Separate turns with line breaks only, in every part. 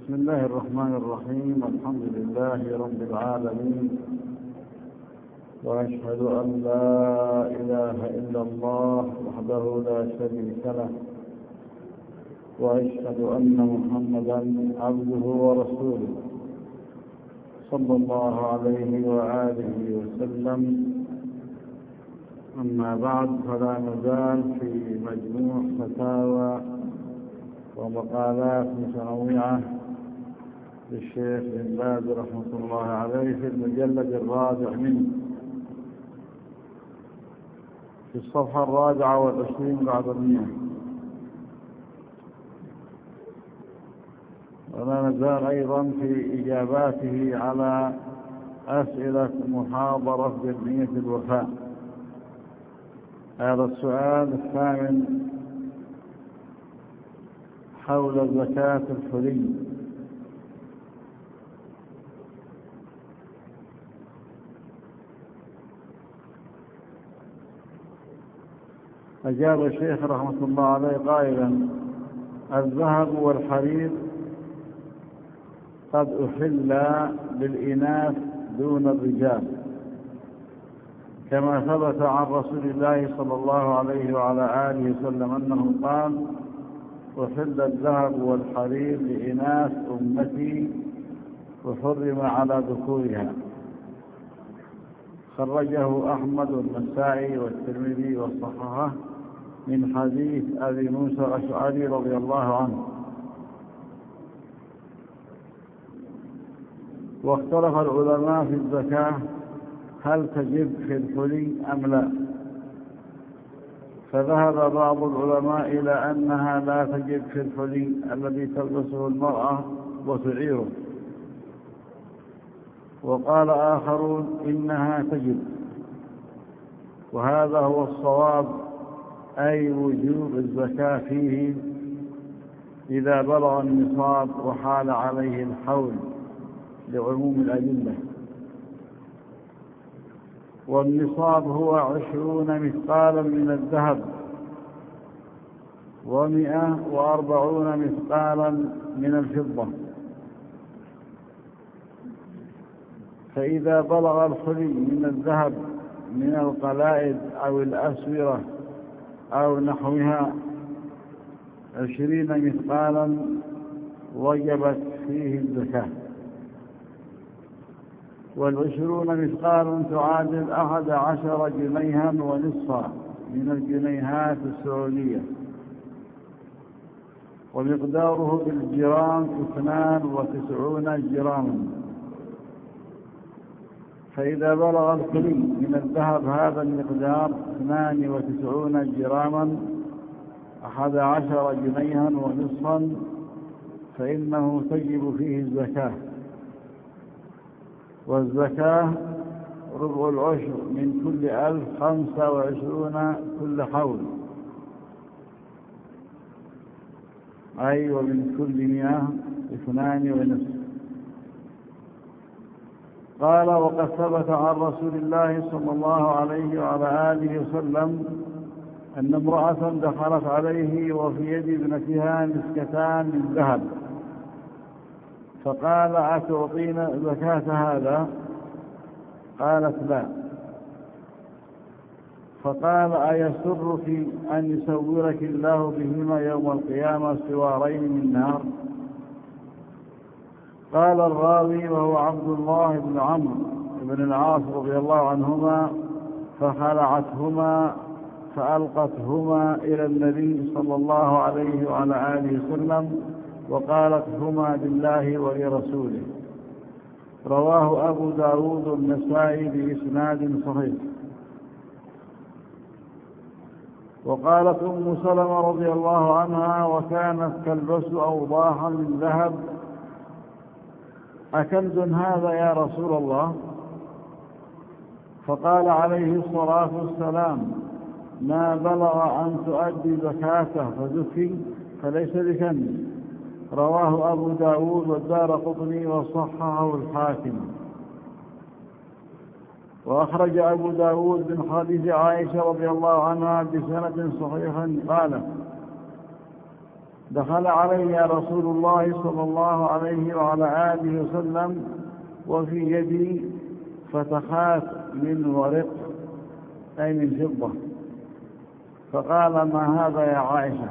بسم الله الرحمن الرحيم. الحمد لله رب العالمين، وأشهد أن لا إله إلا الله وحده لا شريك له، وأشهد أن محمدا عبده ورسوله صلى الله عليه وآله وسلم. أما بعد، فلا نزال في مجموع فتاوى ومقالات متنوعة للشيخ بن باز رحمة الله عليه في المجلد الرابع منه، في الصفحة 24 بعد 100. ولا نزال أيضا في إجاباته على أسئلة محاضرة جمعية الوفاء. هذا السؤال الثامن حول زكاة الحلي. أجاب الشيخ رحمة الله عليه قائلا: الذهب والحرير قد أحل للإناث دون الرجال، كما ثبت عن رسول الله صلى الله عليه وعلى آله وسلم أنه قال: أحل الذهب والحرير لإناث أمتي وحرم على ذكورها. خرجه أحمد والنسائي والترمذي والصححه من حديث أبي موسى الأشعري رضي الله عنه. واختلف العلماء في الزكاة هل تجب في الحلي أم لا، فذهب بعض العلماء إلى أنها لا تجب في الحلي الذي تلبسه المرأة وتعيره، وقال آخرون إنها تجب، وهذا هو الصواب، أي وجوب الزكاة فيه إذا بلغ النصاب وحال عليه الحول لعموم الأدلة. والنصاب هو 20 مثقالا من الذهب و140 مثقالا من الفضة. فإذا بلغ الحلي من الذهب من القلائد أو الأسورة أو نحوها 20 مثقالا وجبت فيه الزكاة. 20 مثقالا تعادل 11 جنيها ونصفا من الجنيهات السعودية، ومقداره بالجرام 92 جراما. فإذا بلغ الحلي من الذهب هذا المقدار 92 جراما 11 جنيها ونصفا فإنه تجب فيه الزكاة. والزكاة ربع العشر من كل 1000 25 كل حول، أي ومن كل 100 2.5. قال: وقد ثبت عن رسول الله صلى الله عليه وعلى آله وسلم أن امرأة دخلت عليه وفي يد ابنتها مسكتان من ذهب، فقال: أتعطين زكاة هذا؟ قالت: لا. فقال: أيسرك أن يسورك الله بهما يوم القيامة سوارين من نار؟ قال الراوي وهو عبد الله بن عمرو بن العاص رضي الله عنهما: فخلعتهما فألقتهما إلى النبي صلى الله عليه وعلى آله وسلم وقالت: هما لله ولرسوله. رواه أبو داود والنسائي بإسناد صحيح. وقالت أم سلمة رضي الله عنها وكانت تلبس أوضاحا من ذهب: أكنز هذا يا رسول الله؟ فقال عليه الصلاة والسلام: ما بلغ أن تؤدي زكاته فزكي فليس بكنز. رواه أبو داود والدارقطني وصححه الحاكم. وأخرج أبو داود من حديث عائشة رضي الله عنها بسند صحيح قال: دخل علي رسول الله صلى الله عليه وعلى آله وسلم وفي يدي فتخات من ورق أي من فضة، فقال: ما هذا يا عائشة؟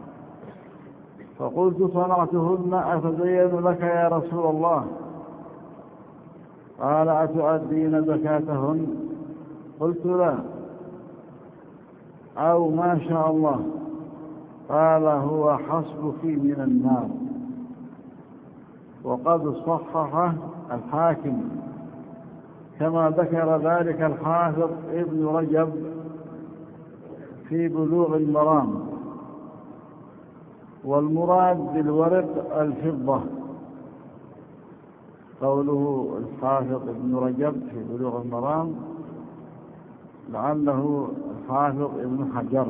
فقلت: صنعتهن أتزين لك يا رسول الله؟ قال: أتؤدين زكاتهن؟ قلت: لا. أو ما شاء الله. قال: هو حسبك من النار. وقد صححه الحاكم كما ذكر ذلك الحافظ ابن رجب في بلوغ المرام. والمراد بالورق الفضة، قوله الحافظ ابن رجب في بلوغ المرام لعله الحافظ ابن حجر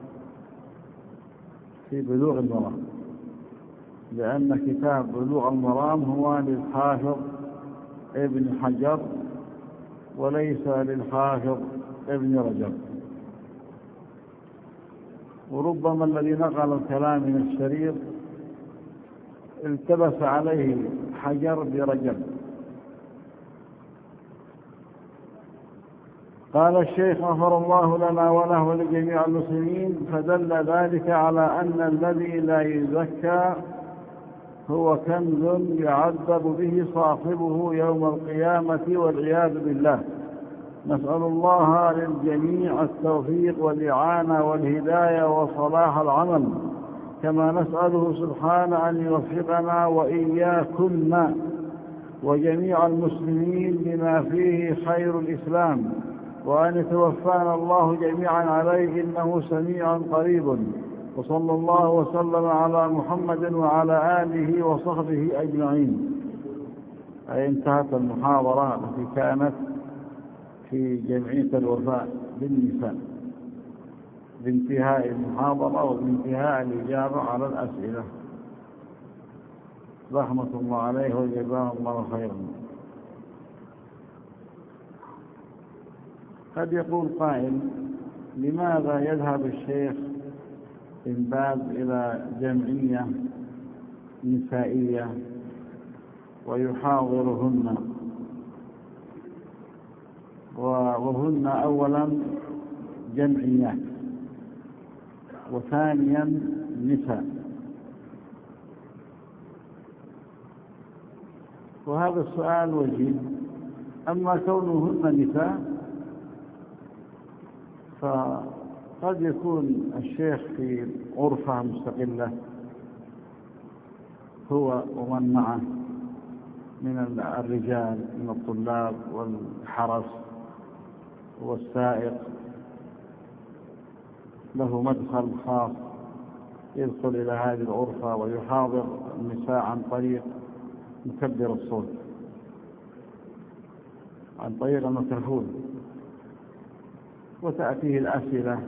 في بلوغ المرام، لأن كتاب بلوغ المرام هو للحافظ ابن حجر وليس للحافظ ابن رجب. وربما الذي نقل الكلام من الشريط التبس عليه حجر برجب. قال الشيخ غفر الله لنا وله ولجميع المسلمين: فدل ذلك على أن الذي لا يزكى هو كنز يعذب به صاحبه يوم القيامة والعياذ بالله. نسأل الله للجميع التوفيق والإعانة والهداية وصلاح العمل، كما نسأله سبحانه أن يوفقنا وإياكن وجميع المسلمين لما فيه خير الإسلام، وأن يتوفانا الله جميعا عليه إنه سميع قريب. وصلى الله وسلم على محمد وعلى آله وصحبه أجمعين. أي انتهت المحاضرة التي كانت في جمعية الوفاء بالنساء بانتهاء المحاضرة وبانتهاء الإجابة على الأسئلة، رحمة الله عليه وجزاه الله خيرا. قد يقول قائل: لماذا يذهب الشيخ بن باز إلى جمعية نسائية ويحاضرهن؟ وهن أولا جمعيات، وثانيا نساء. وهذا السؤال وجيه. أما كونهن نساء فقد يكون الشيخ في غرفة مستقلة هو ومن معه من الرجال من الطلاب والحرس والسائق، له مدخل خاص يدخل إلى هذه الغرفة ويحاضر النساء عن طريق مكبر الصوت، عن طريق الميكروفون، وتأتيه الأسئلة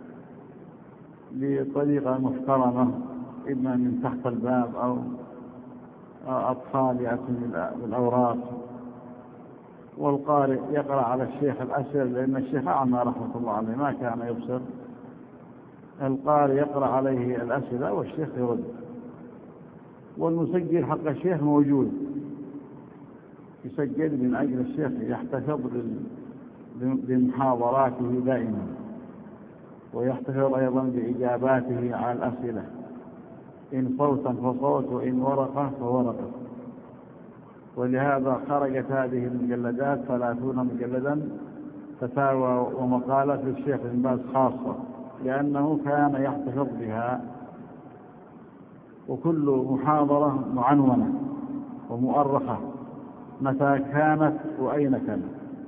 بطريقة محترمة، إما من تحت الباب أو أطفال يأتون بالأوراق، والقارئ يقرأ على الشيخ الأسئلة، لأن الشيخ أعمى رحمة الله عليه ما كان يبصر. القارئ يقرأ عليه الأسئلة والشيخ يرد، والمسجل حق الشيخ موجود يسجل من أجل الشيخ يحتفظ بمحاضراته دائما، ويحتفظ أيضا بإجاباته على الأسئلة، إن صوتا فصوت وإن ورقة فورقة. ولهذا خرجت هذه المجلدات 30 مجلدا فتاوى ومقالات للشيخ بن باز خاصة، لأنه كان يحتفظ بها، وكل محاضرة معنونة ومؤرخة متى كانت وأين كانت،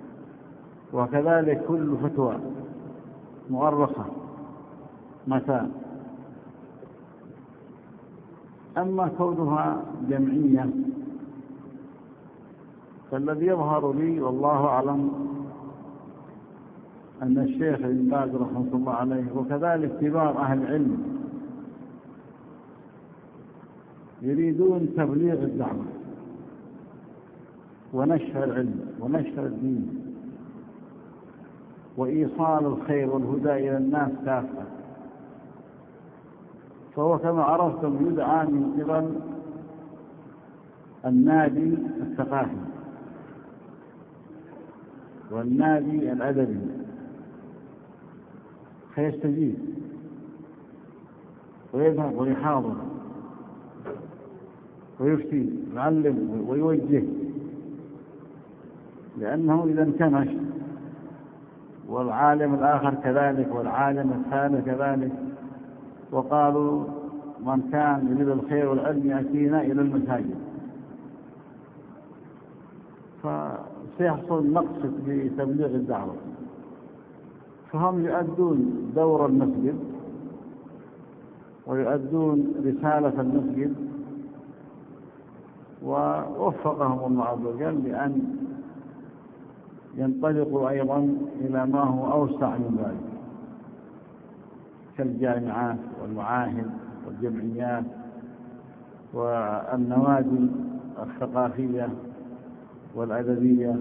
وكذلك كل فتوى مؤرخة متى. أما كونها جمعية فالذي يظهر لي والله أعلم أن الشيخ بن باز رحمه الله عليه وكذلك كبار أهل العلم يريدون تبليغ الدعوة ونشر العلم ونشر الدين وإيصال الخير والهدى إلى الناس كافة، فهو كما عرفتم يدعى من قبل النادي الثقافي والنادي الأدبي، فيستجيب ويذهب ويحاضر ويفتي ويعلم ويوجه، لأنه إذا انكمش والعالم الآخر كذلك والعالم الثالث كذلك، وقالوا من كان يريد الخير والعلم يأتينا إلى المساجد، فسيحصل نقص في تبليغ الدعوة. فهم يؤدون دور المسجد ويؤدون رسالة المسجد، ووفقهم الله عز وجل لأن ينطلقوا أيضا إلى ما هو أوسع من ذلك، كالجامعات والمعاهد والجمعيات والنوادي الثقافية والأدبية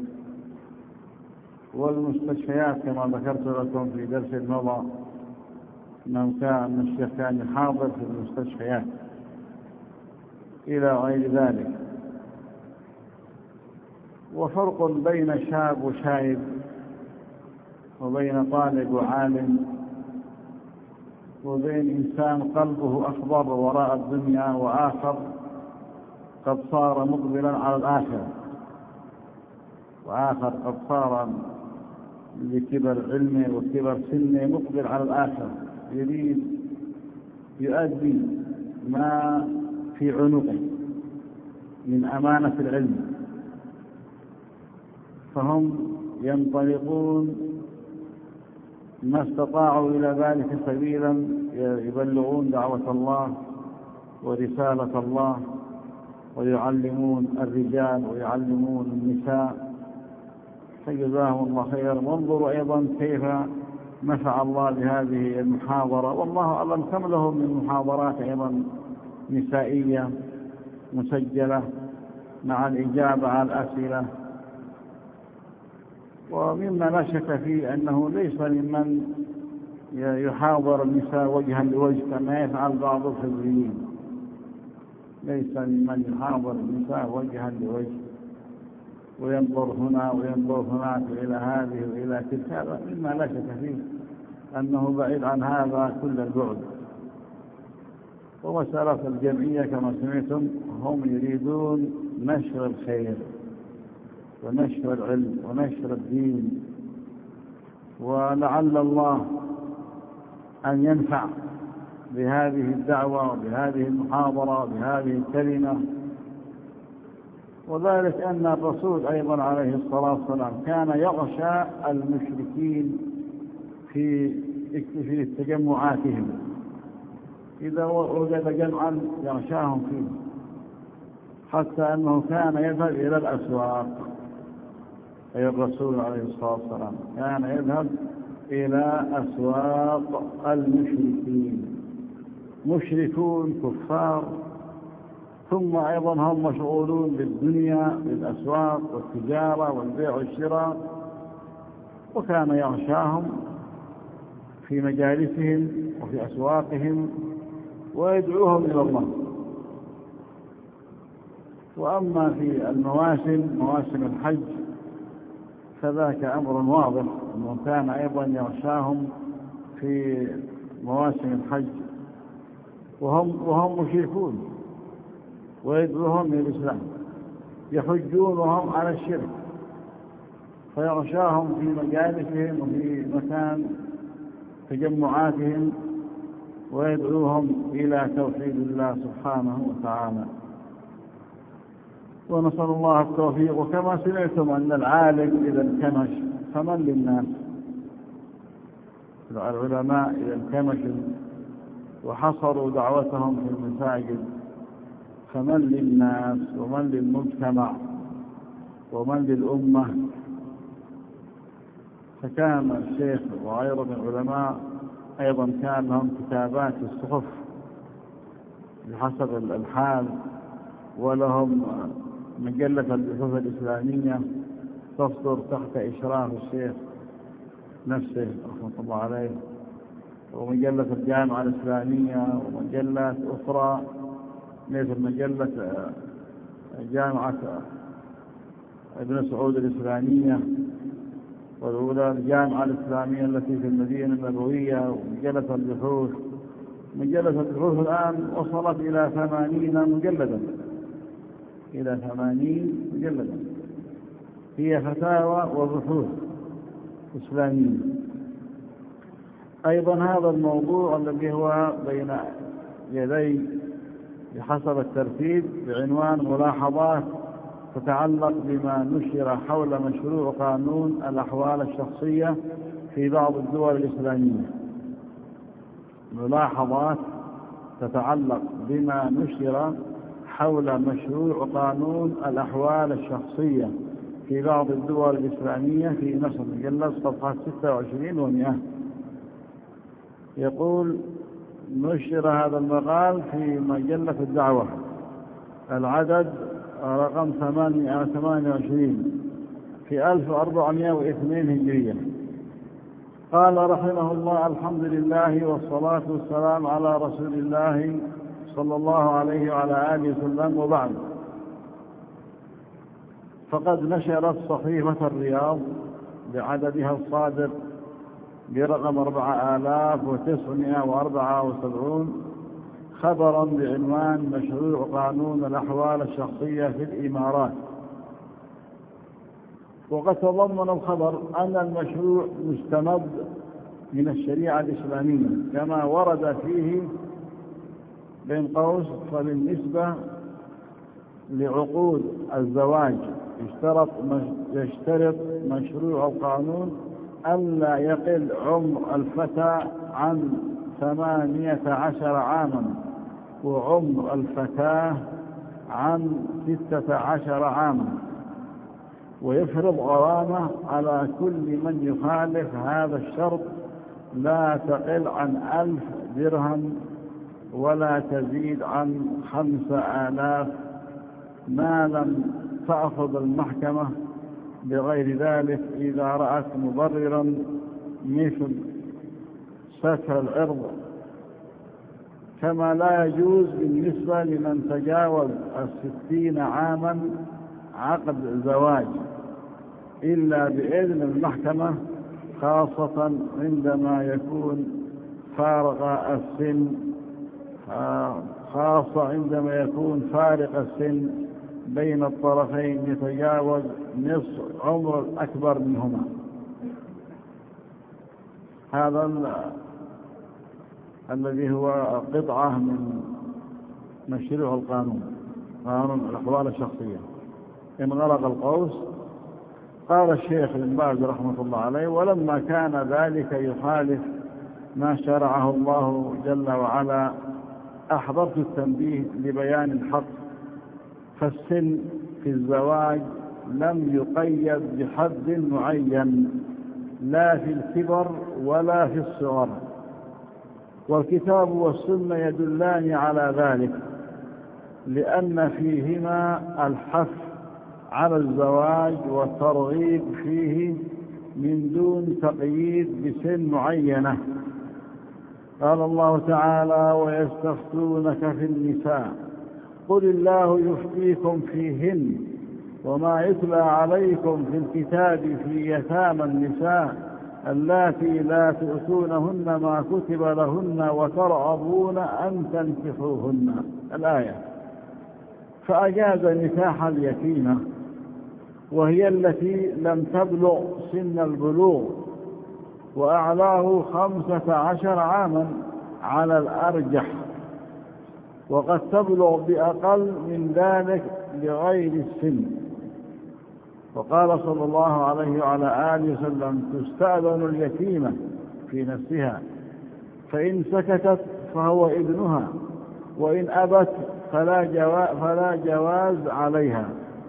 والمستشفيات، كما ذكرت لكم في درس المضى أن الشيخ كان يحاضر في المستشفيات إلى غير ذلك. وفرق بين شاب وشايب وبين طالب وعالم وبين إنسان قلبه أخضر وراء الدنيا وآخر قد صار مقبلا على الآخرة، وآخر قد صار لكبر علمه وكبر سنه مقبل على الآخرة، يريد يؤدي ما في عنقه من أمانة العلم. فهم ينطلقون ما استطاعوا إلى ذلك سبيلا، يبلغون دعوة الله ورسالة الله، ويعلمون الرجال ويعلمون النساء، فجزاهم الله خيرا. وانظروا أيضا كيف نفع الله بهذه المحاضرة، والله أعلم كم لهم من محاضرات أيضا نسائية مسجلة مع الإجابة على الأسئلة. ومما لا شك فيه أنه ليس لمن يحاضر النساء وجها لوجه كما يفعل بعض الحزبيين، ليس لمن يحاضر النساء وجها لوجه وينظر هنا وينظر هناك إلى هذه وإلى تلك، هذا مما لا شك فيه أنه بعيد عن هذا كل البعد. ومسألة الجمعية كما سمعتم هم يريدون نشر الخير ونشر العلم ونشر الدين، ولعل الله أن ينفع بهذه الدعوة وبهذه المحاضرة وبهذه الكلمة. وذلك أن الرسول أيضا عليه الصلاة والسلام كان يغشى المشركين في تجمعاتهم، إذا وجد جمعا يغشاهم فيه، حتى أنه كان يذهب إلى الأسواق، أي الرسول عليه الصلاة والسلام كان يذهب إلى أسواق المشركين، مشركون كفار، ثم أيضا هم مشغولون بالدنيا بالأسواق والتجارة والبيع والشراء، وكان يغشاهم في مجالسهم وفي أسواقهم ويدعوهم إلى الله. وأما في المواسم مواسم الحج فذاك أمر واضح، أنه كان أيضا يغشاهم في مواسم الحج وهم مشركون ويدعوهم إلى الإسلام، يحجون وهم على الشرك، فيغشاهم في مجالسهم وفي مكان تجمعاتهم ويدعوهم إلى توحيد الله سبحانه وتعالى. ونسأل الله التوفيق. وكما سمعتم أن العالم إذا انكمش فمن للناس، العلماء إذا انكمشوا وحصروا دعوتهم في المساجد فمن للناس ومن للمجتمع ومن للأمة. فكان الشيخ وغيره من العلماء أيضا كان لهم كتابات في الصحف بحسب الحال، ولهم مجلة البحوث الإسلامية تصدر تحت إشراف الشيخ نفسه رحمة الله عليه، ومجلة الجامعة الإسلامية ومجلات أخرى مثل مجلة جامعة ابن سعود الإسلامية، والأولى الجامعة الإسلامية التي في المدينة النبوية، ومجلة البحوث. مجلة البحوث الآن وصلت إلى 80 مجلدا، إلى 80 مجلدا، هي فتاوى وبحوث إسلامية. أيضا هذا الموضوع الذي هو بين يدي بحسب الترتيب بعنوان ملاحظات تتعلق بما نشر حول مشروع قانون الأحوال الشخصية في بعض الدول الإسلامية. ملاحظات تتعلق بما نشر حول مشروع قانون الأحوال الشخصية في بعض الدول الإسلامية في نشر مجلة صفحات 26 و100. يقول: نشر هذا المقال في مجلة الدعوة العدد رقم 28 في 1402 هجرية. قال رحمه الله: الحمد لله والصلاة والسلام على رسول الله صلى الله عليه وعلى آله وسلم، وبعد. فقد نشرت صحيفة الرياض بعددها الصادر برقم 4974 خبرا بعنوان مشروع قانون الأحوال الشخصية في الإمارات. وقد تضمن الخبر أن المشروع مستمد من الشريعة الإسلامية كما ورد فيه بين قوس: فبالنسبة لعقود الزواج يشترط مشروع القانون ألا يقل عمر الفتى عن 18 عاما، وعمر الفتاة عن 16 عاما، ويفرض غرامة على كل من يخالف هذا الشرط لا تقل عن 1000 درهم ولا تزيد عن 5000 ما لم تأخذ المحكمة بغير ذلك إذا رأت مبررا مثل ستر العرض. كما لا يجوز بالنسبة لمن تجاوز 60 عاما عقد زواج إلا بإذن المحكمة، خاصة عندما يكون فارق السن بين الطرفين يتجاوز نصف عمر الأكبر منهما. هذا الذي هو قطعة من مشروع القانون، قانون الأحوال الشخصية. انغلق القوس. قال الشيخ ابن باز رحمة الله عليه: ولما كان ذلك يخالف ما شرعه الله جل وعلا أحضرت التنبيه لبيان الحق. فالسن في الزواج لم يقيد بحد معين لا في الكبر ولا في الصغر، والكتاب والسنة يدلان على ذلك، لأن فيهما الحث على الزواج والترغيب فيه من دون تقييد بسن معينة. قال الله تعالى: ويستفتونك في النساء قل الله يفتيكم فيهن وما يتلى عليكم في الكتاب في يتامى النساء اللاتي لا تؤتونهن ما كتب لهن وترغبون أن تنكحوهن. الآية. فأجاز نكاح اليتيمة وهي التي لم تبلغ سن البلوغ، وأعلاه 15 عاما على الأرجح، وقد تبلغ بأقل من ذلك لغير السن. وقال صلى الله عليه وعلى آله وسلم: تستأذن اليتيمة في نفسها، فإن سكتت فهو ابنها، وإن أبت فلا جواز عليها.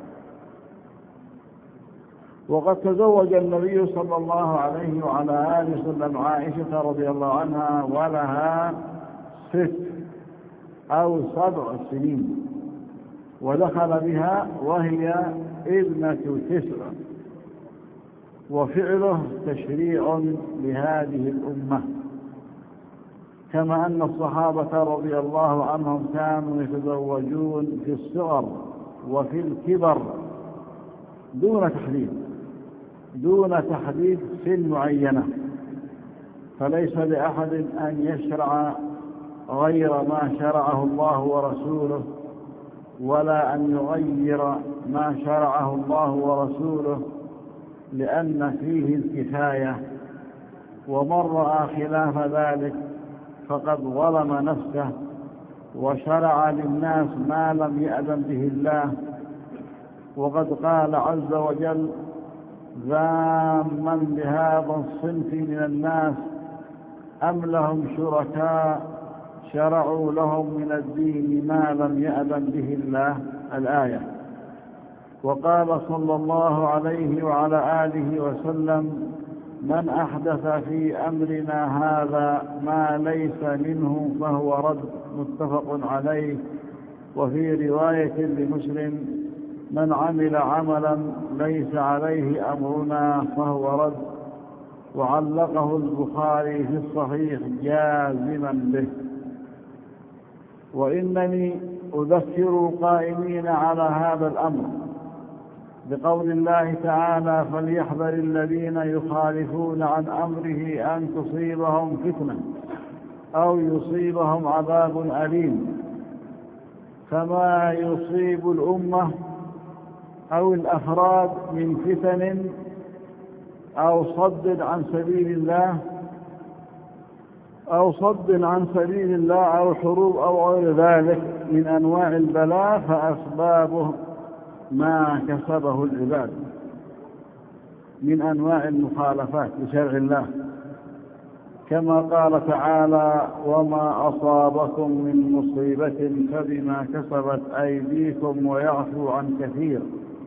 وقد تزوج النبي صلى الله عليه وعلى آله وسلم عائشة رضي الله عنها ولها 6 أو 7 سنين، ودخل بها وهي ابنة 9، وفعله تشريع لهذه الأمة. كما أن الصحابة رضي الله عنهم كانوا يتزوجون في الصغر وفي الكبر دون تحديد سن معينة، فليس لأحد أن يشرع غير ما شرعه الله ورسوله، ولا أن يغير ما شرعه الله ورسوله، لأن فيه الكفاية، ومن رأى خلاف ذلك فقد ظلم نفسه وشرع للناس ما لم يأذن به الله. وقد قال عز وجل ذاما بهذا الصنف من الناس أم لهم شركاء شرعوا لهم من الدين ما لم يأذن به الله، الآية. وقال صلى الله عليه وعلى آله وسلم من أحدث في أمرنا هذا ما ليس منه فهو رد، متفق عليه. وفي رواية لمسلم من عمل عملا ليس عليه أمرنا فهو رد، وعلقه البخاري في الصحيح جازما به. وإنني أذكر القائمين على هذا الأمر بقول الله تعالى فليحذر الذين يخالفون عن أمره أن تصيبهم فتنة أو يصيبهم عذاب أليم. فما يصيب الأمة أو الأفراد من فتن أو صد عن سبيل الله أو حروب أو غير ذلك من أنواع البلاء فأسبابه ما كسبه العباد من أنواع المخالفات لشرع الله، كما قال تعالى وما أصابكم من مصيبة فبما كسبت أيديكم ويعفو عن كثير.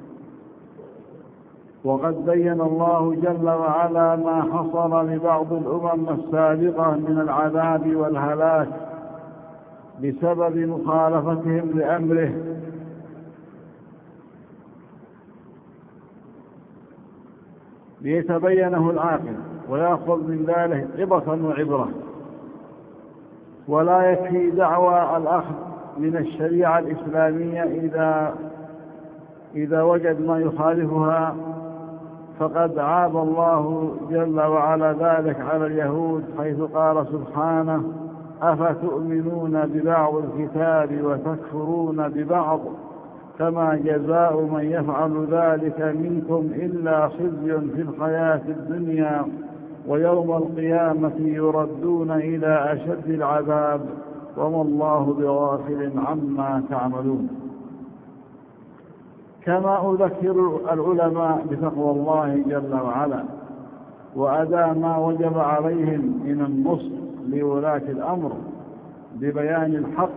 وقد بين الله جل وعلا ما حصل لبعض الأمم السابقة من العذاب والهلاك بسبب مخالفتهم لأمره، ليتبينه العاقل ويأخذ من ذلك عبرة وعبرة. ولا يكفي دعوى الأخذ من الشريعة الإسلامية إذا وجد ما يخالفها، فقد عاب الله جل وعلا ذلك على اليهود حيث قال سبحانه أفتؤمنون ببعض الكتاب وتكفرون ببعض فما جزاء من يفعل ذلك منكم إلا خزي في الحياة الدنيا ويوم القيامة يردون إلى أشد العذاب وما الله بغافل عما تعملون. كما أذكر العلماء بتقوى الله جل وعلا وأداء ما وجب عليهم من النصح لولاة الأمر ببيان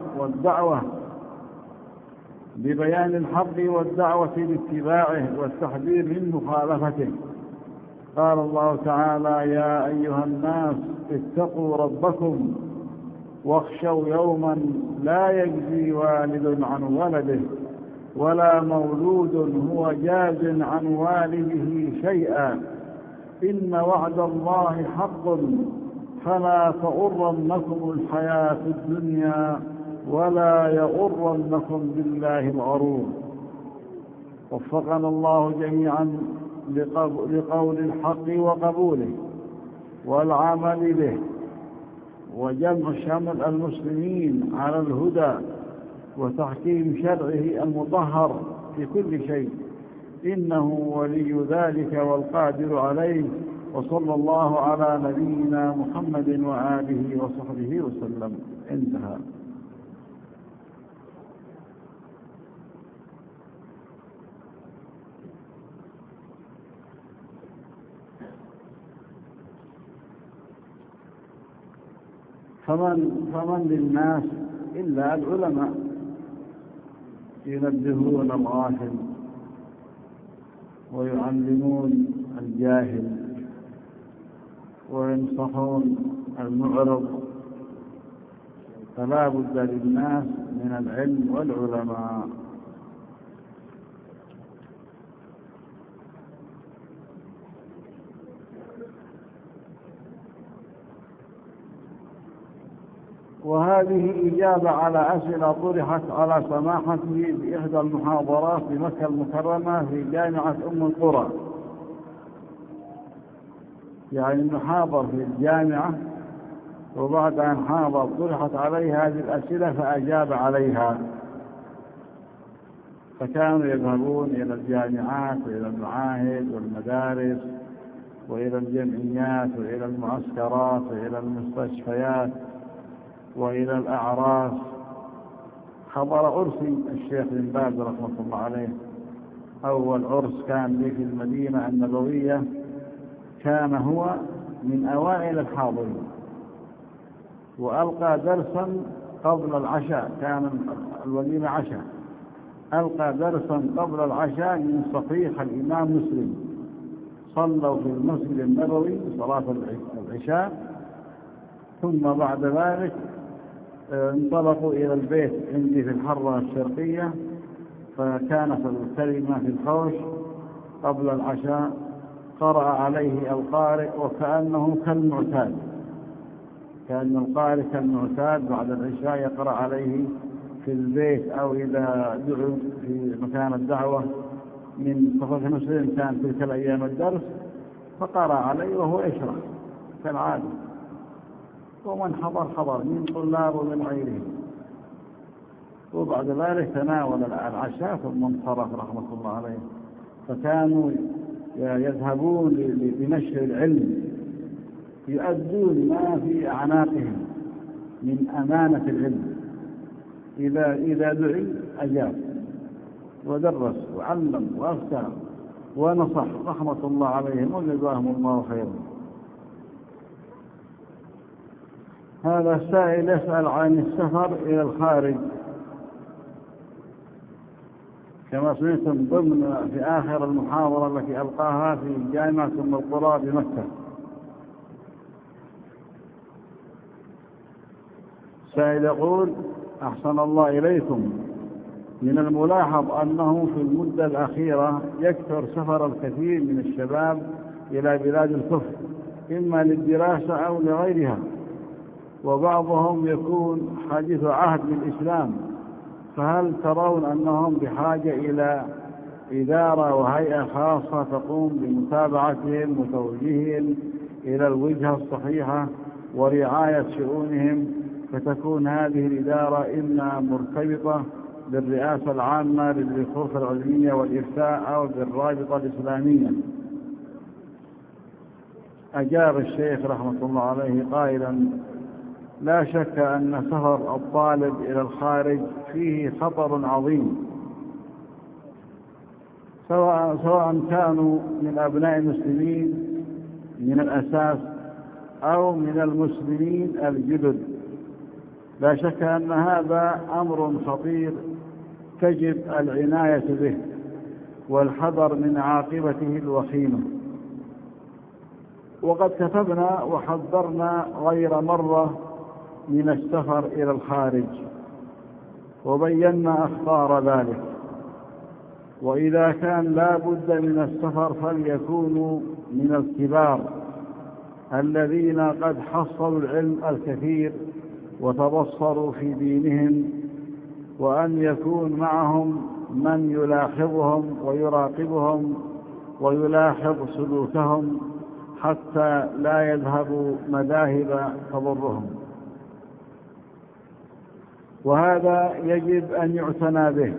الحق والدعوة لاتباعه والتحذير من مخالفته. قال الله تعالى يا أيها الناس اتقوا ربكم واخشوا يوما لا يجزي والد عن ولده ولا مولود هو جاز عن والده شيئا إن وعد الله حق فلا تغرنكم الحياة الدنيا ولا يغرنكم بالله الغرور. وفقنا الله جميعا لقول الحق وقبوله والعمل به وجمع شمل المسلمين على الهدى وتحكيم شرعه المطهر في كل شيء، إنه ولي ذلك والقادر عليه. وصلى الله على نبينا محمد وآله وصحبه وسلم. انتهى. فمن للناس إلا العلماء ينبهون الغافل ويعلمون الجاهل وينصحون المعرض، فلا بد للناس من العلم والعلماء. هذه إجابة على أسئلة طرحت على سماحته بإحدى المحاضرات بمكة المكرمة في جامعة أم القرى. يعني محاضر في الجامعة، وبعد أن حاضر طرحت عليه هذه الأسئلة فأجاب عليها. فكانوا يذهبون إلى الجامعات وإلى المعاهد والمدارس وإلى الجمعيات وإلى المعسكرات وإلى المستشفيات وإلى الأعراس. حضر عرسي الشيخ بن باز رحمة الله عليه، أول عرس كان لي في المدينة النبوية، كان هو من أوائل الحاضرين، وألقى درسا قبل العشاء، كان الوليمة عشاء، ألقى درسا قبل العشاء من صحيح الإمام مسلم. صلوا في المسجد النبوي صلاة العشاء، ثم بعد ذلك انطلقوا إلى البيت عندي في الحرة الشرقية، فكانت الكلمة في الحوش قبل العشاء، قرأ عليه القارئ وكأنه كالمعتاد، كأن القارئ كالمعتاد بعد العشاء يقرأ عليه في البيت، أو إذا دعوا في مكان الدعوة من صفحة مسلم كان تلك الأيام الدرس، فقرأ عليه وهو يشرح كالعادة، ومن حضر من طلاب ومن غيرهم. وبعد ذلك تناول العشاء ثم انصرف رحمة الله عليه. فكانوا يذهبون لنشر العلم، يؤدون ما في أعناقهم من أمانة العلم. إذا دعي أجاب ودرس وعلم وأفتى ونصح رحمة الله عليهم وجزاهم الله خيرا. هذا السائل يسأل عن السفر إلى الخارج. كما سمعتم ضمن في آخر المحاضرة التي ألقاها في جامعة أم القرى بمكة، سائل يقول: أحسن الله إليكم، من الملاحظ أنه في المدة الأخيرة يكثر سفر الكثير من الشباب إلى بلاد الكفر، إما للدراسة أو لغيرها، وبعضهم يكون حديث عهد بالإسلام، فهل ترون أنهم بحاجة إلى إدارة وهيئة خاصة تقوم بمتابعتهم وتوجيههم إلى الوجهة الصحيحة ورعاية شؤونهم، فتكون هذه الإدارة إما مرتبطة بالرئاسة العامة للبحوث العلمية والإفتاء أو بالرابطة الإسلامية؟ أجاب الشيخ رحمة الله عليه قائلا: لا شك أن سفر الطالب إلى الخارج فيه خطر عظيم، سواء كانوا من أبناء المسلمين من الأساس أو من المسلمين الجدد. لا شك أن هذا أمر خطير تجب العناية به والحذر من عاقبته الوخيمة. وقد كتبنا وحذرنا غير مرة من السفر إلى الخارج، وبينا أخطار ذلك. وإذا كان لا بد من السفر فليكونوا من الكبار الذين قد حصلوا العلم الكثير وتبصروا في دينهم، وأن يكون معهم من يلاحظهم ويراقبهم ويلاحظ سلوكهم حتى لا يذهبوا مذاهب تضرهم. وهذا يجب أن يعتنى به،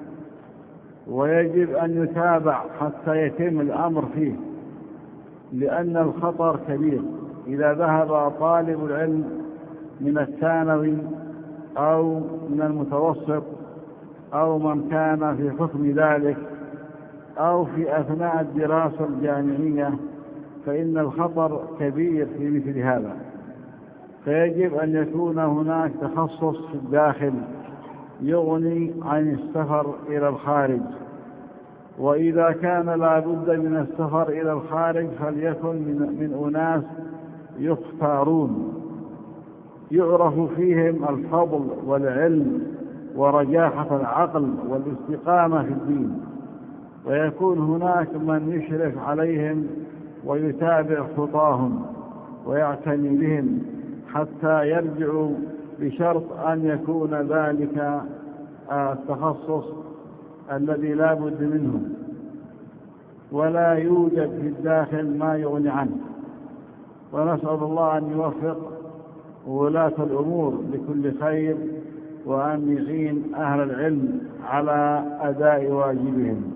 ويجب أن يتابع حتى يتم الأمر فيه، لأن الخطر كبير. إذا ذهب طالب العلم من الثانوي أو من المتوسط أو من كان في حكم ذلك أو في أثناء الدراسة الجامعية، فإن الخطر كبير في مثل هذا. فيجب أن يكون هناك تخصص في الداخل يغني عن السفر إلى الخارج. وإذا كان لا بد من السفر إلى الخارج فليكن من أناس يختارون يعرف فيهم الفضل والعلم ورجاحة العقل والاستقامة في الدين، ويكون هناك من يشرف عليهم ويتابع خطاهم ويعتني بهم حتى يرجعوا بشرط أن يكون ذلك التخصص الذي لا بد منه، ولا يوجد في الداخل ما يغني عنه. ونسأل الله أن يوفق ولاة الأمور لكل خير، وأن يعين أهل العلم على أداء واجبهم.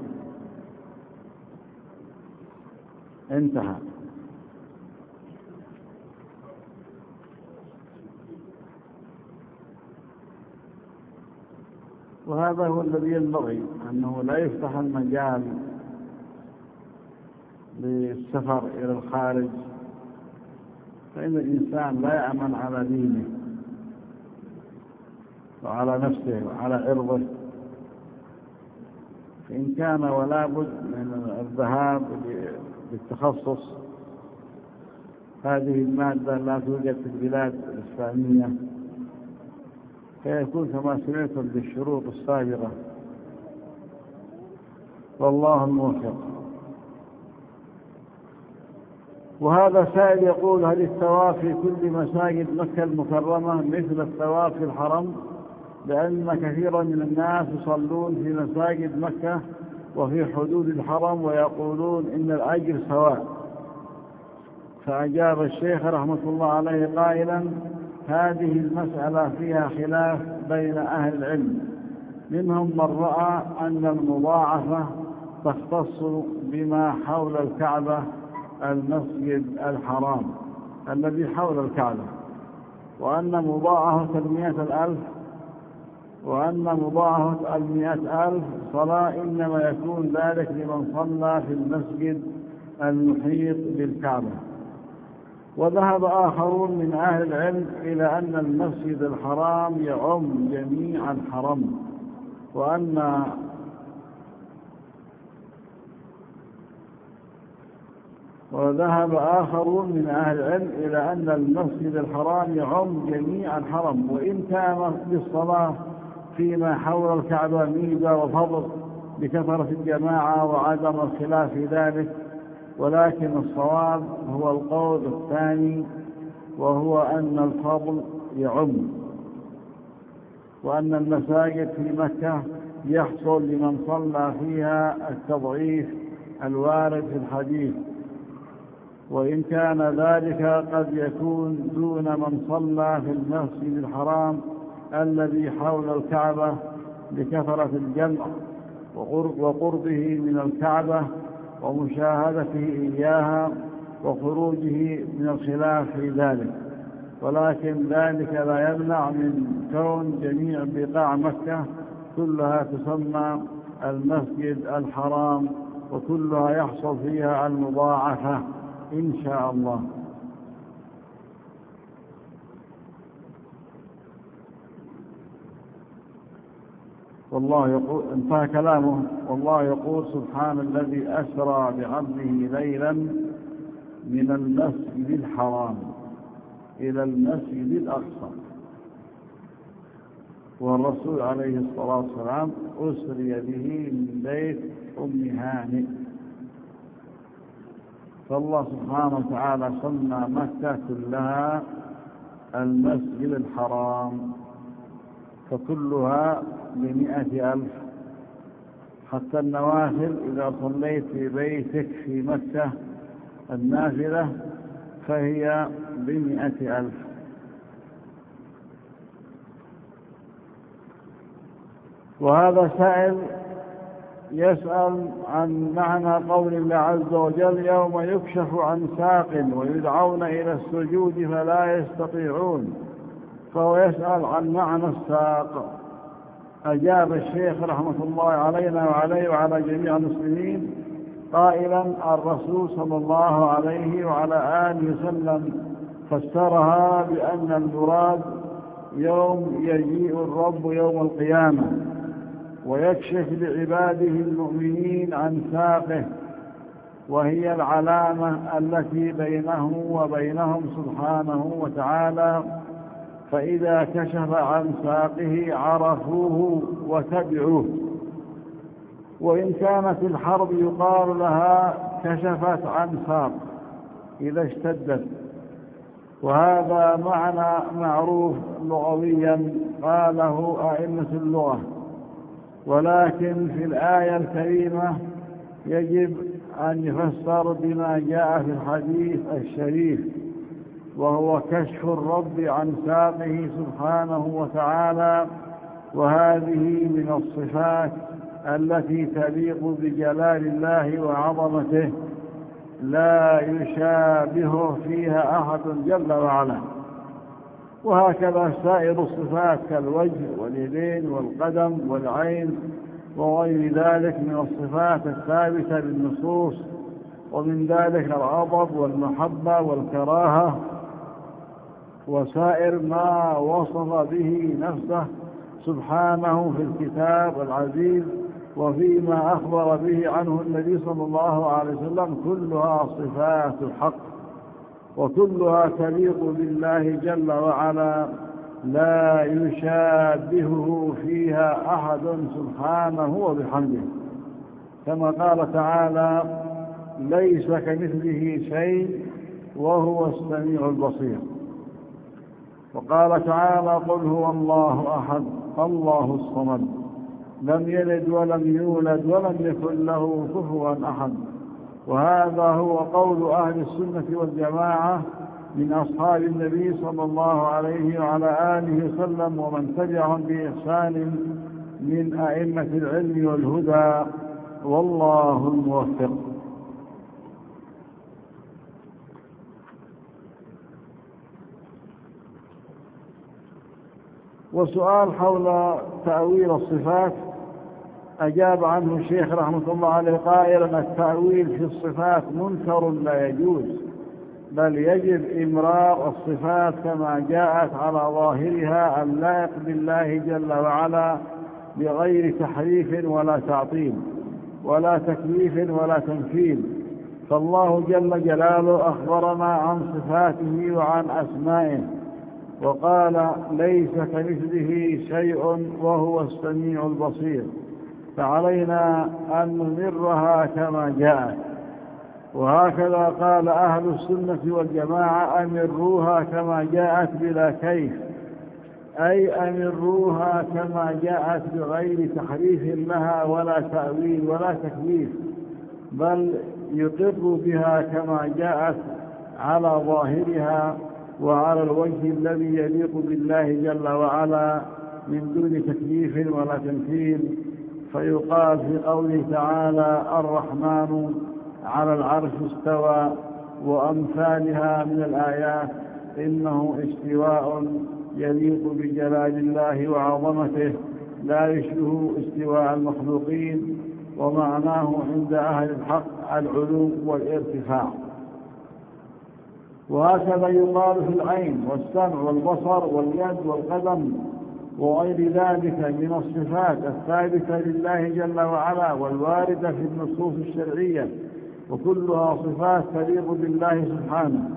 انتهى. وهذا هو الذي ينبغي، أنه لا يفتح المجال للسفر إلى الخارج، فإن الإنسان لا يأمن على دينه وعلى نفسه وعلى عرضه. فإن كان ولا بد من الذهاب للتخصص، هذه المادة لا توجد في البلاد الإسلامية، فيكون كما سمعتم بالشروط السابقة، والله الموفق. وهذا سائل يقول: هل الثواب في كل مساجد مكة المكرمة مثل الثواب في الحرم؟ لأن كثيرا من الناس يصلون في مساجد مكة وفي حدود الحرم ويقولون إن الأجر سواء. فأجاب الشيخ رحمة الله عليه قائلا: هذه المسألة فيها خلاف بين أهل العلم، منهم من رأى أن المضاعفة تختص بما حول الكعبة، المسجد الحرام الذي حول الكعبة، وأن مضاعفة 100,000 صلاة إنما يكون ذلك لمن صلى في المسجد المحيط بالكعبة. وذهب آخرون من أهل العلم إلى أن المسجد الحرام يعم جميع الحرم، وذهب آخرون من أهل العلم إلى أن المسجد الحرام يعم جميع الحرم، وإن كان للصلاة فيما حول الكعبة ميزة وفضل بكثرة الجماعة وعدم الخلاف في ذلك، ولكن الصواب هو القول الثاني، وهو أن الفضل يعم، وأن المساجد في مكة يحصل لمن صلى فيها التضعيف الوارد في الحديث، وإن كان ذلك قد يكون دون من صلى في المسجد الحرام الذي حول الكعبة لكثرة الجمع وقربه من الكعبة ومشاهدته إياها وخروجه من الخلاف في ذلك. ولكن ذلك لا يمنع من كون جميع بقاع مكة كلها تسمى المسجد الحرام، وكلها يحصل فيها المضاعفة إن شاء الله. والله يقول، انتهى كلامه، والله يقول: سبحان الذي أسرى بعبده ليلا من المسجد الحرام إلى المسجد الأقصى. والرسول عليه الصلاة والسلام أسري به من بيت أم هانئ. فالله سبحانه وتعالى سمى مكة كلها المسجد الحرام، فكلها ب100,000. حتى النوافل إذا صليت في بيتك في مكة النافلة فهي ب100,000. وهذا سائل يسأل عن معنى قول الله عز وجل: يوم يكشف عن ساق ويدعون إلى السجود فلا يستطيعون. فهو يسأل عن معنى الساق. أجاب الشيخ رحمة الله علينا وعليه وعلى جميع المسلمين قائلا: الرسول صلى الله عليه وعلى آله وسلم فسرها بأن المراد يوم يجيء الرب يوم القيامة ويكشف لعباده المؤمنين عن ساقه، وهي العلامة التي بينه وبينهم سبحانه وتعالى، فإذا كشف عن ساقه عرفوه وتبعوه. وإن كانت الحرب يقال لها كشفت عن ساق إذا اشتدت، وهذا معنى معروف لغويا قاله أئمة اللغة، ولكن في الآية الكريمة يجب أن يفسر بما جاء في الحديث الشريف، وهو كشف الرب عن ساقه سبحانه وتعالى، وهذه من الصفات التي تليق بجلال الله وعظمته لا يشابه فيها أحد جل وعلا. وهكذا سائر الصفات كالوجه واليدين والقدم والعين وغير ذلك من الصفات الثابتة بالنصوص، ومن ذلك الغضب والمحبة والكراهة وسائر ما وصف به نفسه سبحانه في الكتاب العزيز وفيما أخبر به عنه النبي صلى الله عليه وسلم، كلها صفات الحق وكلها تليق بالله جل وعلا لا يشابهه فيها أحد سبحانه وبحمده، كما قال تعالى: ليس كمثله شيء وهو السميع البصير. وقال تعالى: قل هو الله أحد الله الصمد لم يلد ولم يولد ولم يكن له كفوا أحد. وهذا هو قول أهل السنة والجماعة من أصحاب النبي صلى الله عليه وعلى آله وسلم ومن تبعهم بإحسان من أئمة العلم والهدى، والله الموفق. وسؤال حول تأويل الصفات أجاب عنه الشيخ رحمة الله عليه قائلا: التأويل في الصفات منكر لا يجوز، بل يجب إمرار الصفات كما جاءت على ظاهرها اللائق بالله جل وعلا بغير تحريف ولا تعطيل ولا تكييف ولا تمثيل. فالله جل جلاله أخبرنا عن صفاته وعن أسمائه وقال: ليس كمثله شيء وهو السميع البصير، فعلينا أن نمرها كما جاءت. وهكذا قال أهل السنة والجماعة: أمروها كما جاءت بلا كيف، أي أمروها كما جاءت بغير تحريف لها ولا تأويل ولا تكييف، بل يقر بها كما جاءت على ظاهرها وعلى الوجه الذي يليق بالله جل وعلا من دون تكييف ولا تمثيل. فيقال في قوله تعالى: الرحمن على العرش استوى، وأمثالها من الآيات، إنه استواء يليق بجلال الله وعظمته لا يشبه استواء المخلوقين، ومعناه عند أهل الحق العلو والارتفاع. وهكذا يقال في العين والسمع والبصر واليد والقدم وغير ذلك من الصفات الثابتة لله جل وعلا والواردة في النصوص الشرعية، وكلها صفات تليق بالله سبحانه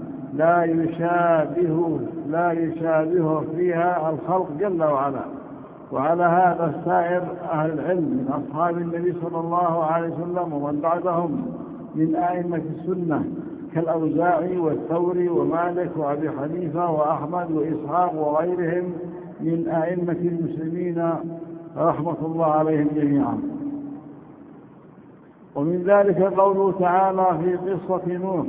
لا يشابه فيها الخلق جل وعلا. وعلى هذا سائر أهل العلم من أصحاب النبي صلى الله عليه وسلم ومن بعدهم من أئمة السنة كالأوزاعي والثوري ومالك وأبي حنيفة وأحمد وإسحاق وغيرهم من أئمة المسلمين رحمة الله عليهم جميعا. ومن ذلك قوله تعالى في قصة نوح: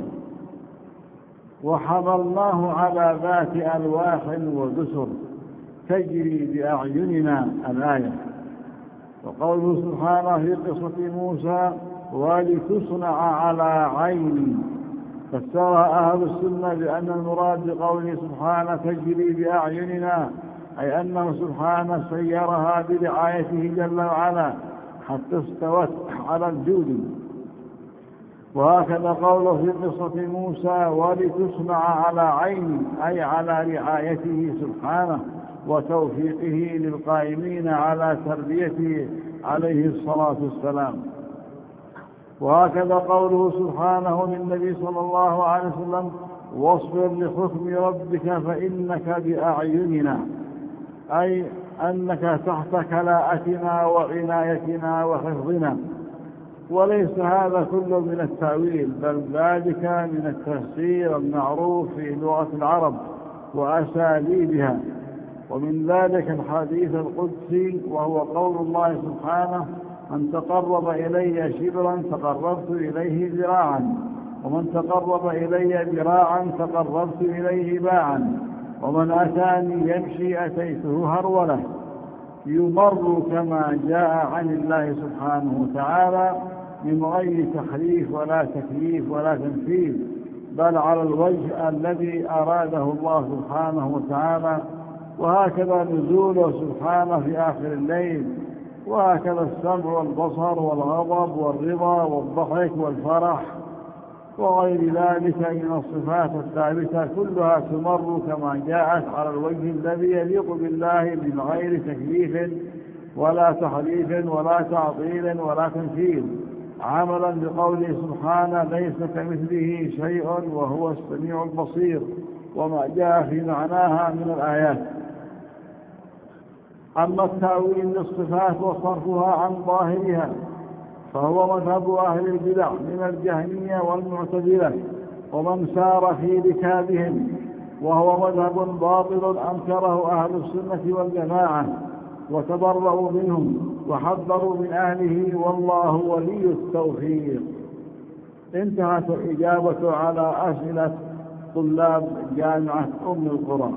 وحملناه على ذات ألواح ودسر تجري بأعيننا الآية. وقوله سبحانه في قصة موسى: ولتصنع على عيني. فسرها أهل السنة بأن المراد بقوله سبحانه تجري بأعيننا أي أنه سبحانه سيرها برعايته جل وعلا حتى استوت على الجود. وهكذا قوله في قصة موسى: ولتصنع على عيني أي على رعايته سبحانه وتوفيقه للقائمين على تربيته عليه الصلاة والسلام. وهكذا قوله سبحانه للنبي صلى الله عليه وسلم: واصبر لحكم ربك فإنك بأعيننا، أي أنك تحت كلاءتنا وعنايتنا وحفظنا. وليس هذا كله من التأويل، بل ذلك من التفسير المعروف في لغة العرب وأساليبها. ومن ذلك الحديث القدسي، وهو قول الله سبحانه: من تقرب إلي شبرا تقربت إليه ذراعا، ومن تقرب إلي ذراعا تقربت إليه باعا، ومن أتاني يمشي أتيته هرولة. يمر كما جاء عن الله سبحانه وتعالى من غير تحريف ولا تكييف ولا تمثيل، بل على الوجه الذي أراده الله سبحانه وتعالى. وهكذا نزوله سبحانه في آخر الليل، وهكذا السمع والبصر والغضب والرضا والضحك والفرح وغير ذلك من الصفات الثابتة، كلها تمر كما جاءت على الوجه الذي يليق بالله من غير تكييف ولا تحريف ولا تعطيل ولا تمثيل، عملا بقوله سبحانه: ليس كمثله شيء وهو السميع البصير، وما جاء في معناها من الآيات. أما التأويل للصفات وصرفها عن ظاهرها فهو مذهب أهل البدع من الجهمية والمعتزلة ومن سار في ركابهم، وهو مذهب باطل أنكره أهل السنة والجماعة وتبرؤوا منهم وحذروا من أهله، والله ولي التوفيق. انتهت الإجابة على أسئلة طلاب جامعة أم القرى.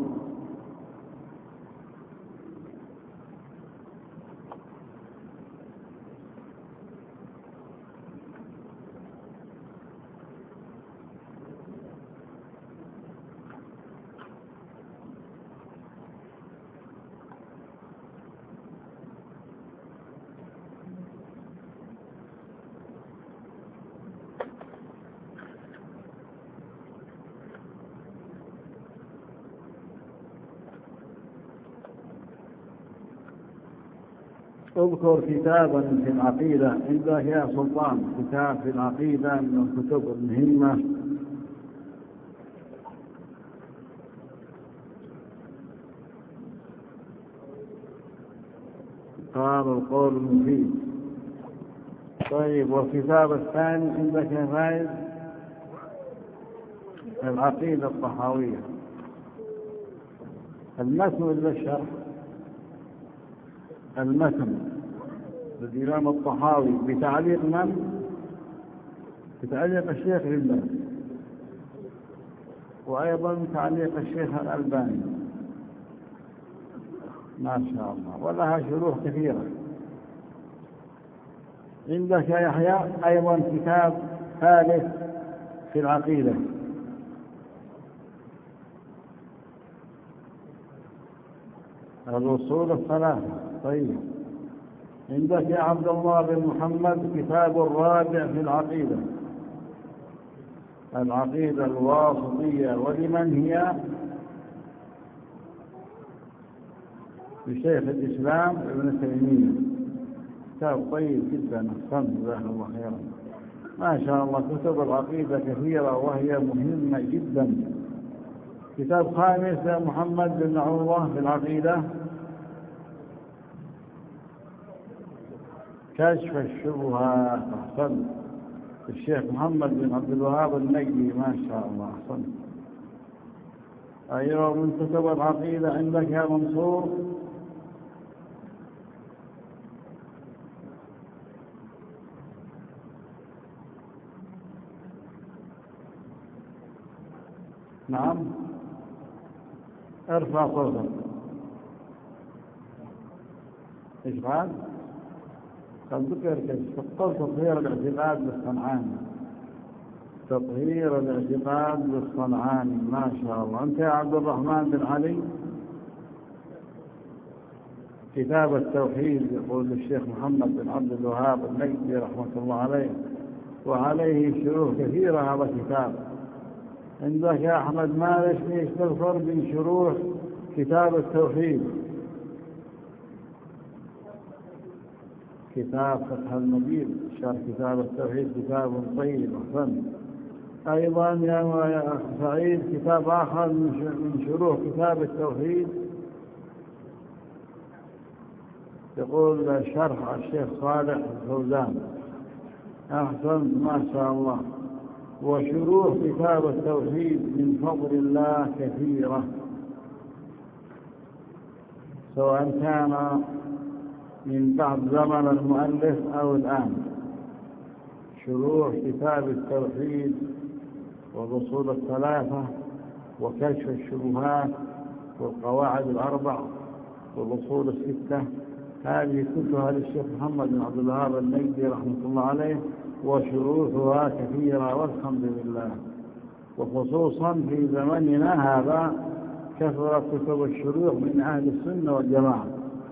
اذكر كتابا في العقيدة عندك يا سلطان، كتاب في العقيدة من الكتب المهمة. قال القول المفيد. طيب، والكتاب الثاني عندك يا فايز؟ العقيدة الطحاوية، المتن ولا الشرح؟ المتن للإمام الطحاوي بتعليق من؟ بتعليق الشيخ لله، وأيضا تعليق الشيخ الألباني ما شاء الله، ولها شروح كثيرة. عندك يا يحيى أيضا كتاب ثالث في العقيدة، الأصول الثلاثة. طيب، عندك يا عبد الله بن محمد كتاب الرابع في العقيدة، العقيدة الواسطية، ولمن هي؟ لشيخ الإسلام ابن تيمية. كتاب طيب جدا، أحسن، جزاه الله خيرا. ما شاء الله، كتب العقيدة كثيرة وهي مهمة جدا. كتاب خامس يا محمد بن عروة في العقيدة، كشف الشبهات. أحسن، الشيخ محمد بن عبد الوهاب النجدي، ما شاء الله، أحسن. أيضا من كتب العقيدة عندك يا منصور نعم، ارفع صوتك. ايش بعد؟ قد ذكر تطهير الاعتقاد بالصنعاني، تطهير الاعتقاد بالصنعاني، ما شاء الله. أنت يا عبد الرحمن بن علي كتاب التوحيد، يقول الشيخ محمد بن عبد الوهاب النجدي رحمة الله عليه، وعليه شروح كثيرة هذا الكتاب. عندك يا أحمد مالك ايش تذكر من شروح كتاب التوحيد؟ كتاب فتح المجيد شرح كتاب التوحيد، كتاب طيب وفن. أيضا يا سعيد كتاب آخر من شروح كتاب التوحيد، يقول شرح الشيخ صالح الفوزان، أحسن ما شاء الله. وشروح كتاب التوحيد من فضل الله كثيرة، سواء كان من بعد زمن المؤلف أو الآن. شروح كتاب التوحيد والأصول الثلاثة وكشف الشبهات والقواعد الأربع والأصول الستة، هذه كلها للشيخ محمد بن عبد الوهاب النجدي رحمة الله عليه، وشروحها كثيرة والحمد لله. وخصوصا في زمننا هذا كثرت كتب الشروح من أهل السنة والجماعة.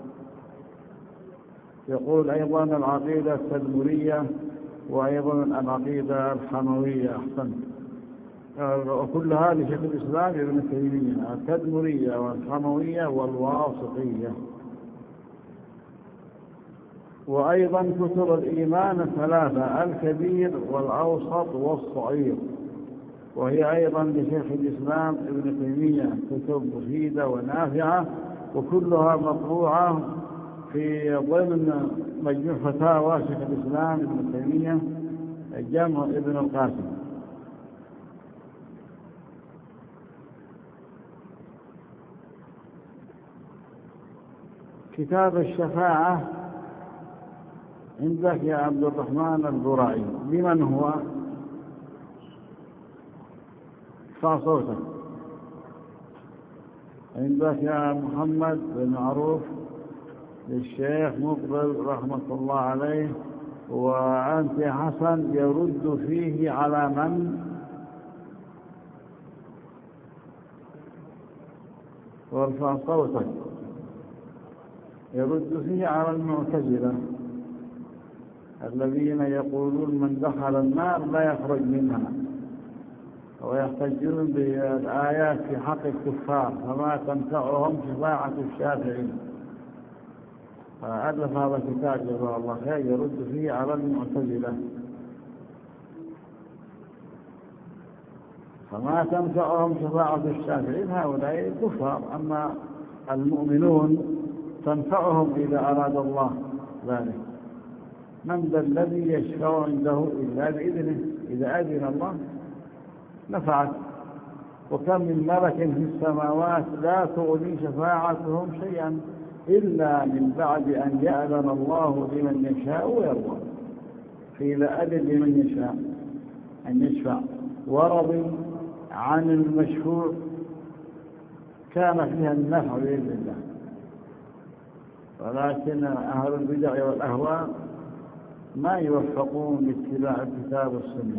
يقول أيضا العقيدة التدمرية وأيضا العقيدة الحموية. أحسن. وكل هذه شيخ الإسلام ابن تيمية، التدمرية والحموية والواسطية. وأيضا كتب الإيمان الثلاثة، الكبير والأوسط والصغير، وهي أيضا لشيخ الإسلام ابن تيمية، كتب مفيدة ونافعة، وكلها مطبوعة في ضمن مجموع فتاوى شيخ الإسلام ابن تيمية جمع ابن القاسم. كتاب الشفاعة عندك يا عبد الرحمن البرعي، لمن هو؟ ارفع صوتك. عندك يا محمد بن معروف للشيخ مقبل رحمة الله عليه. وأنت يا حسن يرد فيه على من؟ وارفع صوتك. يرد فيه على المعتزلة الذين يقولون من دخل النار لا يخرج منها، ويحتجون بالآيات في حق الكفار فما تنفعهم شفاعة الشافعين. فألف هذا الكتاب جزاه الله خير يرد فيه على المعتزلة، فما تنفعهم شفاعة الشافعين، هؤلاء كفار. أما المؤمنون تنفعهم إذا أراد الله ذلك. من ذا الذي يشفع عنده إلا بإذنه، إذا أذن الله نفعت. وكم من ملك في السماوات لا تغني شفاعتهم شيئا إلا من بعد أن يأذن الله لمن يشاء ويرضى. فإذا أذن لمن يشاء أن يشفع ورضي عن المشفوع كان فيها النفع بإذن الله. ولكن أهل البدع والأهواء ما يوفقون لاتباع الكتاب والسنة.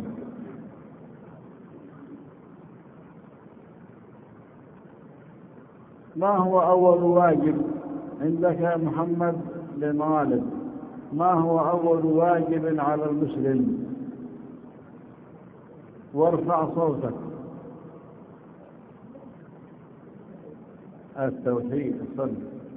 ما هو أول واجب عندك يا محمد بن غالب؟ ما هو أول واجب على المسلم؟ وارفع صوتك. التوحيد. الصلاة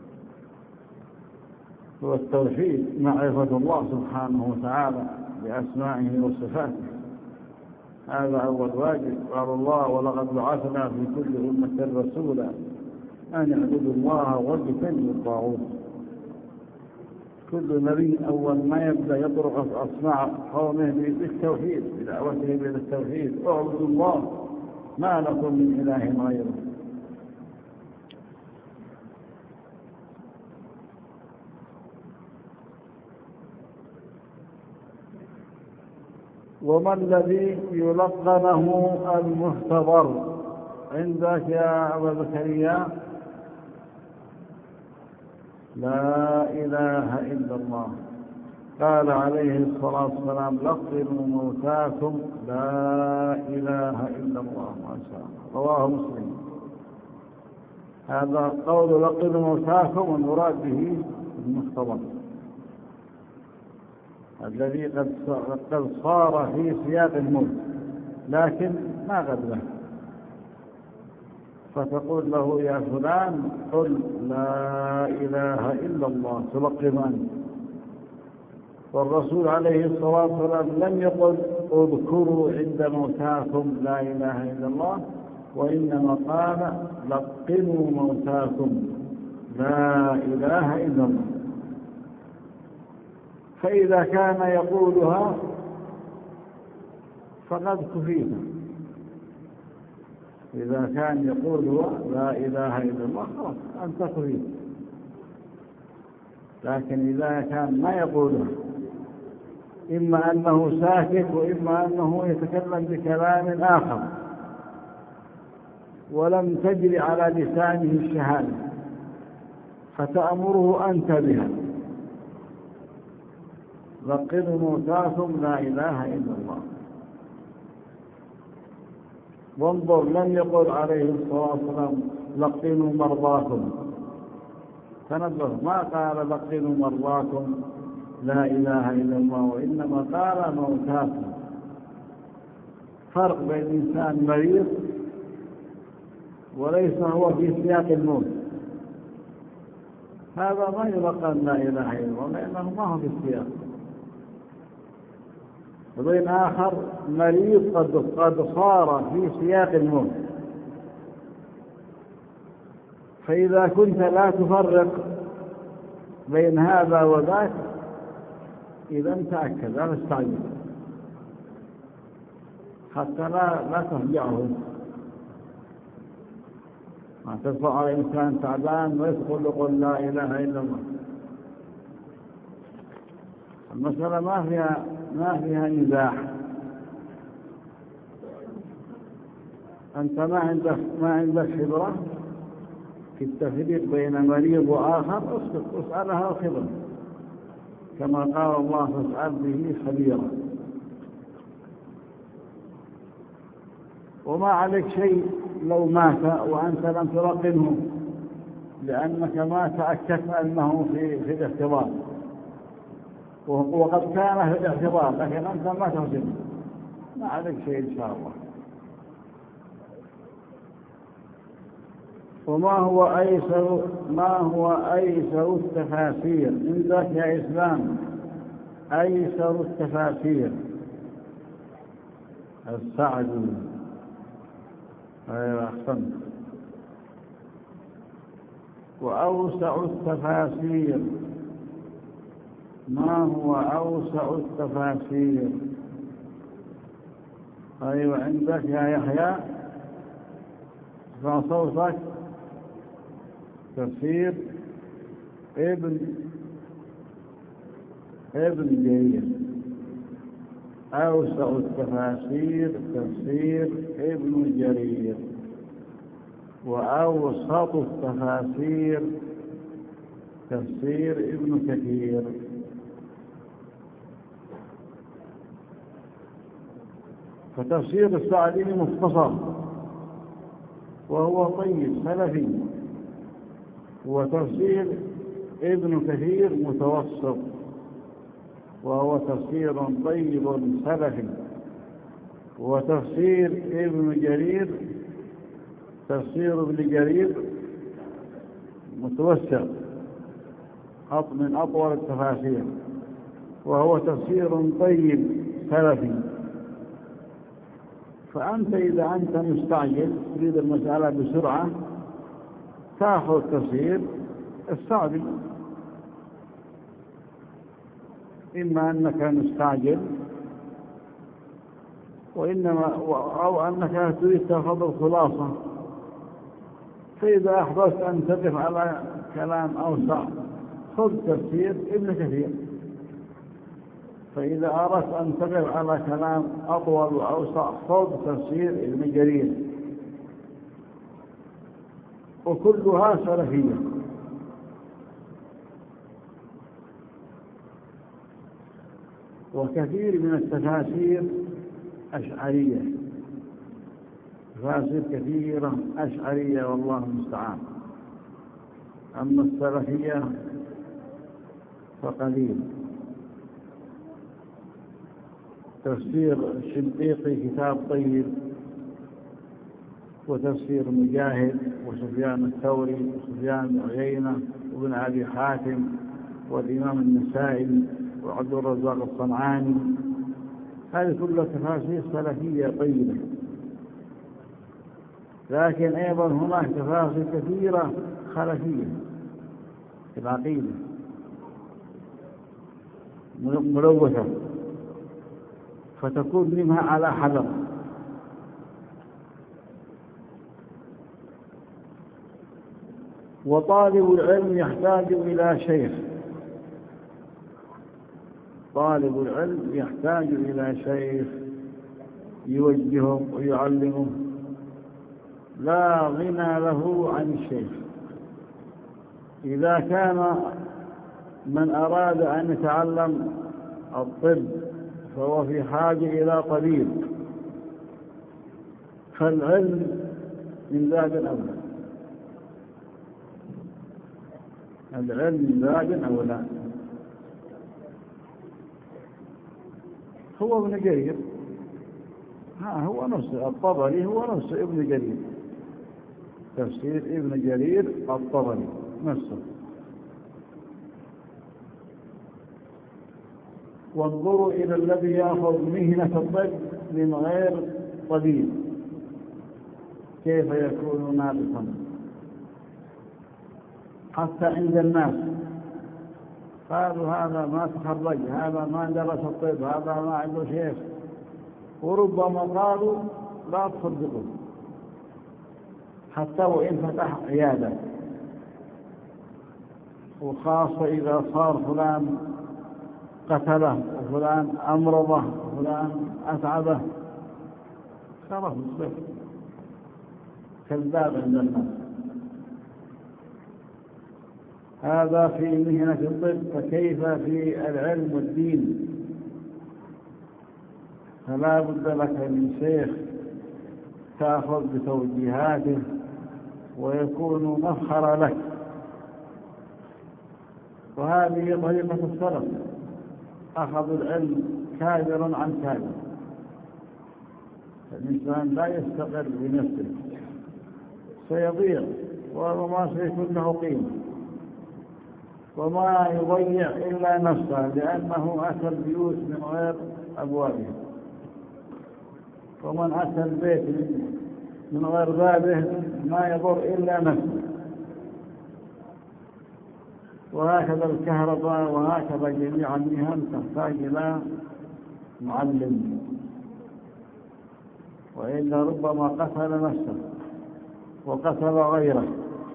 هو التوحيد، معرفة الله سبحانه وتعالى بأسمائه وصفاته، هذا أول واجب. قال الله ولقد بعثنا في كل أمة رسولا أن اعبدوا الله واجتنبوا الطاغوت. كل نبي أول ما يبدأ يطرق أصنع قومه بالتوحيد، بدعوته إلى التوحيد، اعبدوا الله ما لكم من إله غيره. وما الذي يلقنه المحتضر عندك يا أبا زكريا؟ لا إله إلا الله. قال عليه الصلاة والسلام لقنوا موتاكم لا إله إلا الله، ما شاء الله، رواه مسلم. هذا قول لقنوا موتاكم والمراد به المحتضر الذي قد صار في سياق الموت لكن ما قبله، فتقول له يا فلان قل لا إله إلا الله تلقن عنه. والرسول عليه الصلاة والسلام لم يقل اذكروا عند موتاكم لا إله إلا الله، وإنما قال لقنوا موتاكم لا إله إلا الله. فإذا كان يقولها فقد كفيت. إذا كان يقول لا إله إلا الله خلاص أنت كفيت. لكن إذا كان ما يقولها، إما أنه ساكت وإما أنه يتكلم بكلام آخر ولم تجري على لسانه الشهادة فتأمره أنت بها، لقنوا موتاكم لا إله إلا الله. وانظر لم يقل عليه الصلاة والسلام لقنوا مرضاكم، تنبه ما قال لقنوا مرضاكم لا إله إلا الله، وإنما قال موتاكم. فرق بين إنسان مريض وليس هو في سياق الموت، هذا ما يلقن لا إله إلا الله لأنه ما هو في السياق. وبين آخر مريض قد صار في سياق الموت. فإذا كنت لا تفرق بين هذا وذاك إذا تأكد لا تستعجل حتى لا تفجعه. ما تدفع على إنسان تعبان ويدخل يقول لا إله إلا الله. المسألة ما فيها نزاع. أنت ما عندك خبرة في التفريق بين مريض وآخر، اسألها الخبرة كما قال الله فاسأل به خبيرا. وما عليك شيء لو مات وأنت لم تلقنه لأنك ما تأكدت أنه في الاختبار، وقد كان في الاختبار لكن أنت ما تهزمه، ما عليك شيء إن شاء الله. وما هو أيسر التفاسير عندك يا إسلام؟ أيسر التفاسير السعد. أيوة أحسنت. وأوسع التفاسير، ما هو أوسع التفاسير؟ أيوة عندك يا يحيى، اسمع صوتك. تفسير ابن جرير. أوسع التفاسير تفسير ابن جرير، وأوسط التفاسير تفسير ابن كثير. فتفسير السعدي مختصر وهو طيب سلفي، وتفسير ابن كثير متوسط وهو تفسير طيب سلفي، وتفسير تفسير ابن جرير متوسط من أطول التفاسير وهو تفسير طيب سلفي. فأنت إذا أنت مستعجل تريد المسألة بسرعة تأخذ تفسير السعدي، إما أنك مستعجل أو أنك تريد تأخذ الخلاصة. فإذا أحببت أن تقف على كلام أوسع خذ تفسير ابن كثير، فإذا أردت أن تقف على كلام أطول وأوسع خذ تفسير ابن جرير. وكلها سلفية. وكثير من التفاسير أشعرية، تفاسير كثيرة أشعرية والله المستعان. أما السلفية فقليل. تفسير الشنقيطي كتاب طيب، وتفسير مجاهد وسفيان الثوري وسفيان بن عيينة وابن أبي حاتم والإمام النسائي وعبد الرزاق الصنعاني، هذه كلها تفاسير سلفية طيبة. لكن أيضا هناك تفاسير كثيرة خلفية في العقيدة ملوثة. فتكون منها على حذر. وطالب العلم يحتاج إلى شيخ، طالب العلم يحتاج إلى شيخ يوجهه ويعلمه، لا غنى له عن الشيخ. إذا كان من أراد أن يتعلم الطب فهو في حاجة إلى طبيب، فالعلم من باب أولى، العلم من باب أولى. هو ابن جرير، هو نفسه الطبري، هو نفسه ابن جرير، تفسير ابن جرير الطبري نفسه. وانظروا إلى الذي يأخذ مهنة الطب من غير طبيب كيف يكون ناقصا حتى عند الناس. قالوا هذا ما تخرج، هذا ما درس الطب، هذا ما عنده شيخ، وربما قالوا لا تصدقوا حتى وإن فتح عيادة، وخاصة إذا صار فلان قتله وفلان أمرضه وفلان أتعبه، خلاص مصبح كذاب عند الناس. هذا في مهنة الطب، فكيف في العلم والدين؟ فلا بد لك من شيخ تأخذ بتوجيهاته ويكون مفخرا لك. وهذه طريقة السلف، أخذوا العلم كابرا عن كابر. الإنسان لا يستقر بنفسه، سيضيع وما سيكون له قيمة، وما يضيع إلا نفسه، لأنه أتى البيوت من غير أبوابه، ومن أتى البيت من غير بابه ما يضر إلا نفسه. وهكذا الكهرباء، وهكذا جميع المهن تحتاج إلى معلم، وإلا ربما قتل نفسه وقتل غيره.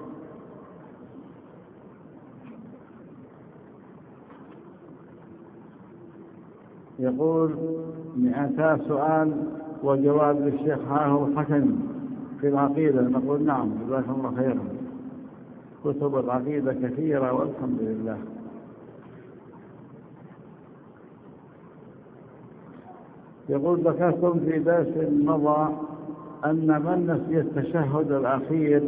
يقول 200 سؤال وجواب للشيخ هاهو الحكمي في العقيدة. نقول نعم، جزاك الله خيرا، كتب العقيدة كثيرة والحمد لله. يقول ذكرتم في درس مضى أن من نسي التشهد الأخير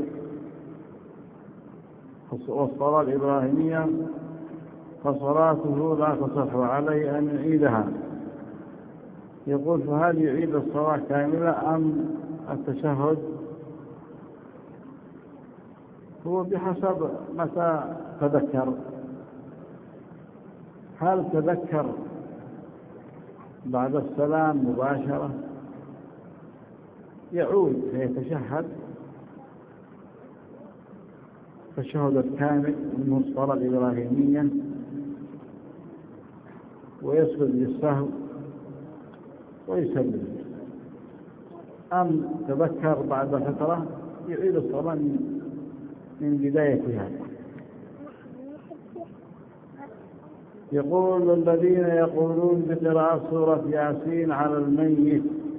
والصلاة الإبراهيمية فصلاته لا تصح، عليه أن يعيدها. يقول فهل يعيد الصلاة كاملة أم التشهد؟ هو بحسب متى تذكر. هل تذكر بعد السلام مباشرة يعود فيتشهد التشهد الكامل منه الصلاة الإبراهيمية ويسجد للسهو ويسلم، أم تذكر بعد فترة يعيد الصلاة من بدايتها. يقول الذين يقولون بقراءة سورة ياسين على الميت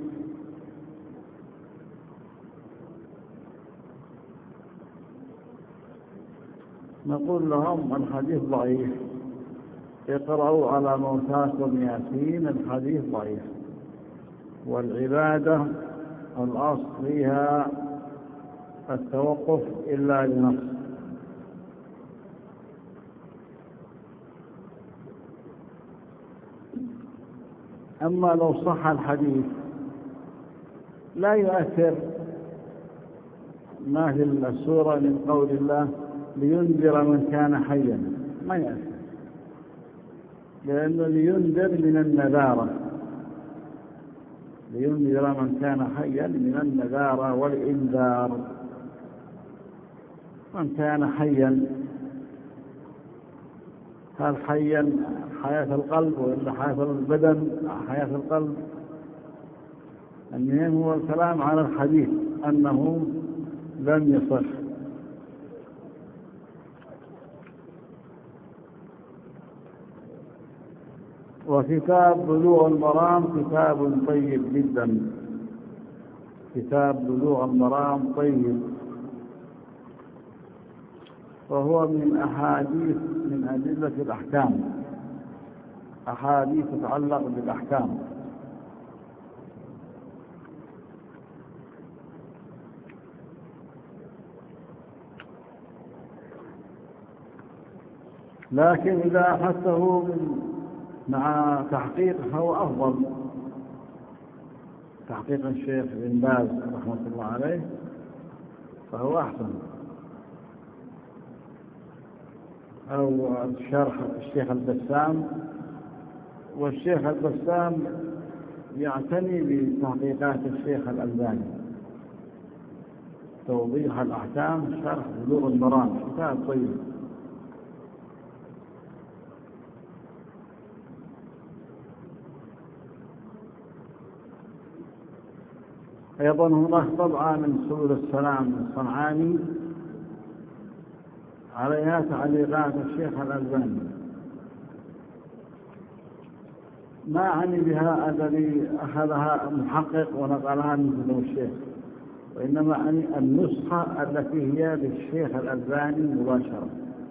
نقول لهم الحديث ضعيف، اقرأوا على موتاكم ياسين، الحديث ضعيف، والعبادة الأصل فيها التوقف إلا لنص. أما لو صح الحديث لا يؤثر ما في السورة من قول الله لينذر من كان حيا، ما يؤثر، لأنه لينذر من النذارة، لينذر من كان حيا من النذارة والإنذار. من كان حيا، هل حيا حياة القلب ولا حياة البدن؟ حياة القلب المهم هو الكلام على الحديث أنه لم يصح. وكتاب بلوغ المرام كتاب طيب جدا، كتاب بلوغ المرام طيب، وهو من أحاديث من أدلة الأحكام، أحاديث تتعلق بالأحكام. لكن إذا أخذته مع تحقيق فهو أفضل، تحقيق الشيخ بن باز رحمة الله عليه فهو أحسن، أو شرح الشيخ البسام. والشيخ البسام يعتني بتحقيقات الشيخ الألباني، توضيح الأحكام شرح بلوغ المرام، كتاب طيب. أيضا هناك طبعة من سبل السلام الصنعاني عليها تعليقات الشيخ الألباني، ما عني بها الذي أخذها محقق ونقلها من كتب الشيخ، وإنما عني النسخة التي هي للشيخ الألباني مباشرة،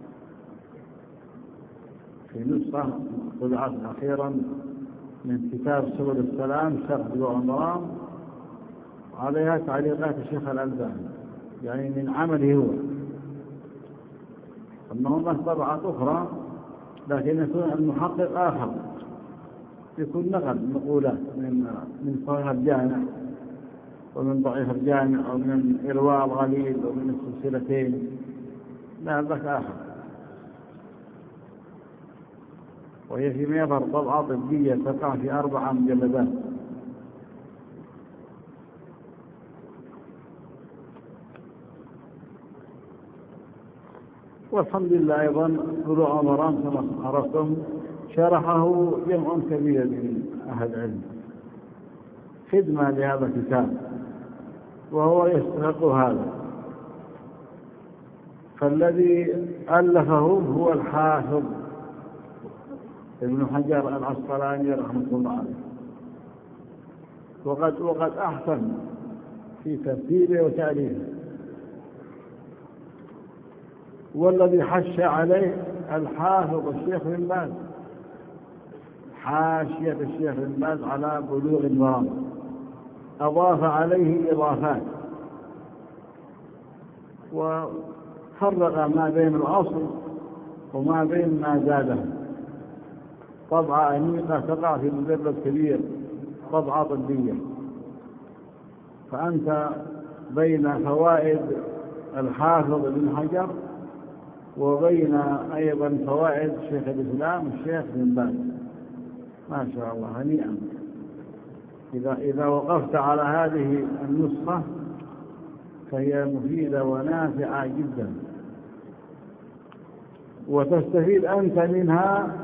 في نسخة طبعت أخيرا من كتاب سبل السلام شرح بلوغ المرام عليها تعليقات الشيخ الألباني، يعني من عمله هو. أما هناك طبعات أخرى لكن يكون المحقق آخر، يكون نقل نقولات من صحيح الجامع ومن ضعيف الجامع أو من إرواء الغليل أو من السلسلتين، لا ذاك آخر. وهي فيما يظهر طبعة طبية تقع في 4 مجلدات. والحمد لله أيضا بلوغ المرام كما عرفتم شرحه جمع كبير من أهل العلم خدمة لهذا الكتاب، وهو يستحق هذا. فالذي ألفه هو الحافظ ابن حجر العسقلاني رحمه الله عليه، وقد أحسن في ترتيبه وتأليفه. والذي حش عليه الحافظ الشيخ بن باز، حاشية الشيخ بن باز على بلوغ المرام، أضاف عليه إضافات وفرق ما بين الأصل وما بين ما زاده. طبعة أنيقة تقع في مجلد كبير، طبعة طبية، فأنت بين فوائد الحافظ ابن حجر وبين أيضا فوائد شيخ الإسلام الشيخ بن باز، ما شاء الله هنيئا. إذا وقفت على هذه النسخة فهي مفيدة ونافعة جدا، وتستفيد أنت منها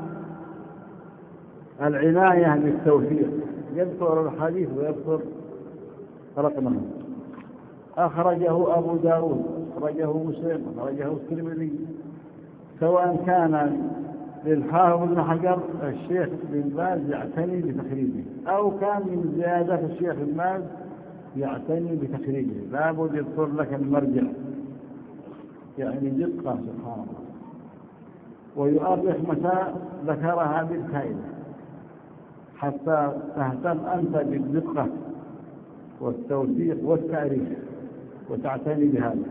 العناية بالتوثيق، يذكر الحديث ويذكر رقمه. أخرجه أبو داود، أخرجه مسلم، أخرجه الترمذي، سواء كان للحافظ ابن حجر الشيخ بن باز يعتني بتخريجه، أو كان من زيادة الشيخ بن باز يعتني بتخريجه، لابد يذكر لك المرجع، يعني دقة سبحان الله، ويؤرخ متى ذكرها بالفائدة حتى تهتم أنت بالدقة والتوثيق والتاريخ وتعتني بهذا.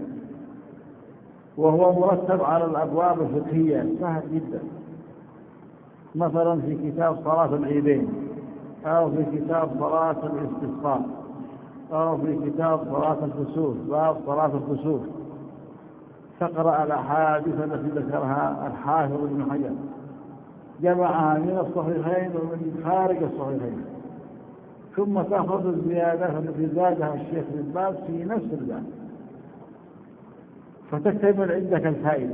وهو مرتب على الأبواب الفقهية، سهل جدا، مثلا في كتاب صلاة العيدين، أو في كتاب صلاة الاستسقاء، أو في كتاب صلاة الكسوف، باب صلاة الكسوف، تقرأ الأحاديث التي ذكرها الحافظ ابن حجر، جمعها من الصحيحين ومن خارج الصحيحين، ثم تأخذ الزيادات التي زادها الشيخ بن باز في نفس الباب، فتكتمل عندك الفائدة.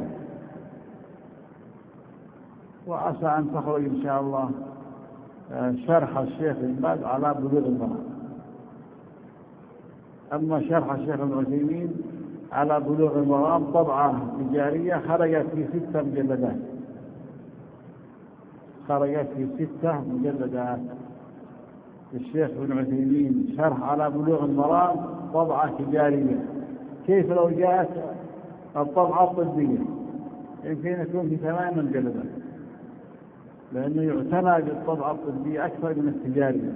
وعسى أن تخرج إن شاء الله شرح الشيخ بن باز على بلوغ المرام. أما شرح الشيخ ابن عثيمين على بلوغ المرام طبعة تجارية خرجت في 6 مجلدات، خرجت في 6 مجلدات. الشيخ ابن عثيمين شرح على بلوغ المرام طبعة تجارية، كيف لو جاءت الطبعة الطبية يمكن يكون في 8 مجلدات، لأنه يعتنى بالطبعة الطبية أكثر من التجارية.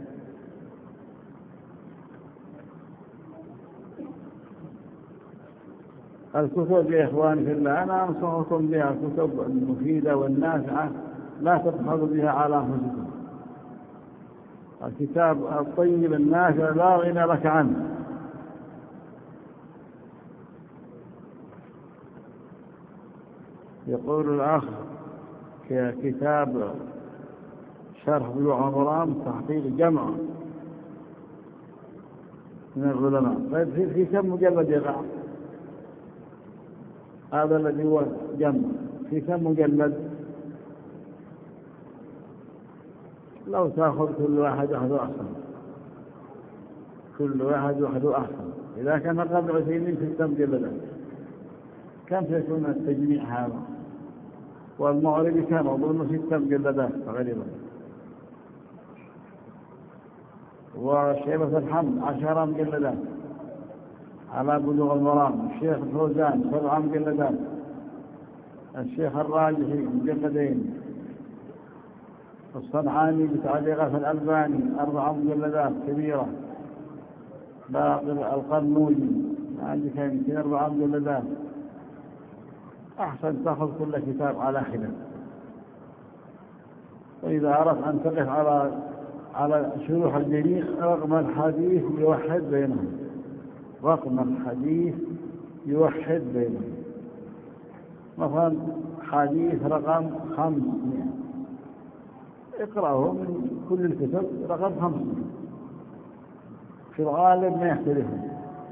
الكتب يا إخواني في الله أنا أنصحكم بها، الكتب المفيدة والنافعة لا تبخلوا بها على أنفسكم. الكتاب الطيب النافع لا غنى لك عنه. يقول الأخ كتاب شرح بلوغ المرام تحقيق جمع من العلماء. طيب في كم مجلد يقع؟ هذا الذي هو جمع في كم مجلد؟ لو تأخذ كل واحد وحده أحسن، كل واحد وحده أحسن. إذا كان قبل عثيمين في 6 مجلدات كم سيكون التجميع هذا؟ والمغربي كان أظن 6 مجلدات تقريبا، وشيبة الحمد 10 مجلدات على بلوغ المرام. الشيخ الفوزان 7 مجلدات. الشيخ الراجحي مجلدين. الصنعاني بتعليقات الألباني 4 مجلدات كبيرة. باقر القرنوجي عندي كان يمكن 4 مجلدات. أحسن تأخذ كل كتاب على حدة. وإذا أردت أن تقف على شروح الجميع رقم الحديث يوحد بينهم، رقم الحديث يوحد بينهم. مثلا حديث رقم 500 اقرأه من كل الكتب رقم 500 في الغالب ما يختلفون.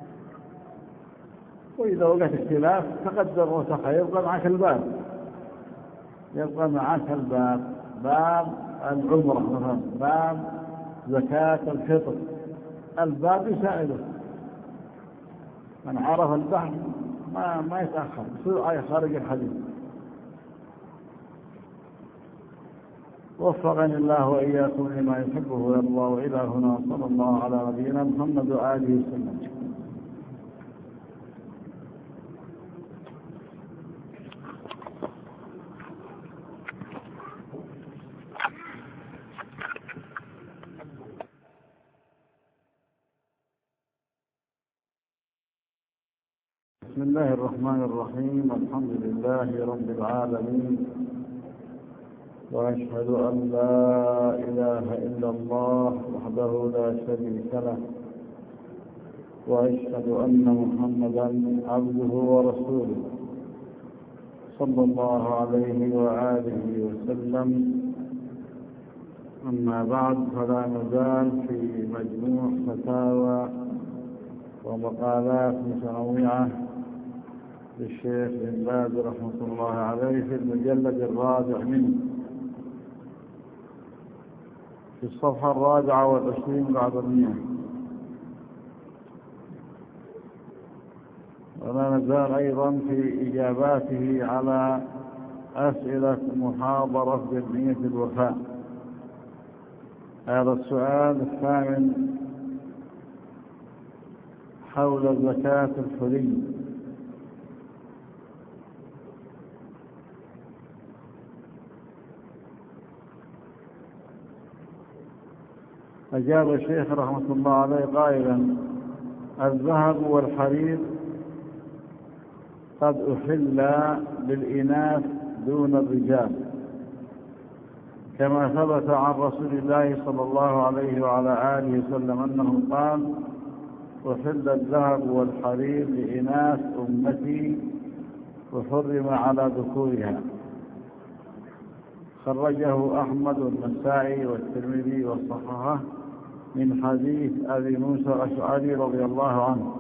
وإذا وقت اختلاف تقدر وتخير يبقى معك الباب، يبقى معك الباب، باب العمرة مثلا، باب زكاة الفطر، الباب يساعده. من عرف البحث ما يتأخر بسرعة خارج الحديث. وفقني الله وإياكم لما يحبه ويرضى. وإلى هنا صلى الله على نبينا محمد وآله وسلم. بسم الله الرحمن الرحيم. الحمد لله رب العالمين، وأشهد أن لا إله إلا الله وحده لا شريك له، وأشهد أن محمدا عبده ورسوله صلى الله عليه وآله وسلم. أما بعد، فلا نزال في مجموع فتاوى ومقالات متنوعة للشيخ بن باز رحمة الله عليه في المجلد الرابع منه، في الصفحة 24 بعد 100. ولا نزال أيضا في إجاباته على أسئلة محاضرة جمعية الوفاء. هذا السؤال الثامن حول زكاة الحلي. أجاب الشيخ رحمة الله عليه قائلا: الذهب والحرير قد أحل بالإناث دون الرجال، كما ثبت عن رسول الله صلى الله عليه وعلى آله وسلم أنه قال: أحل الذهب والحرير لإناث أمتي وحرم على ذكورها. خرجه أحمد والنسائي والترمذي والصححة من حديث أبي موسى الأشعري رضي الله عنه.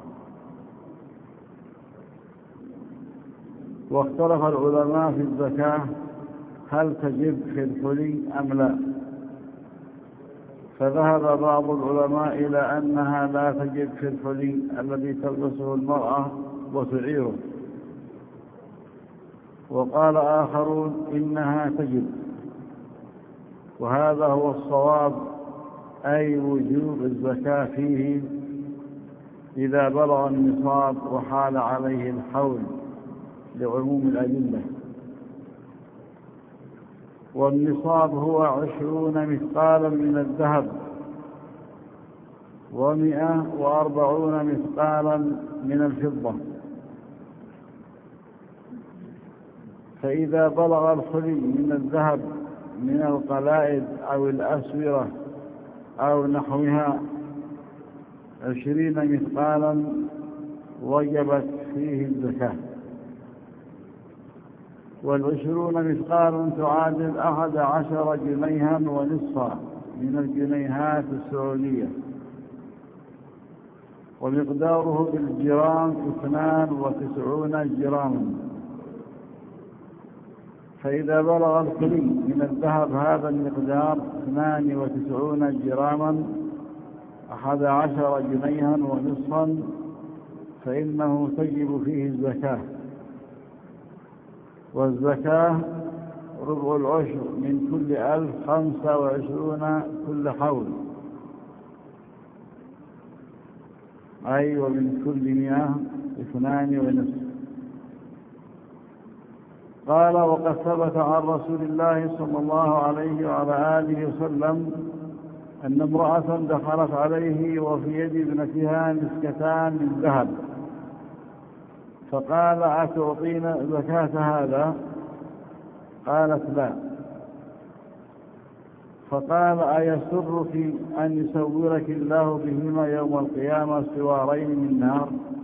واختلف العلماء في الزكاة هل تجب في الحلي أم لا، فذهب بعض العلماء إلى أنها لا تجب في الحلي الذي تلبسه المرأة وتعيره، وقال آخرون إنها تجب، وهذا هو الصواب، أي وجوب الزكاة فيه إذا بلغ النصاب وحال عليه الحول لعموم الأدلة. والنصاب هو 20 مثقالا من الذهب و140 مثقالا من الفضة. فإذا بلغ الحلي من الذهب من القلائد أو الأسورة أو نحوها 20 مثقالا وجبت فيه الزكاة. 20 مثقالا تعادل 11 جنيها ونصفا من الجنيهات السعودية، ومقداره بالجرام 92 جراما. فإذا بلغ الحلي من الذهب هذا المقدار 92 جراما 11 جنيها ونصفا فإنه تجب فيه الزكاة. والزكاة ربع العشر من كل 1000 25 كل حول، أي ومن كل 100 2.5. قال: وقد ثبت عن رسول الله صلى الله عليه وعلى آله وسلم أن امرأة دخلت عليه وفي يد ابنتها مسكتان من ذهب، فقال: أتعطين زكاة هذا؟ قالت: لا. فقال: أيسرك أن يسورك الله بهما يوم القيامة سوارين من نار؟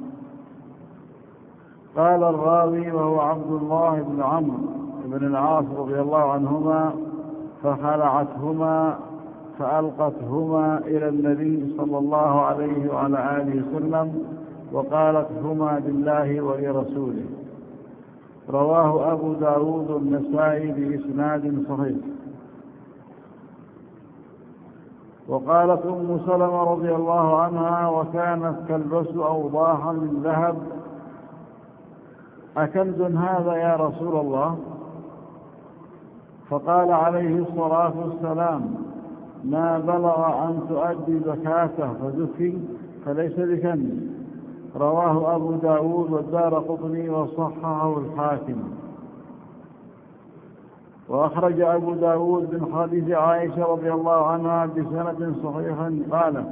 قال الراوي وهو عبد الله بن عمرو بن العاص رضي الله عنهما: فخلعتهما فألقتهما إلى النبي صلى الله عليه وعلى آله وسلم وقالت: هما لله ولرسوله. رواه أبو داود والنسائي بإسناد صحيح. وقالت أم سلمة رضي الله عنها: وكانت تلبس أوضاحا من ذهب، أكنز هذا يا رسول الله؟ فقال عليه الصلاة والسلام: ما بلغ أن تؤدي زكاته فزكي فليس بكنز. رواه أبو داود والدارقطني وصححه الحاكم. وأخرج أبو داود من حديث عائشة رضي الله عنها بسند صحيح قال: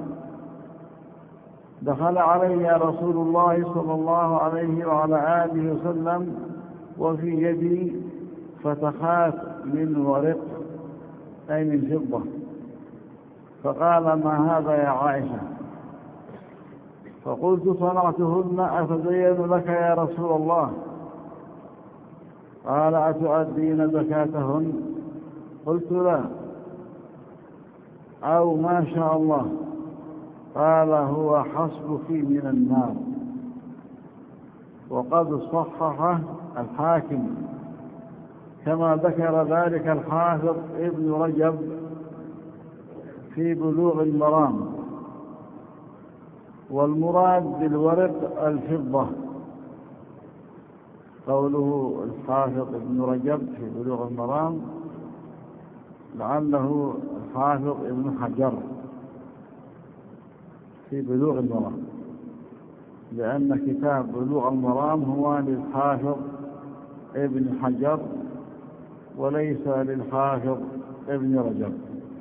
دخل علي رسول الله صلى الله عليه وعلى آله وسلم وفي يدي فتخات من ورق، أي من فضة، فقال: ما هذا يا عائشة؟ فقلت: صنعتهن أتزين لك يا رسول الله؟ قال: أتؤدين زكاتهن؟ قلت: لا. أو ما شاء الله. قال: هو حسبك من النار. وقد صححه الحاكم كما ذكر ذلك الحافظ ابن رجب في بلوغ المرام. والمراد بالورق الفضة، قوله الحافظ ابن رجب في بلوغ المرام لعله الحافظ ابن حجر في بلوغ المرام، لأن كتاب بلوغ المرام هو للحافظ ابن حجر وليس للحافظ ابن رجب.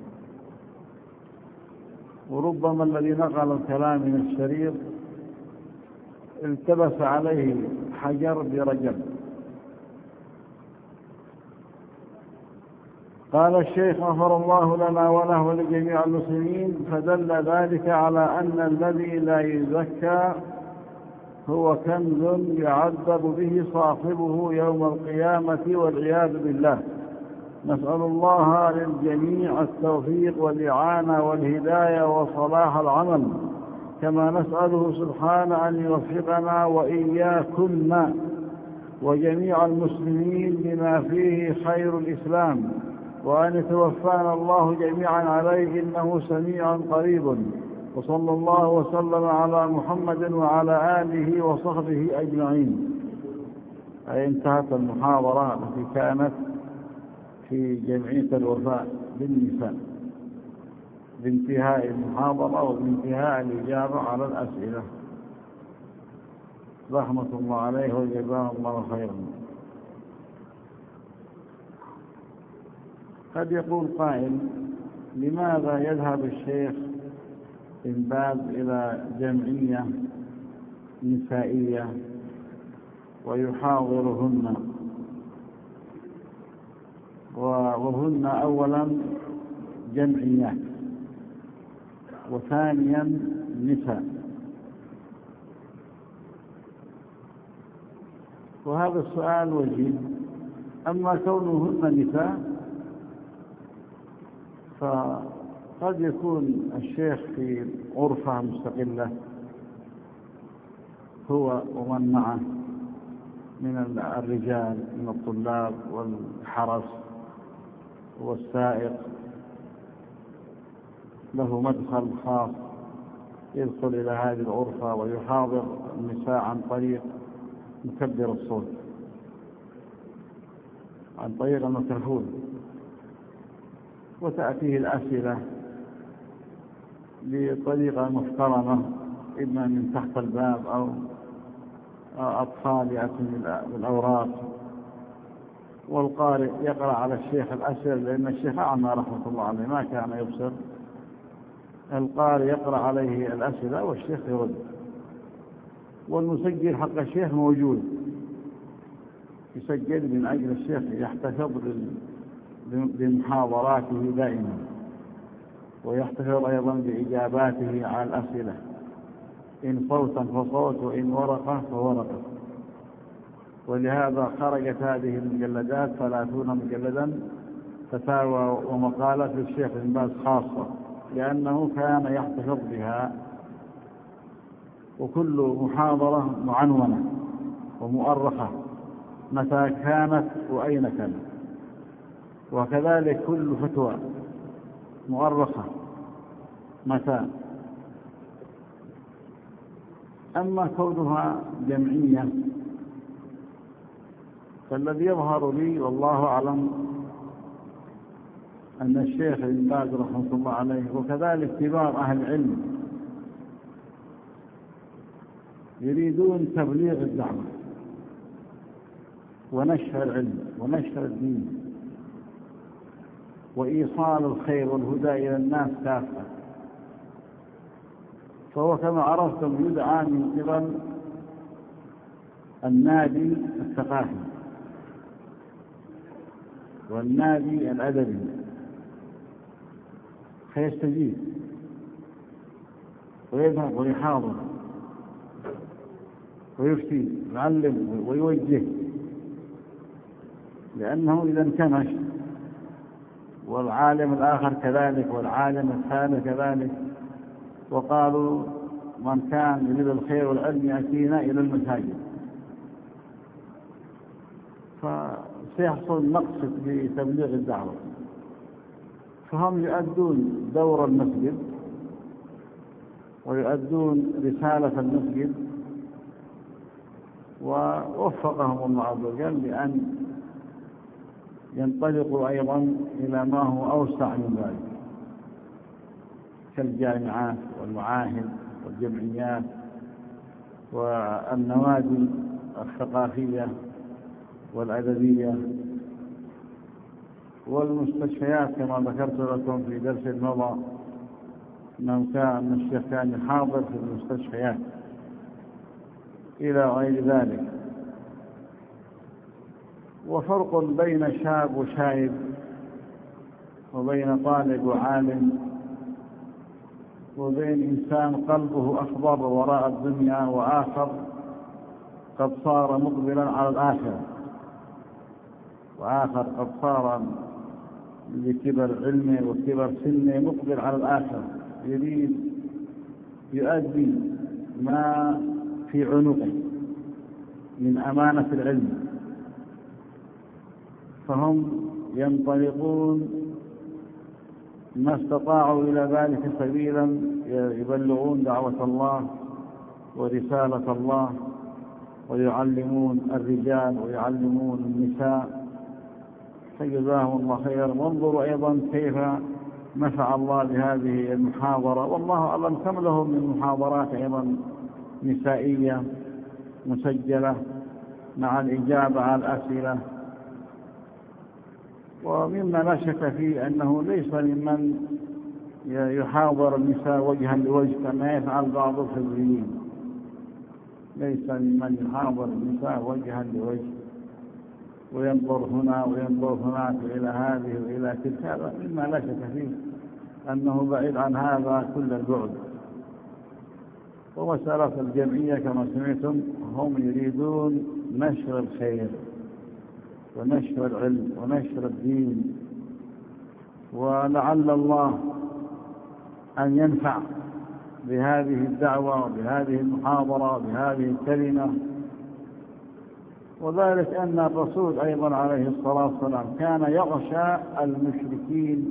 وربما الذي نقل الكلام من الشريط التبس عليه حجر برجب. قال الشيخ غفر الله لنا وله ولجميع المسلمين: فدل ذلك على أن الذي لا يزكى هو كنز يعذب به صاحبه يوم القيامة والعياذ بالله. نسأل الله للجميع التوفيق والإعانة والهداية وصلاح العمل، كما نسأله سبحانه أن يوفقنا وإياكن وجميع المسلمين لما فيه خير الإسلام وأن يتوفانا الله جميعا عليه إنه سميع قريب. وصلى الله وسلم على محمد وعلى آله وصحبه أجمعين. أي انتهت المحاضرة التي كانت في جمعية الوفاء بالنساء بانتهاء المحاضرة وبانتهاء الإجابة على الأسئلة، رحمة الله عليه وجزاه الله خيرا. قد يقول قائل: لماذا يذهب الشيخ بن باز إلى جمعية نسائية ويحاضرهن، وهن أولا جمعيات، وثانيا نساء؟ وهذا السؤال وجيه. أما كونهن نساء فقد يكون الشيخ في غرفة مستقلة هو ومن معه من الرجال من الطلاب والحرس والسائق، له مدخل خاص يدخل إلى هذه الغرفة ويحاضر النساء عن طريق مكبر الصوت، عن طريق الميكروفون، وتأتيه الأسئلة بطريقة محترمة، إما من تحت الباب أو أطفال يأتون بالأوراق، والقارئ يقرأ على الشيخ الأسئلة، لأن الشيخ أعمى رحمة الله عليه ما كان يبصر. القارئ يقرأ عليه الأسئلة والشيخ يرد، والمسجل حق الشيخ موجود يسجل من أجل الشيخ يحتفظ بمحاضراته دائما، ويحتفظ أيضا بإجاباته على الأسئلة، إن صوتا فصوت وإن ورقة فورقة. ولهذا خرجت هذه المجلدات 30 مجلدا فتاوى ومقالات للشيخ بن باز خاصة، لأنه كان يحتفظ بها، وكل محاضرة معنونة ومؤرخة متى كانت وأين كانت، وكذلك كل فتوى مؤرخة متى. أما كونها جمعية فالذي يظهر لي والله أعلم أن الشيخ بن باز رحمه الله عليه وكذلك كبار أهل العلم يريدون تبليغ الدعوة ونشر العلم ونشر الدين وإيصال الخير والهدى إلى الناس كافة. فهو كما عرفتم يدعى من قبل النادي الثقافي والنادي الأدبي، فيستجيب ويذهب ويحاضر ويفتي ويعلم ويوجه، لأنه إذا انكمش والعالم الآخر كذلك والعالم الثالث كذلك، وقالوا من كان يريد الخير والعلم يأتينا إلى المساجد، فسيحصل نقص في تبليغ الدعوة. فهم يؤدون دور المسجد ويؤدون رسالة المسجد، ووفقهم الله عز وجل بأن ينطلقوا أيضا إلى ما هو أوسع من ذلك، كالجامعات والمعاهد والجمعيات والنوادي الثقافية والأدبية والمستشفيات، كما ذكرت لكم في درس المضى أن الشيخ كان يحاضر في المستشفيات إلى غير ذلك. وفرق بين شاب وشايب وبين طالب وعالم وبين إنسان قلبه أخضر وراء الدنيا وآخر قد صار مقبلا على الآخرة، وآخر قد صار لكبر علمه وكبر سنه مقبل على الآخرة، يريد يؤدي ما في عنقه من أمانة العلم. فهم ينطلقون ما استطاعوا إلى ذلك سبيلا يبلغون دعوة الله ورسالة الله، ويعلمون الرجال ويعلمون النساء، فجزاهم الله خيرا. وانظروا أيضا كيف نفع الله بهذه المحاضرة، والله أعلم كم لهم من محاضرات أيضا نسائية مسجلة مع الإجابة على الأسئلة. ومما لا شك فيه أنه ليس لمن يحاضر النساء وجها لوجه كما يفعل بعض الحزبيين، ليس لمن يحاضر النساء وجها لوجه وينظر هنا وينظر هناك إلى هذه وإلى تلك، هذا مما لا شك فيه أنه بعيد عن هذا كل البعد. ومسألة الجمعية كما سمعتم هم يريدون نشر الخير ونشر العلم ونشر الدين، ولعل الله أن ينفع بهذه الدعوة وبهذه المحاضرة وبهذه الكلمة. وذلك أن الرسول أيضا عليه الصلاة والسلام كان يغشى المشركين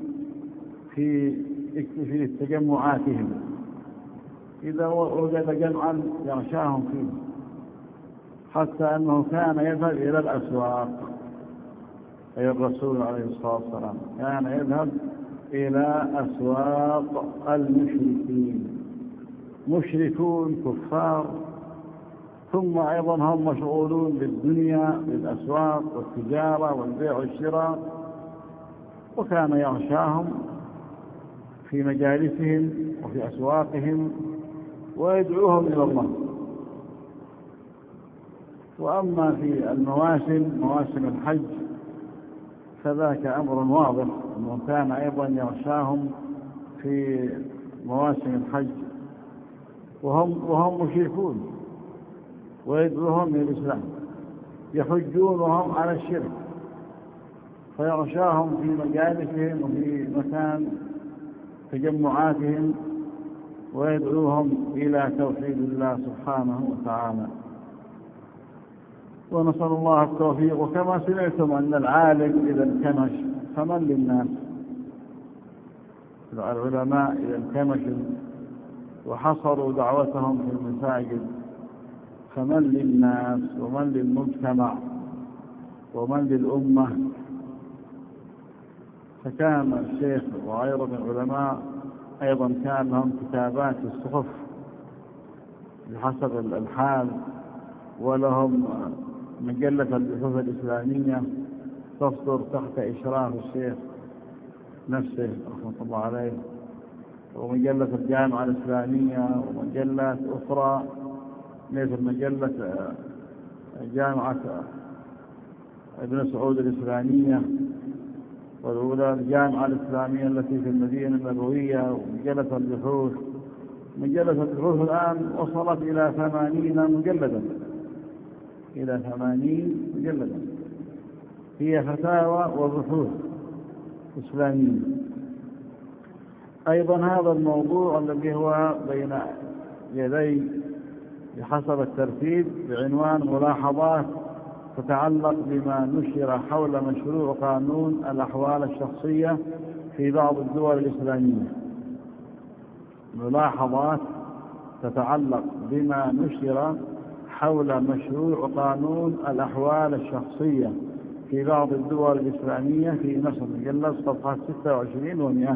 في تجمعاتهم، إذا وجد جمعا يغشاهم فيه، حتى أنه كان يذهب إلى الأسواق، أي الرسول عليه الصلاة والسلام كان يذهب إلى أسواق المشركين، مشركون كفار، ثم أيضا هم مشغولون بالدنيا بالأسواق والتجارة والبيع والشراء، وكان يغشاهم في مجالسهم وفي أسواقهم ويدعوهم إلى الله. وأما في المواسم مواسم الحج فذاك أمر واضح أنه كان أيضا يغشاهم في مواسم الحج وهم مشركون ويدعوهم إلى الإسلام، يحجون وهم على الشرك، فيغشاهم في مجالسهم وفي مكان تجمعاتهم ويدعوهم إلى توحيد الله سبحانه وتعالى. ونسأل الله التوفيق. وكما سمعتم أن العالم إذا انكمش فمن للناس، العلماء إذا انكمشوا وحصروا دعوتهم في المساجد فمن للناس ومن للمجتمع ومن للأمة. فكان الشيخ وغيره من العلماء أيضا كان لهم كتابات في الصحف بحسب الحال، ولهم مجلة البحوث الإسلامية تصدر تحت إشراف الشيخ نفسه رحمة الله عليه، ومجلة الجامعة الإسلامية، ومجلات أخرى مثل مجلة جامعة ابن سعود الإسلامية، والأولى الجامعة الإسلامية التي في المدينة النبوية، ومجلة البحوث. مجلة البحوث الآن وصلت إلى 80 مجلدا، إلى 80 مجلدا، هي فتاوى وبحوث إسلامية. أيضا هذا الموضوع الذي هو بين يدي بحسب الترتيب بعنوان ملاحظات تتعلق بما نشر حول مشروع قانون الأحوال الشخصية في بعض الدول الإسلامية. ملاحظات تتعلق بما نشر حول مشروع قانون الأحوال الشخصية في بعض الدول الإسلامية في مصر، مجلد صفحة 26 و100.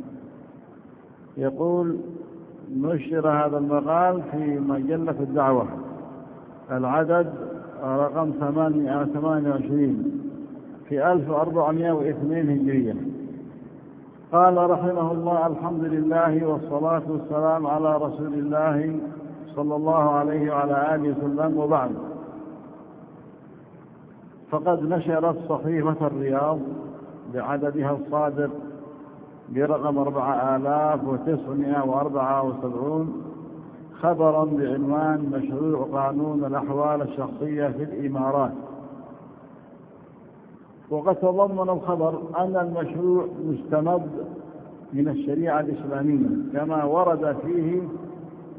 يقول: نشر هذا المقال في مجلة الدعوة العدد رقم 28 في 1402 هجرية. قال رحمه الله: الحمد لله والصلاة والسلام على رسول الله صلى الله عليه وعلى آله وسلم، وبعد. فقد نشرت صحيفة الرياض بعددها الصادر برقم 4974 خبرا بعنوان مشروع قانون الأحوال الشخصية في الإمارات. وقد تضمن الخبر أن المشروع مستمد من الشريعة الإسلامية كما ورد فيه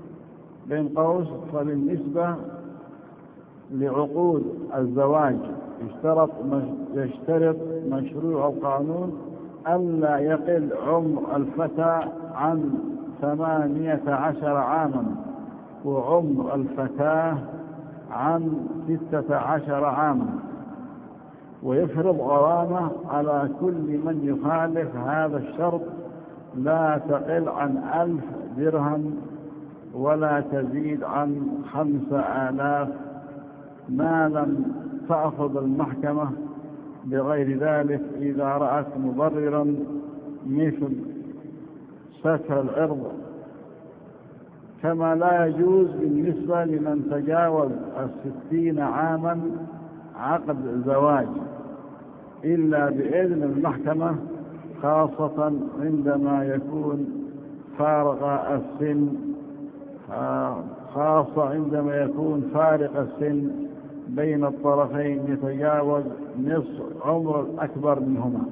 بين قوس فبالنسبة لعقود الزواج يشترط مشروع القانون ألا يقل عمر الفتى عن 18 عاما، وعمر الفتاة عن 16 عاما، ويفرض غرامة على كل من يخالف هذا الشرط لا تقل عن 1000 درهم ولا تزيد عن 5000 ما لم تأخذ المحكمة بغير ذلك إذا رأت مبررا مثل ستر العرض. كما لا يجوز بالنسبة لمن تجاوز 60 عاما عقد زواج إلا بإذن المحكمة، خاصة عندما يكون فارق السن بين الطرفين يتجاوز نصف عمر الأكبر منهما.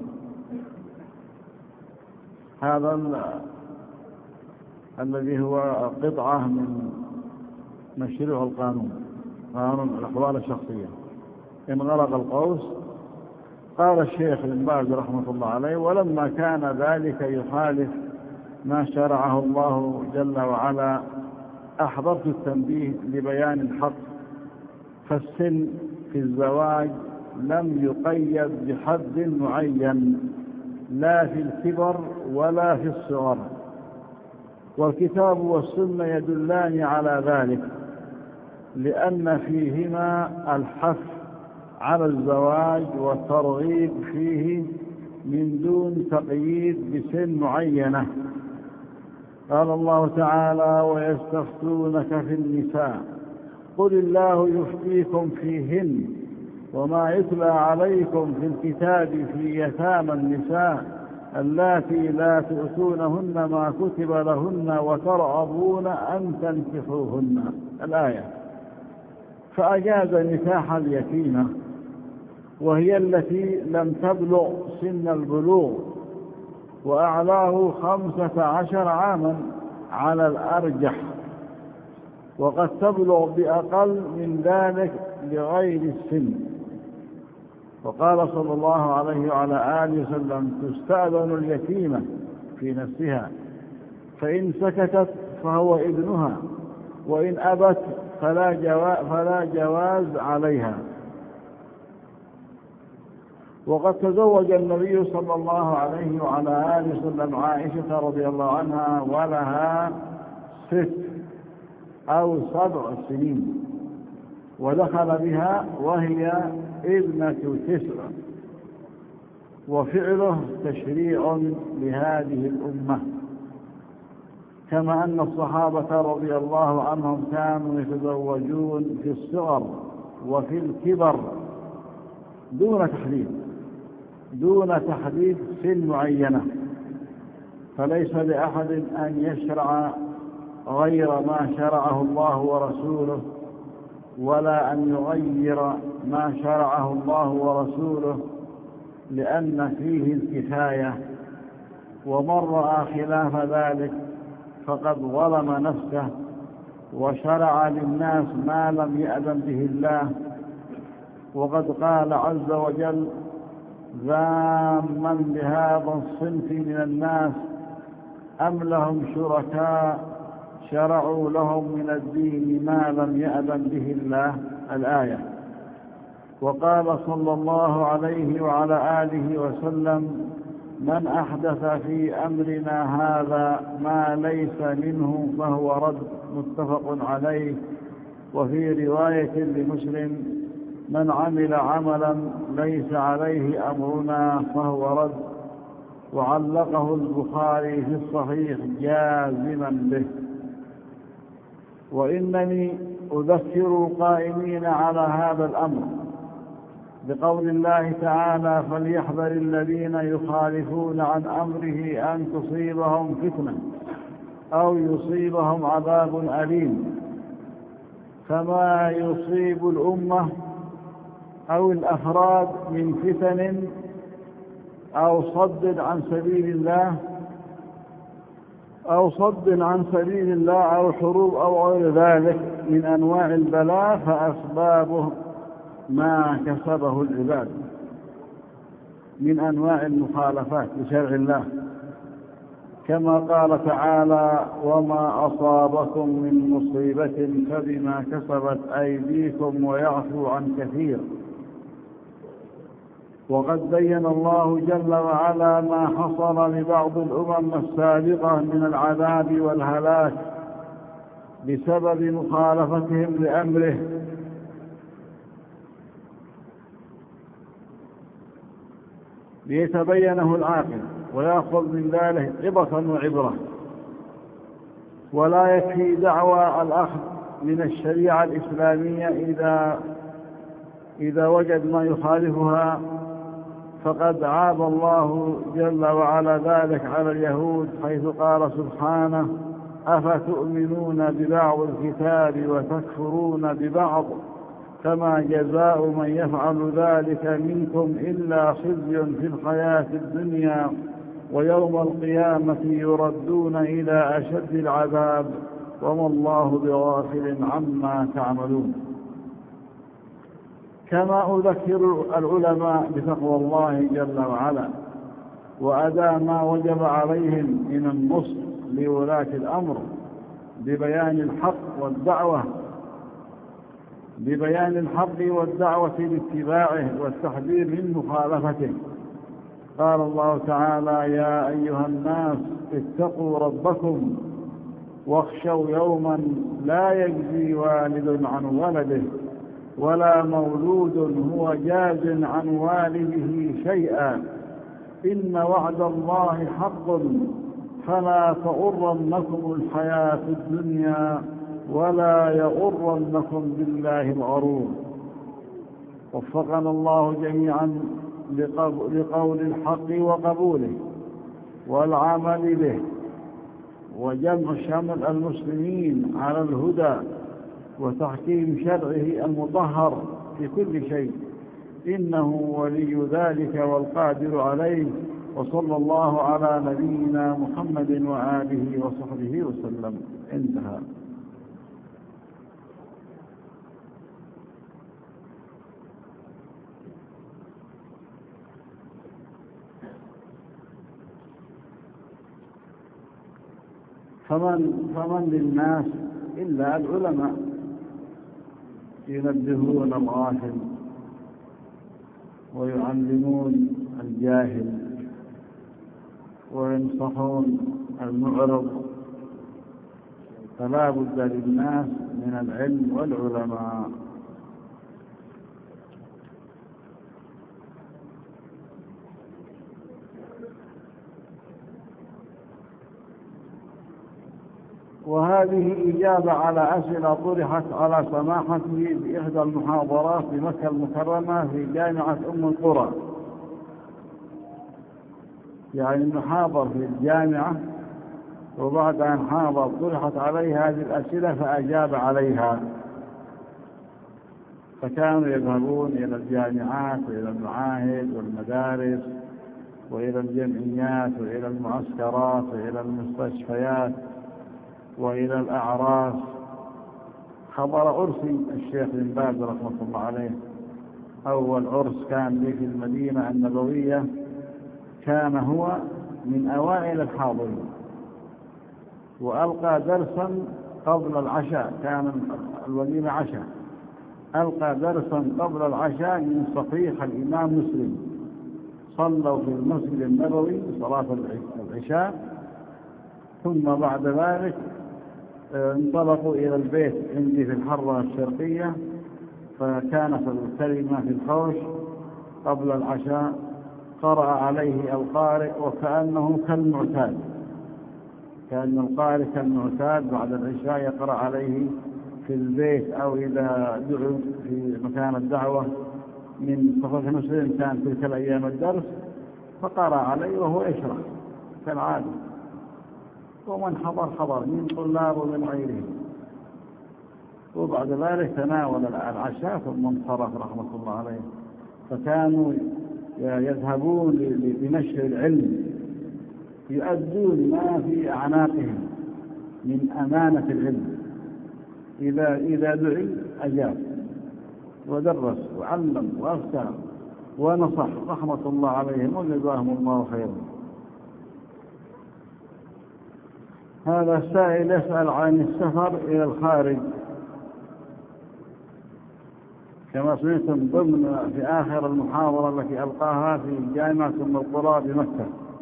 هذا الذي هو قطعة من مشروع القانون، قانون الأحوال الشخصية. إن غرق القوس قال الشيخ ابن باز رحمة الله عليه: ولما كان ذلك يخالف ما شرعه الله جل وعلا أحضرت التنبيه لبيان الحق، فالسن في الزواج لم يقيد بحد معين لا في الكبر ولا في الصغر، والكتاب والسنة يدلان على ذلك، لأن فيهما الحث على الزواج والترغيب فيه من دون تقييد بسن معينة. قال الله تعالى: ويستفتونك في النساء قل الله يفتيكم فيهن وما يتلى عليكم في الكتاب في يتامى النساء اللاتي لا تؤتونهن ما كتب لهن وترغبون أن تنكحوهن. الآية. فأجاز نكاح اليتيمة وهي التي لم تبلغ سن البلوغ، وأعلاه 15 عاما على الأرجح، وقد تبلغ بأقل من ذلك لغير السن. وقال صلى الله عليه وعلى آله وسلم: تستأذن اليتيمة في نفسها، فإن سكتت فهو ابنها، وإن أبت فلا جواز عليها. وقد تزوج النبي صلى الله عليه وعلى آله وسلم عائشة رضي الله عنها ولها 6 أو 7 سنين، ودخل بها وهي ابنة 9، وفعله تشريع لهذه الأمة. كما أن الصحابة رضي الله عنهم كانوا يتزوجون في الصغر وفي الكبر دون تحديد سن معينة، فليس لأحد أن يشرع غير ما شرعه الله ورسوله، ولا أن يغير ما شرعه الله ورسوله، لأن فيه الكفاية، ومن رأى خلاف ذلك فقد ظلم نفسه وشرع للناس ما لم يأذن به الله. وقد قال عز وجل ذاما بهذا الصنف من الناس: أم لهم شركاء شرعوا لهم من الدين ما لم يأذن به الله. الآية. وقال صلى الله عليه وعلى آله وسلم: من أحدث في أمرنا هذا ما ليس منه فهو رد. متفق عليه. وفي رواية لمسلم: من عمل عملا ليس عليه أمرنا فهو رد. وعلقه البخاري في الصحيح جازما به. وإنني أذكر القائمين على هذا الأمر بقول الله تعالى: فليحذر الذين يخالفون عن أمره أن تصيبهم فتنة أو يصيبهم عذاب أليم. فما يصيب الأمة أو الأفراد من فتن أو صد عن سبيل الله أو حروب أو غير ذلك من أنواع البلاء ما كسبه العباد من أنواع المخالفات لشرع الله، كما قال تعالى: وما أصابكم من مصيبة فبما كسبت أيديكم ويعفو عن كثير. وقد بين الله جل وعلا ما حصل لبعض الأمم السابقة من العذاب والهلاك بسبب مخالفتهم لأمره، ليتبينه العاقل ويأخذ من ذلك عبرة وعبرة. ولا يكفي دعوى الأخذ من الشريعة الإسلامية إذا وجد ما يخالفها، فقد عاب الله جل وعلا ذلك على اليهود، حيث قال سبحانه: أفتؤمنون ببعض الكتاب وتكفرون ببعض، فما جزاء من يفعل ذلك منكم إلا خزي في الحياة الدنيا ويوم القيامة يردون إلى أشد العذاب وما الله بغافل عما تعملون. كما أذكر العلماء بتقوى الله جل وعلا وأداء ما وجب عليهم من النصح لولاة الأمر ببيان الحق والدعوة لاتباعه والتحذير من مخالفته. قال الله تعالى: يا أيها الناس اتقوا ربكم واخشوا يوما لا يجزي والد عن ولده ولا مولود هو جاز عن والده شيئا، إن وعد الله حق فلا تغرنكم الحياة الدنيا ولا يغرنكم بالله الغرور. وفقنا الله جميعا لقول الحق وقبوله والعمل به، وجمع شمل المسلمين على الهدى وتحكيم شرعه المطهر في كل شيء، إنه ولي ذلك والقادر عليه. وصلى الله على نبينا محمد وآله وصحبه وسلم. انتهى. فمن للناس إلا العلماء ينبهون الغافل ويعلمون الجاهل وينصحون المعرض، فلا بد للناس من العلم والعلماء. وهذه إجابة على أسئلة طرحت على سماحته بإحدى المحاضرات بمكة المكرمة في جامعة أم القرى. يعني محاضر في الجامعة، وبعد أن حاضر طرحت عليه هذه الأسئلة فأجاب عليها، فكانوا يذهبون إلى الجامعات وإلى المعاهد والمدارس وإلى الجمعيات وإلى المعسكرات وإلى المستشفيات وإلى الأعراس. خبر عرسي الشيخ بن باز رحمة الله عليه، أول عرس كان لي في المدينة النبوية، كان هو من أوائل الحاضرين، وألقى درسا قبل العشاء، كان الوليمة عشاء، ألقى درسا قبل العشاء من صحيح الإمام مسلم. صلوا في المسجد النبوي صلاة العشاء، ثم بعد ذلك انطلقوا إلى البيت عندي في الحرة الشرقية، فكانت الكلمة في الحوش قبل العشاء، قرأ عليه القارئ وكأنه كالمعتاد، كأن القارئ كالمعتاد بعد العشاء يقرأ عليه في البيت، أو إذا دعوا في مكان الدعوة من صفحة مسلم كان تلك الأيام الدرس، فقرأ عليه وهو يشرح كالعادة، ومن حضر من طلاب ومن غيرهم. وبعد ذلك تناول العشاء ثم انصرف رحمة الله عليه. فكانوا يذهبون لنشر العلم، يؤدون ما في أعناقهم من أمانة العلم. إذا دعي أجاب، ودرس وعلم وأفتى ونصح رحمة الله عليهم وجزاهم الله خيرا. هذا السائل يسأل عن السفر إلى الخارج، كما سمعتم ضمن في آخر المحاضرة التي ألقاها في جامعة أم القرى بمكة.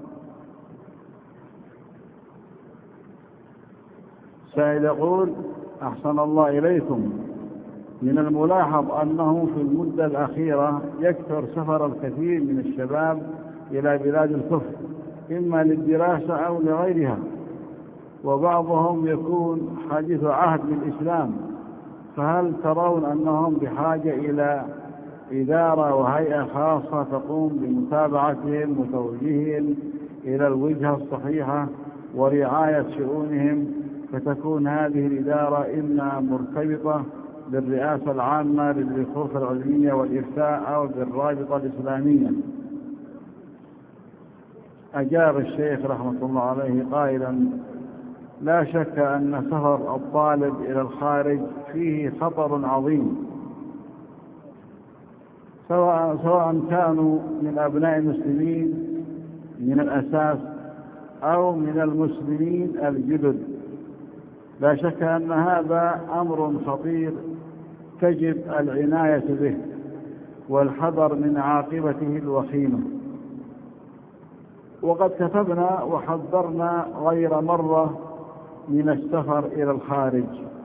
السائل يقول: أحسن الله إليكم، من الملاحظ أنه في المدة الأخيرة يكثر سفر الكثير من الشباب إلى بلاد الكفر، إما للدراسة أو لغيرها، وبعضهم يكون حديث عهد بالإسلام، فهل ترون أنهم بحاجة إلى إدارة وهيئة خاصة تقوم بمتابعتهم وتوجيههم إلى الوجهة الصحيحة ورعاية شؤونهم، فتكون هذه الإدارة إما مرتبطة بالرئاسة العامة للبحوث العلمية والإفتاء أو بالرابطة الإسلامية؟ أجاب الشيخ رحمة الله عليه قائلا: لا شك أن سفر الطالب إلى الخارج فيه خطر عظيم، سواء كانوا من أبناء المسلمين من الأساس أو من المسلمين الجدد. لا شك أن هذا أمر خطير تجب العناية به والحذر من عاقبته الوخيمة. وقد كتبنا وحذرنا غير مرة من السفر إلى الخارج،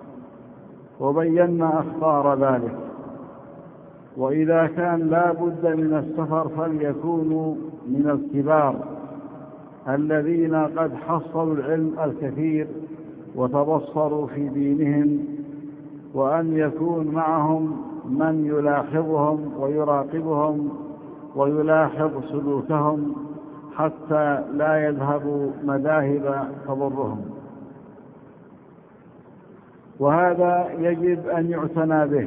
وبينا أخطار ذلك، وإذا كان لا بد من السفر فليكونوا من الكبار الذين قد حصلوا العلم الكثير وتبصروا في دينهم، وأن يكون معهم من يلاحظهم ويراقبهم ويلاحظ سلوكهم حتى لا يذهبوا مذاهب تضرهم. وهذا يجب أن يعتنى به،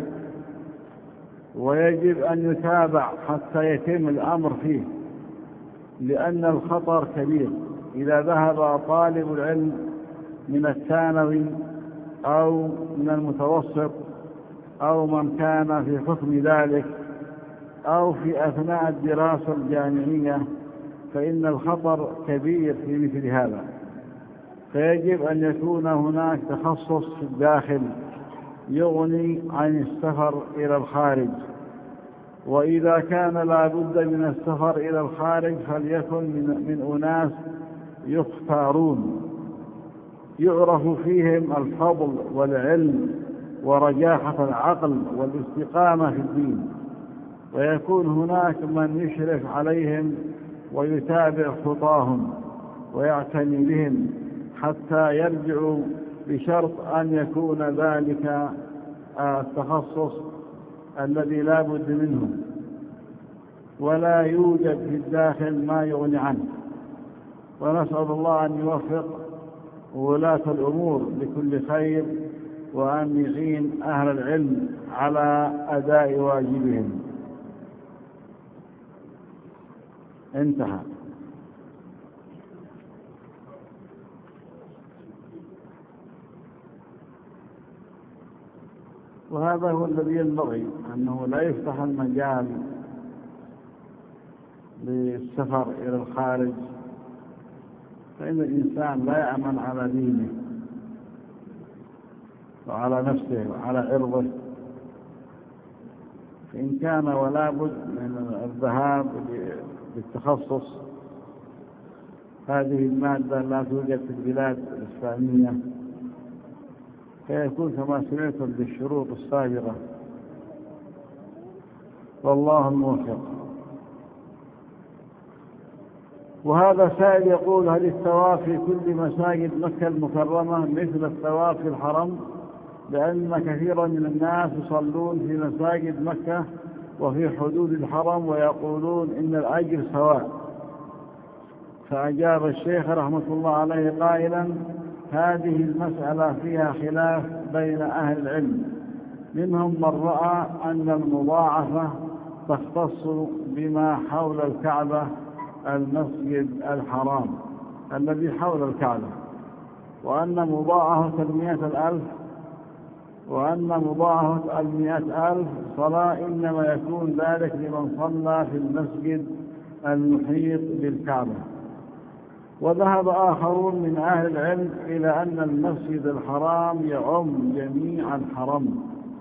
ويجب أن يتابع حتى يتم الأمر فيه، لأن الخطر كبير إذا ذهب طالب العلم من الثانوي أو من المتوسط أو من كان في حكم ذلك أو في أثناء الدراسة الجامعية، فإن الخطر كبير في مثل هذا. فيجب أن يكون هناك تخصص في الداخل يغني عن السفر إلى الخارج. وإذا كان لا بد من السفر إلى الخارج فليكن من أناس يختارون يعرف فيهم الفضل والعلم ورجاحة العقل والاستقامة في الدين، ويكون هناك من يشرف عليهم ويتابع خطاهم ويعتني بهم حتى يرجعوا، بشرط أن يكون ذلك التخصص الذي لا بد منه، ولا يوجد في الداخل ما يغني عنه. ونسأل الله أن يوفق ولاة الأمور لكل خير، وأن يعين أهل العلم على أداء واجبهم. انتهى. وهذا هو الذي ينبغي، أنه لا يفتح المجال للسفر إلى الخارج، فإن الإنسان لا يأمن على دينه وعلى نفسه وعلى عرضه. فإن كان ولا بد من الذهاب بالتخصص، هذه المادة لا توجد في البلاد الإسلامية، فيكون كما سمعتم بالشروط السابقة، والله الموفق. وهذا سائل يقول: هل الثواب في كل مساجد مكة المكرمة مثل الثواب في الحرم؟ لأن كثيرا من الناس يصلون في مساجد مكة وفي حدود الحرم ويقولون إن الأجر سواء. فأجاب الشيخ رحمة الله عليه قائلا: هذه المسألة فيها خلاف بين أهل العلم، منهم من رأى أن المضاعفة تختص بما حول الكعبة، المسجد الحرام الذي حول الكعبة، وأن مضاعفة 100,000 وأن مضاعفة 100,000 صلاة إنما يكون ذلك لمن صلى في المسجد المحيط بالكعبة. وذهب آخرون من أهل العلم إلى أن المسجد الحرام يعم جميع الحرم،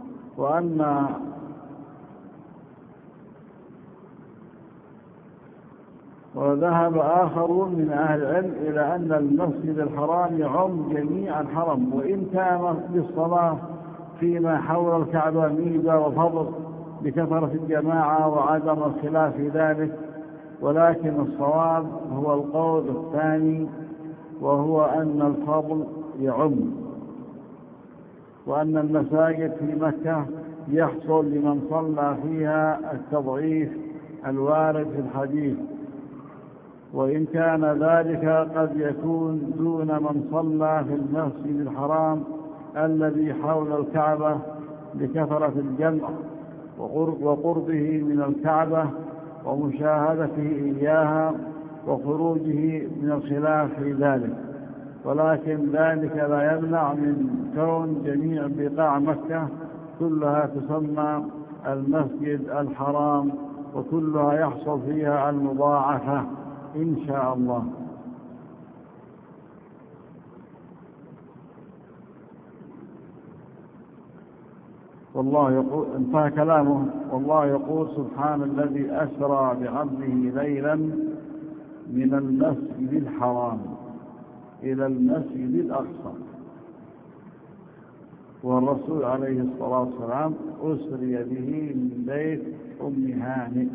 وذهب آخرون من أهل العلم إلى أن المسجد الحرام يعم جميع الحرم، وإن كان بالصلاة فيما حول الكعبة ميزة وفضل بكثرة الجماعة وعدم الخلاف في ذلك، ولكن الصواب هو القول الثاني، وهو أن الفضل يعم، وأن المساجد في مكة يحصل لمن صلى فيها التضعيف الوارد في الحديث، وإن كان ذلك قد يكون دون من صلى في المسجد الحرام الذي حول الكعبة لكثرة الجمع وقربه من الكعبة ومشاهدته إياها وخروجه من الخلاف في ذلك. ولكن ذلك لا يمنع من كون جميع بقاع مكة كلها تسمى المسجد الحرام، وكلها يحصل فيها المضاعفة إن شاء الله. والله يقول، انتهى كلامه، والله يقول: سبحان الذي أسرى بعبده ليلا من المسجد الحرام إلى المسجد الأقصى. والرسول عليه الصلاة والسلام أسري به من بيت أم هانئ.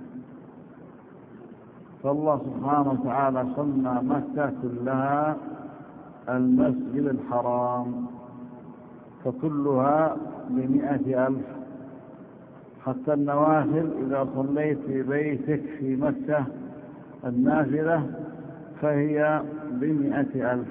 فالله سبحانه وتعالى سمى مكة كلها المسجد الحرام، فكلها ب100,000. حتى النوافل إذا صليت في بيتك في مكة النافلة فهي ب100,000.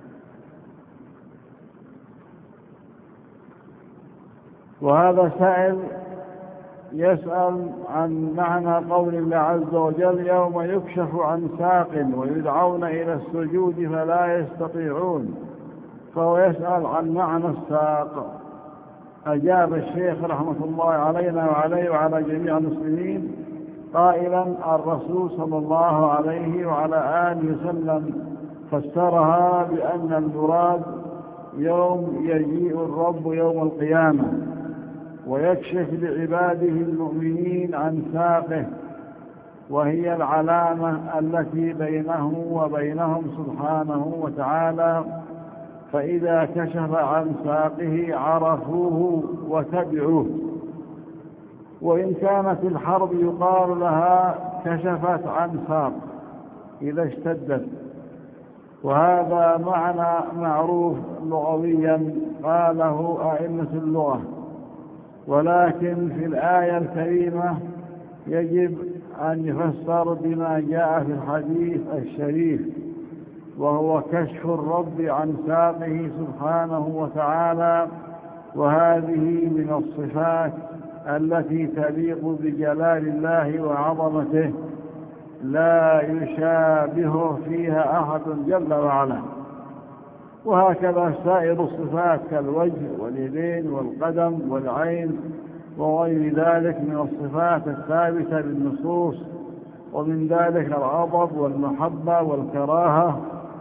وهذا سائل يسأل عن معنى قول الله عز وجل: يوم يكشف عن ساق ويدعون إلى السجود فلا يستطيعون. فهو يسأل عن معنى الساق. أجاب الشيخ رحمة الله علينا وعليه وعلى جميع المسلمين قائلا: الرسول صلى الله عليه وعلى آله وسلم فسرها بأن المراد يوم يجيء الرب يوم القيامة ويكشف لعباده المؤمنين عن ساقه، وهي العلامة التي بينه وبينهم سبحانه وتعالى، فإذا كشف عن ساقه عرفوه وتبعوه. وإن كانت الحرب يقال لها كشفت عن ساق إذا اشتدت، وهذا معنى معروف لغويا قاله أئمة اللغة. ولكن في الآية الكريمة يجب أن يفسر بما جاء في الحديث الشريف، وهو كشف الرب عن ساقه سبحانه وتعالى، وهذه من الصفات التي تليق بجلال الله وعظمته لا يشابه فيها أحد جل وعلا. وهكذا سائر الصفات كالوجه واليدين والقدم والعين وغير ذلك من الصفات الثابتة بالنصوص، ومن ذلك الغضب والمحبة والكراهة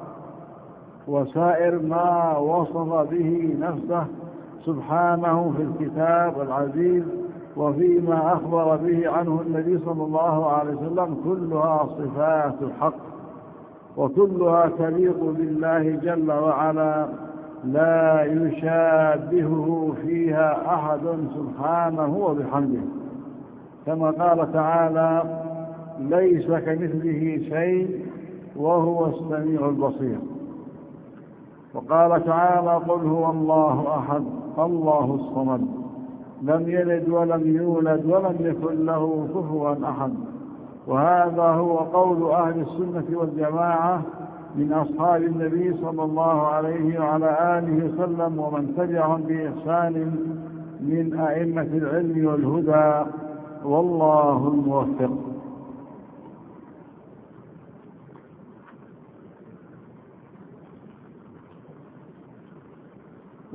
وسائر ما وصف به نفسه سبحانه في الكتاب العزيز وفيما أخبر به عنه النبي صلى الله عليه وسلم، كلها صفات الحق وكلها تليق بالله جل وعلا لا يشابهه فيها أحد سبحانه وبحمده، كما قال تعالى: ليس كمثله شيء وهو السميع البصير. وقال تعالى: قل هو الله أحد الله الصمد لم يلد ولم يولد ولم يكن له كفوا أحد. وهذا هو قول أهل السنة والجماعة من أصحاب النبي صلى الله عليه وعلى آله وسلم ومن تبعهم بإحسان من أئمة العلم والهدى، والله الموفق.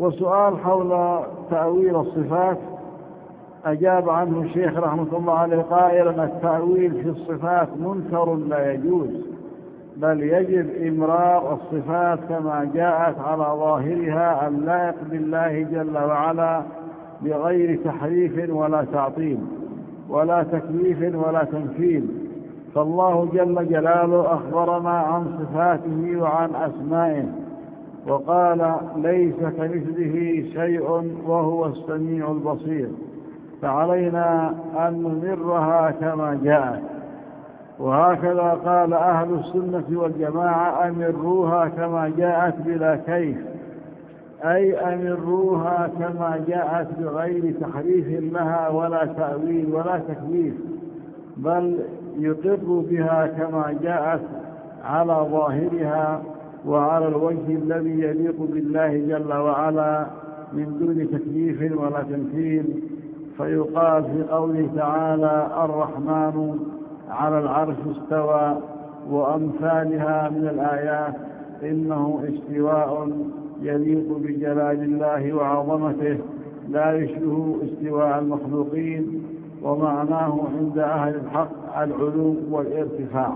وسؤال حول تأويل الصفات أجاب عنه الشيخ رحمة الله عليه قائلا: التأويل في الصفات منكر لا يجوز، بل يجب إمرار الصفات كما جاءت على ظاهرها اللائق بالله جل وعلا بغير تحريف ولا تعطيل ولا تكييف ولا تمثيل. فالله جل جلاله أخبرنا عن صفاته وعن أسمائه وقال: ليس كمثله شيء وهو السميع البصير، فعلينا أن نمرها كما جاءت. وهكذا قال أهل السنة والجماعة: أمروها كما جاءت بلا كيف، أي أمروها كما جاءت بغير تحريف لها ولا تأويل ولا تكييف، بل يقر بها كما جاءت على ظاهرها وعلى الوجه الذي يليق بالله جل وعلا من دون تكييف ولا تمثيل. فيقال في قوله تعالى: الرحمن على العرش استوى، وأمثالها من الآيات، إنه استواء يليق بجلال الله وعظمته لا يشبه استواء المخلوقين، ومعناه عند أهل الحق العلو والارتفاع.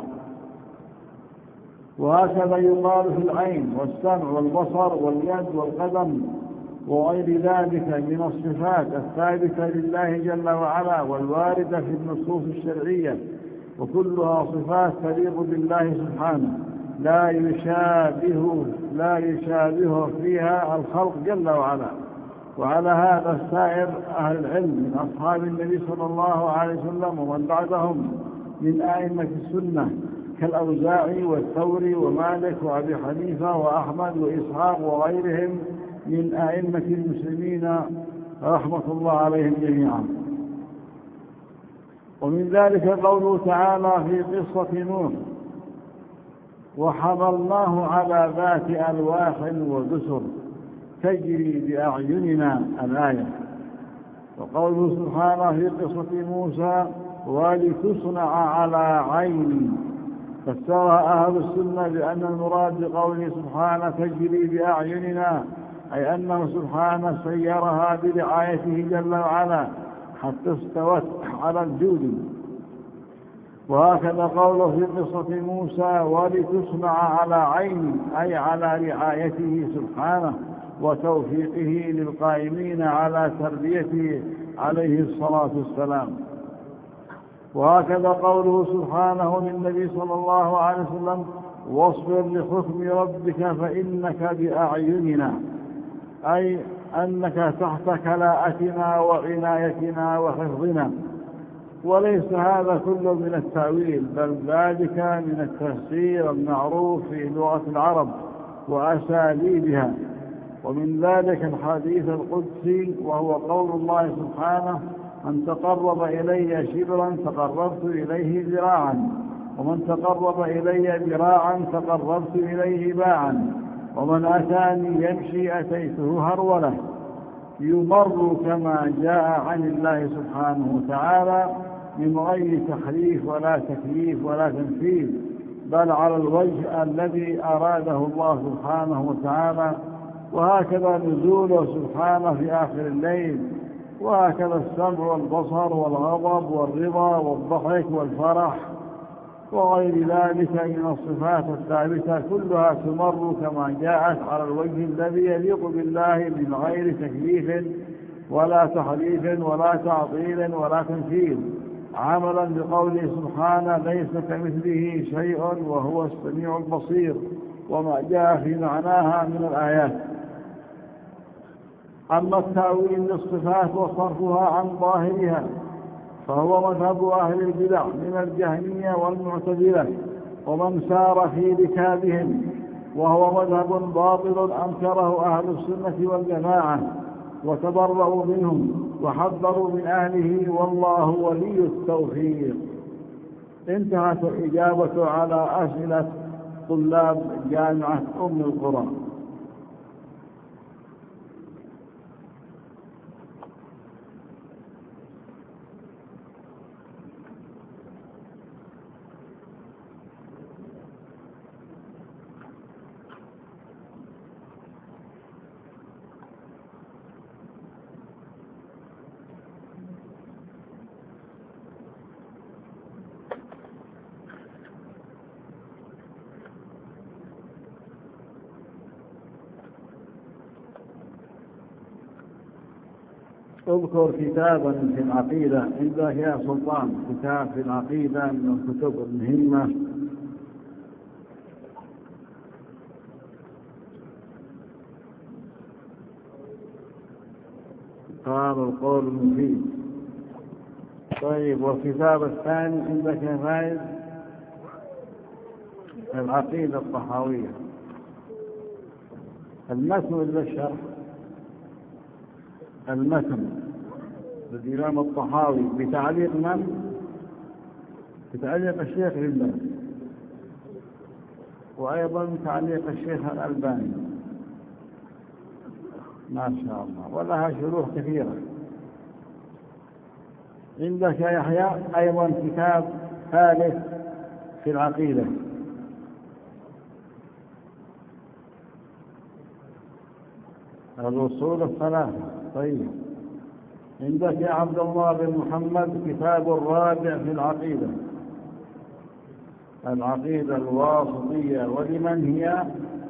وهكذا يقال في العين والسمع والبصر واليد والقدم وغير ذلك من الصفات الثابتة لله جل وعلا والواردة في النصوص الشرعية، وكلها صفات تليق بالله سبحانه لا يشابه فيها الخلق جل وعلا. وعلى هذا سائر أهل العلم من أصحاب النبي صلى الله عليه وسلم ومن بعدهم من أئمة السنة كالأوزاعي والثوري ومالك وأبي حنيفة وأحمد وإسحاق وغيرهم من أئمة المسلمين رحمة الله عليهم جميعا. ومن ذلك قوله تعالى في قصة نوح: وحملناه على ذات ألواح ودسر تجري بأعيننا الآية. وقوله سبحانه في قصة موسى: ولتصنع على عيني. فسرها أهل السنة بأن المراد بقوله سبحانه تجري بأعيننا أي أنه سبحانه سيرها برعايته جل وعلا حتى استوت على الجود. وهكذا قوله في قصة موسى: ولتصنع على عيني أي على رعايته سبحانه وتوفيقه للقائمين على تربيته عليه الصلاة والسلام. وهكذا قوله سبحانه للنبي صلى الله عليه وسلم: واصبر لحكم ربك فإنك بأعيننا، أي أنك تحت كلاءتنا وعنايتنا وحفظنا. وليس هذا كله من التأويل، بل ذلك من التفسير المعروف في لغة العرب وأساليبها. ومن ذلك الحديث القدسي، وهو قول الله سبحانه: من تقرب إلي شبرا تقربت إليه ذراعا، ومن تقرب إلي ذراعا تقربت إليه باعا، ومن أتاني يمشي أتيته هرولة. يمر كما جاء عن الله سبحانه وتعالى من غير تحريف ولا تكييف ولا تمثيل، بل على الوجه الذي أراده الله سبحانه وتعالى. وهكذا نزوله سبحانه في آخر الليل، وهكذا السمع والبصر والغضب والرضا والضحك والفرح وغير ذلك من الصفات الثابتة كلها تمر كما جاءت على الوجه الذي يليق بالله من غير تكييف ولا تحريف ولا تعطيل ولا تمثيل، عملا بقوله سبحانه: ليس كمثله شيء وهو السميع البصير، وما جاء في معناها من الآيات. أما التأويل للصفات وصرفها عن ظاهرها فهو مذهب أهل البدع من الجهمية والمعتزلة ومن سار في ركابهم، وهو مذهب باطل أنكره أهل السنة والجماعة وتبرؤوا منهم وحذروا من أهله، والله ولي التوفيق. انتهت الإجابة على أسئلة طلاب جامعة أم القرى. اذكر كتابا في العقيدة عندك يا سلطان، كتاب في العقيدة من الكتب المهمة. قال القول المفيد. طيب، والكتاب الثاني عندك يا فايز العقيدة الطحاوية، المتن ولا الشرح؟ المتن للإمام الطحاوي بتعليق من؟ بتعليق الشيخ لله، وأيضا تعليق الشيخ الألباني ما شاء الله، ولها شروح كثيرة. عندك يا يحيى أيضا كتاب ثالث في العقيدة، الأصول الثلاثة. طيب، عندك يا عبد الله بن محمد كتاب الرابع في العقيدة، العقيدة الواسطية. ولمن هي؟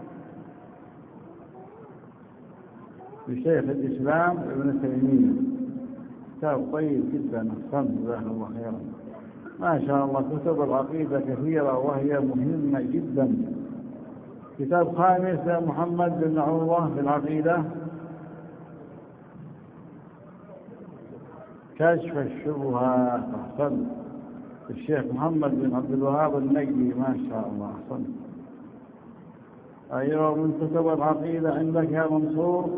لشيخ الإسلام ابن تيمية. كتاب طيب جدا، أحسن، جزاه الله خيرا. ما شاء الله كتب العقيدة كثيرة وهي مهمة جدا. كتاب خامس يا محمد بن عروة في العقيدة، كشف الشبهات. أحسن، الشيخ محمد بن عبد الوهاب النجدي، ما شاء الله، أحسن. أيوة، من كتب العقيدة عندك يا منصور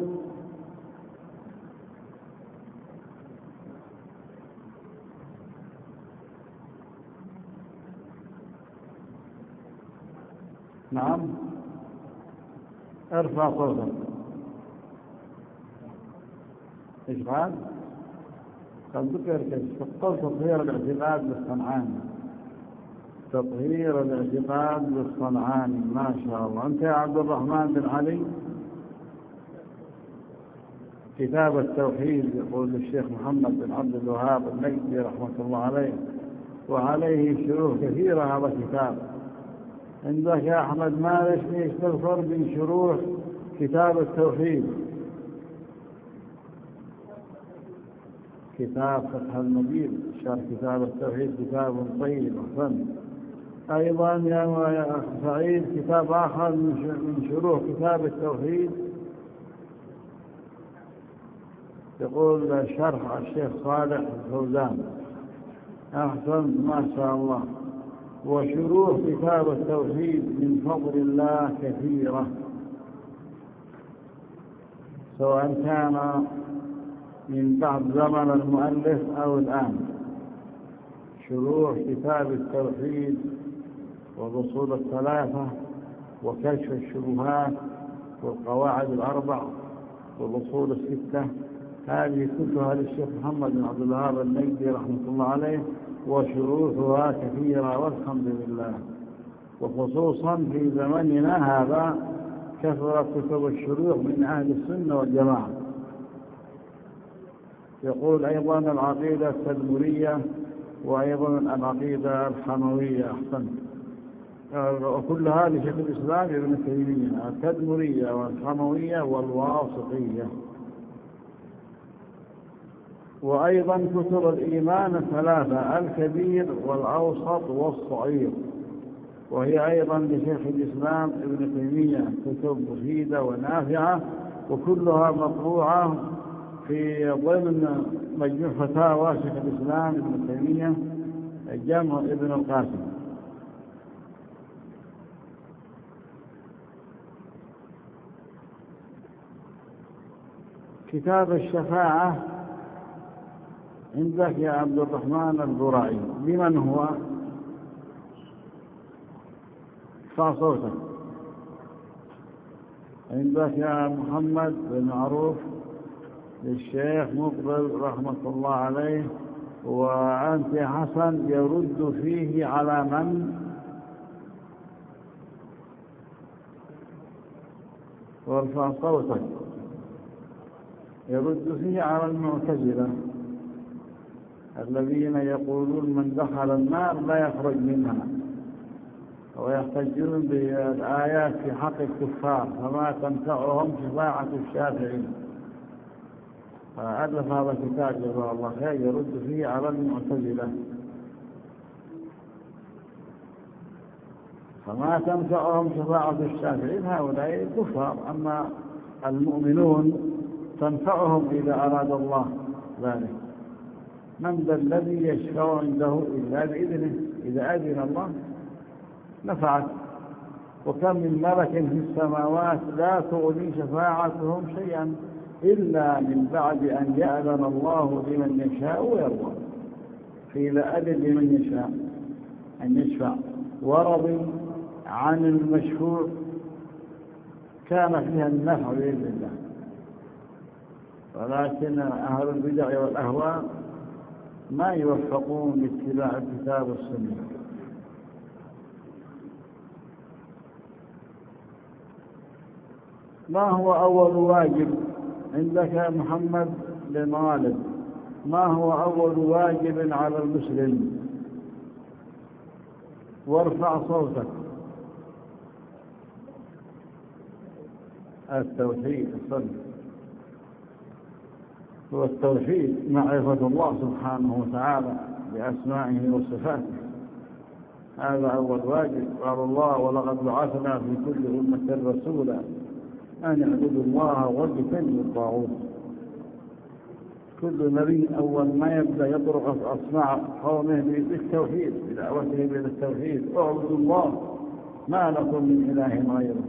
نعم، ارفع صوتك. ايش بعد؟ قد ذكر تطهير الاعتقاد بالصنعاني، تطهير الاعتقاد بالصنعاني، ما شاء الله. أنت يا عبد الرحمن بن علي كتاب التوحيد، يقول الشيخ محمد بن عبد الوهاب النجدي رحمة الله عليه، وعليه شروح كثيرة هذا الكتاب. عندك يا أحمد مالك ايش تذكر من شروح كتاب التوحيد؟ كتاب فتح المجيد شرح كتاب التوحيد، كتاب طيب أحسن. أيضا يا أخ سعيد كتاب آخر من شروح كتاب التوحيد، يقول شرح الشيخ صالح الفوزان. أحسن، ما شاء الله. وشروح كتاب التوحيد من فضل الله كثيرة، سواء كان من بعد زمن المؤلف أو الآن. شروح كتاب التوحيد والأصول الثلاثة وكشف الشبهات والقواعد الأربع والأصول الستة، هذه كلها للشيخ محمد بن عبد الوهاب النجدي رحمة الله عليه، وشروحها كثيرة والحمد لله. وخصوصا في زمننا هذا كثرت كتب الشروح من أهل السنة والجماعة. يقول أيضا العقيدة التدمرية وأيضا العقيدة الحموية. أحسن، وكل هذه شيخ الإسلام ابن تيمية، التدمرية والحموية والواسطية. وأيضا كتب الإيمان الثلاثة، الكبير والأوسط والصغير، وهي أيضا لشيخ الإسلام ابن تيمية، كتب مفيدة ونافعة، وكلها مطبوعة في ضمن مجموع فتاوى شيخ الإسلام ابن تيمية جمع ابن القاسم. كتاب الشفاعة عندك يا عبد الرحمن الزرعي، لمن هو؟ ارفع صوتك. عندك يا محمد بن معروف للشيخ مقبل رحمة الله عليه، وأنت يا حسن يرد فيه على من؟ وارفع صوتك. يرد فيه على المعتزلة الذين يقولون من دخل النار لا يخرج منها، ويحتجون بالآيات في حق الكفار فما تنفعهم شفاعة الشافعين. ألف هذا الكتاب جزاه الله خير يرد فيه على المعتزلة، فما تنفعهم شفاعة الشافعين، هؤلاء كفار. أما المؤمنون تنفعهم إذا أراد الله ذلك. من ذا الذي يشفع عنده إلا بإذنه، إذا أذن الله نفعت. وكم من ملك في السماوات لا تغني شفاعتهم شيئا إلا من بعد أن يأذن الله لمن يشاء ويرضى. فإذا أذن لمن يشاء أن يشفع ورضي عن المشفوع كان فيها النفع بإذن الله. ولكن أهل البدع والأهواء ما يوفقون باتباع الكتاب والسنة. ما هو أول واجب عندك يا محمد بن غالب؟ ما هو أول واجب على المسلم؟ وارفع صوتك. التوحيد. هو التوحيد معرفة الله سبحانه وتعالى بأسمائه وصفاته، هذا أول واجب. قال الله: ولقد بعثنا في كل أمة رسولا أن اعبدوا الله واجتنبوا الطاغوت. كل نبي أول ما يبدأ يطرق أصنع قومه بالتوحيد، بدعوته إلى التوحيد: اعبدوا الله ما لكم من إله غيره.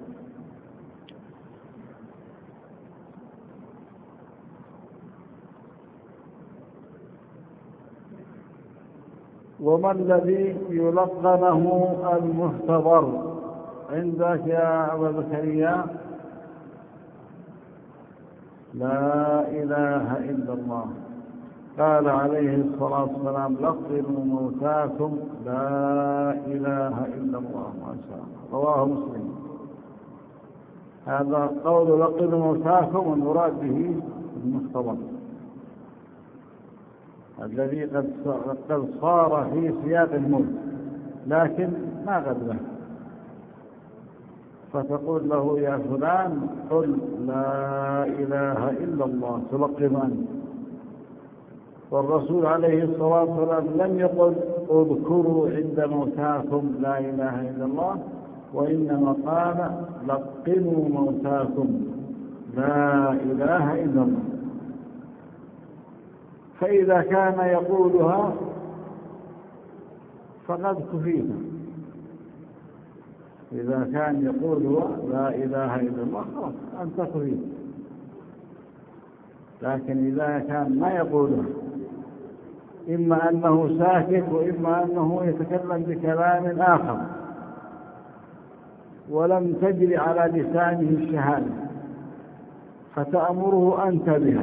وما الذي يلقنه المحتضر عندك يا أبا زكريا؟ لا إله إلا الله. قال عليه الصلاة والسلام: لقنوا موتاكم لا إله إلا الله. ما شاء الله، رواه مسلم. هذا قول لقنوا موتاكم والمراد به المحتضر الذي قد صار في سياق الموت لكن ما قبله، فتقول له: يا فلان قل لا إله إلا الله، تلقن عنه. والرسول عليه الصلاة والسلام لم يقل: اذكروا عند موتاكم لا إله إلا الله، وإنما قال: لقنوا موتاكم لا إله إلا الله. فإذا كان يقولها فقد كفيت. إذا كان يقولها لا إله إلا الله خلاص أنت كفيت. لكن إذا كان ما يقولها، إما أنه ساكت وإما أنه يتكلم بكلام آخر ولم تجري على لسانه الشهادة فتأمره أنت بها: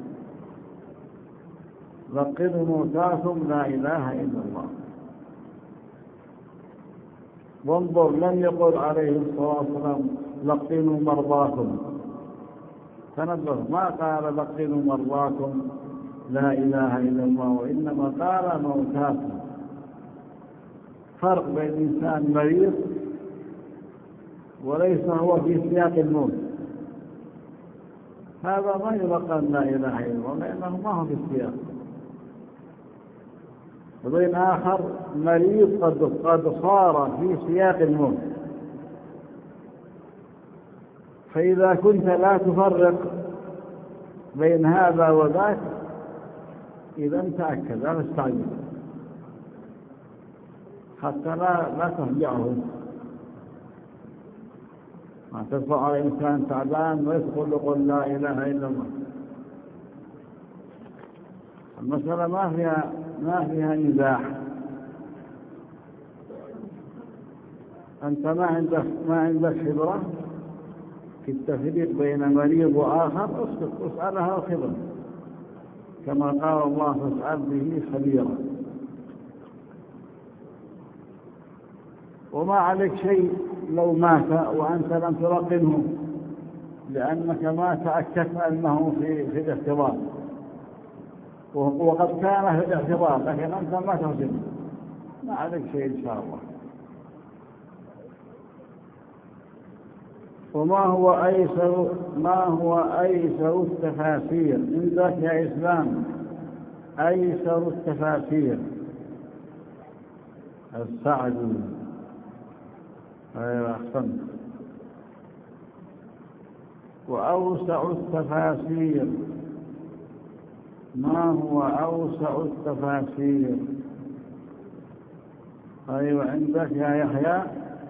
لقنوا موتاكم لا إله إلا الله. وانظر، لم يقل عليه الصلاة والسلام: لقنوا مرضاكم. تنبه، ما قال: لقنوا مرضاكم لا إله إلا الله، وإنما قال: موتاكم. فرق بين إنسان مريض وليس هو في سياق الموت، هذا ما يلقن لا إله إلا الله لأنه ما هو في السياق. وبين آخر مريض قد صار في سياق الموت. فإذا كنت لا تفرق بين هذا وذاك إذا تأكد، لا تستعجل حتى لا تهجعه. ما تدفع على إنسان تعبان ويدخل يقول لا إله إلا الله. المسألة ما فيها نزاع. أنت ما عندك خبرة في التفريق بين مريض وآخر، اسكت واسألها الخبرة، كما قال الله: فاسأل به خبيرا. وما عليك شيء لو مات وأنت لم تلقنه، لأنك ما تأكدت أنه في الاختبار، وقد كان في الاختبار لكن أنت ما تهزم، ما عليك شيء إن شاء الله. ما هو أيسر التفاسير عندك يا إسلام؟ أيسر التفاسير. السعدي. أيوة أحسنت. وأوسع التفاسير. ما هو أوسع التفاسير؟ أيوة عندك يا يحيى،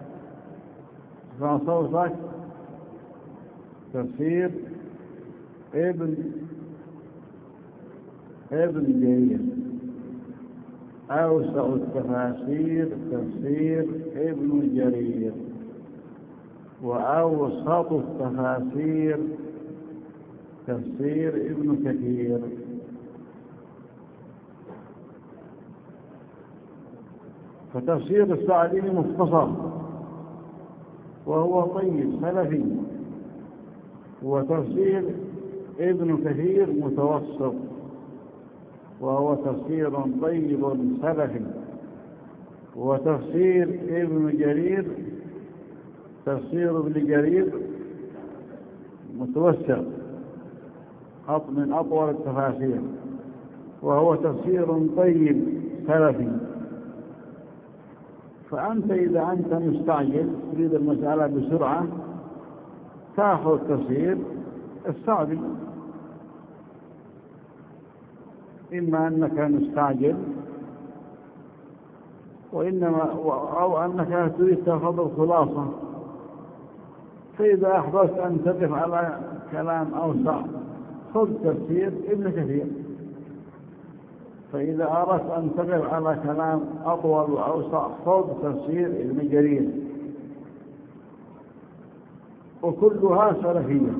اسمع صوتك. تفسير ابن جرير. أوسع التفاسير تفسير ابن جرير، وأوسط التفاسير تفسير ابن كثير. فتفسير السعدي مختصر وهو طيب سلفي، وتفسير ابن كثير متوسط وهو تفسير طيب سلفي، وتفسير تفسير ابن جرير متوسط من أطول التفاسير، وهو تفسير طيب سلفي. فأنت إذا أنت مستعجل تريد المسألة بسرعة تأخذ تفسير السعدي، إما أنك مستعجل أو أنك تريد تأخذ الخلاصة. فإذا أحببت أن تقف على كلام أوسع خذ تفسير ابن كثير، فإذا أردت أن تقف على كلام أطول وأوسع خذ تفسير ابن جرير. وكلها سلفية.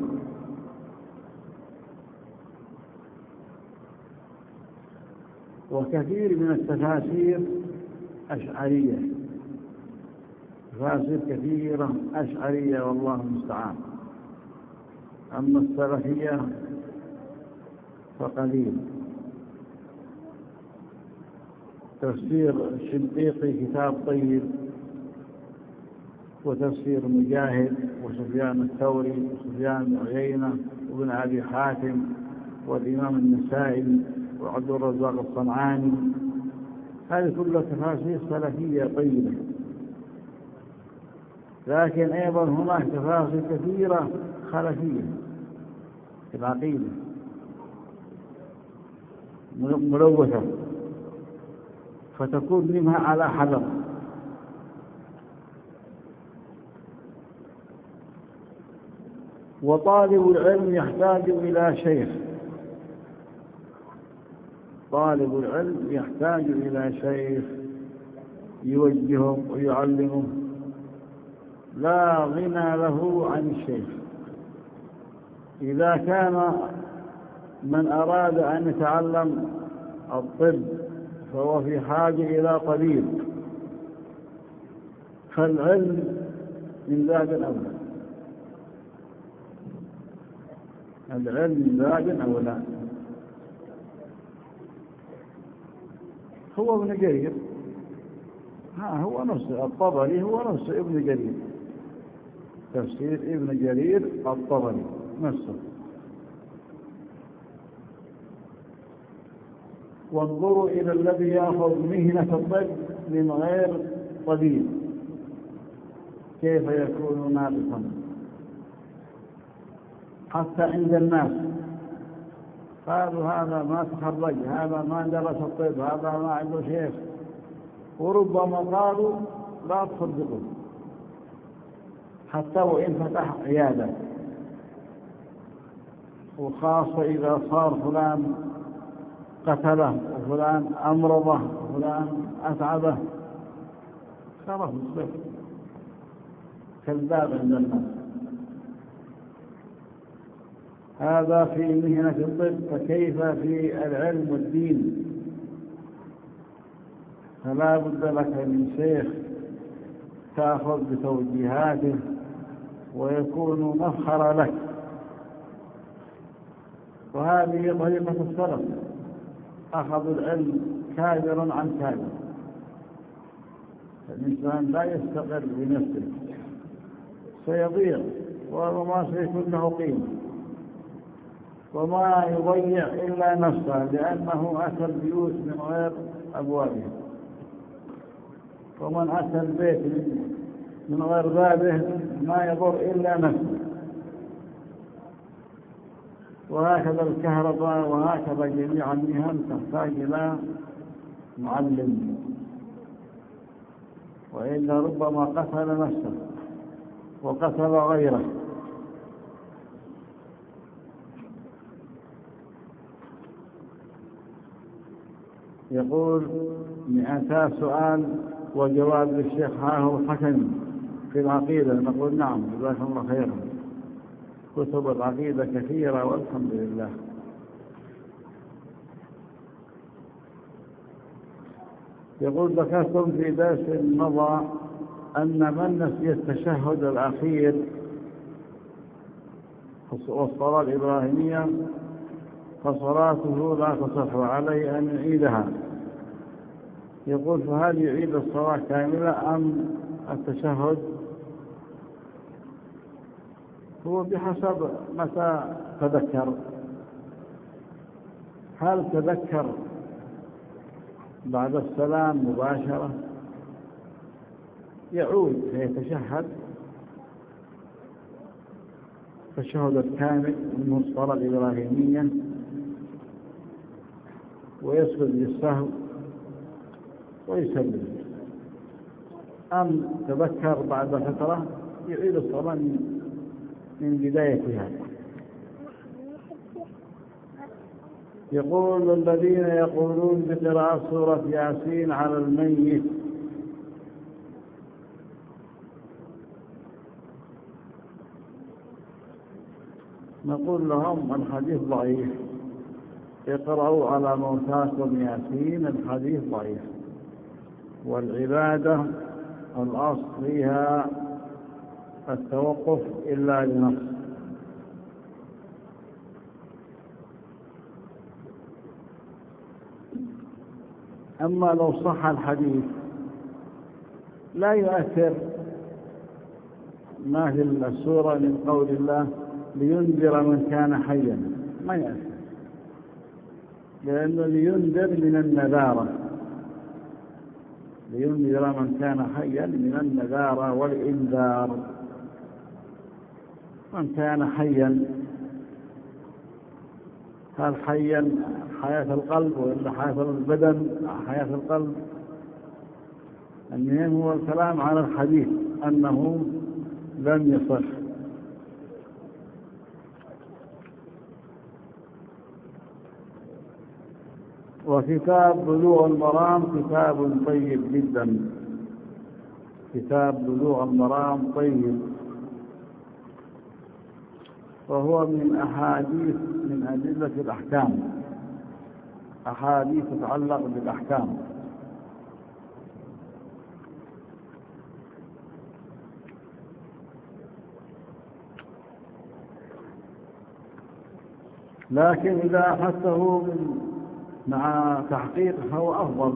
وكثير من التفاسير أشعرية، تفاسير كثيرة أشعرية والله المستعان. أما السلفية فقليل. تفسير الشنقيطي كتاب طيب، وتفسير مجاهد وسفيان الثوري وسفيان بن عيينة وابن أبي حاتم والإمام النسائي وعبد الرزاق الصنعاني، هذه كلها تفاسير سلفية طيبة. لكن أيضا هناك تفاسير كثيرة خلفية في العقيدة ملوثة، فتكون منها على حذر. وطالب العلم يحتاج إلى شيخ. طالب العلم يحتاج إلى شيخ يوجهه ويعلمه، لا غنى له عن الشيخ. إذا كان من أراد أن يتعلم الطب فهو في حاجة إلى طبيب، فالعلم من باب أولى. العلم من باب أولى. هو ابن جرير، هو نفسه الطبري، هو نفسه ابن جرير. تفسير ابن جرير الطبري نفسه. وانظروا إلى الذي يأخذ مهنة الطب من غير طبيب كيف يكون ناقصا حتى عند الناس. قالوا هذا ما تخرج، هذا ما درس الطب، هذا ما عنده شيخ. وربما قالوا لا تصدقوا حتى وإن فتح عيادة، وخاصة إذا صار فلان قتله وفلان أمرضه وفلان أتعبه، خلاص يصبح كذاب عند الناس. هذا في مهنة الطب، فكيف في العلم والدين؟ فلا بد لك من شيخ تأخذ بتوجيهاته ويكون مفخرا لك. وهذه طريقة السلف، أخذوا العلم كابرا عن كابر. الإنسان لا يستقر بنفسه، سيضيع وما سيكون له قيمة، وما يضيع إلا نفسه، لأنه أتى البيوت من غير أبوابها، ومن أتى البيت من غير بابه ما يضر إلا نفسه. وهكذا الكهرباء، وهكذا جميع المهن تحتاج إلى معلم، وإلا ربما قتل نفسه وقتل غيره. يقول 200 سؤال وجواب للشيخ حافظ الحكمي في العقيدة. نقول نعم، جزاكم الله خيرا. كتب العقيدة كثيرة والحمد لله. يقول ذكرتم في درس مضى أن من نسي التشهد الأخير والصلاة الإبراهيمية فصلاته لا تصح، عليه أن يعيدها. يقول فهل يعيد الصلاة كاملة أم التشهد؟ هو بحسب متى تذكر. هل تذكر بعد السلام مباشرة يعود فيتشهد التشهد الكامل من الصلاة الإبراهيمية ويسجد للسهو ويسلم، أم تذكر بعد فترة يعيد الصلاة من بدايتها. يقول الذين يقولون بقراءة سورة ياسين على الميت نقول لهم الحديث ضعيف، اقرأوا على موتاكم ياسين، الحديث ضعيف، والعبادة الأصل فيها التوقف إلا لنص. أما لو صح الحديث لا يؤثر ما في السورة من قول الله لينذر من كان حيا، ما يؤثر، لأنه لينذر من النذارة، لينذر من كان حيا من النذارة والإنذار. من كان حيا، هل حيا حياة القلب ولا حياة البدن؟ حياة القلب. المهم هو الكلام على الحديث أنه لم يصح. وكتاب بلوغ المرام كتاب طيب جدا، كتاب بلوغ المرام طيب، وهو من أحاديث من أدلة الأحكام، أحاديث تتعلق بالأحكام. لكن إذا أخذته مع تحقيق فهو أفضل،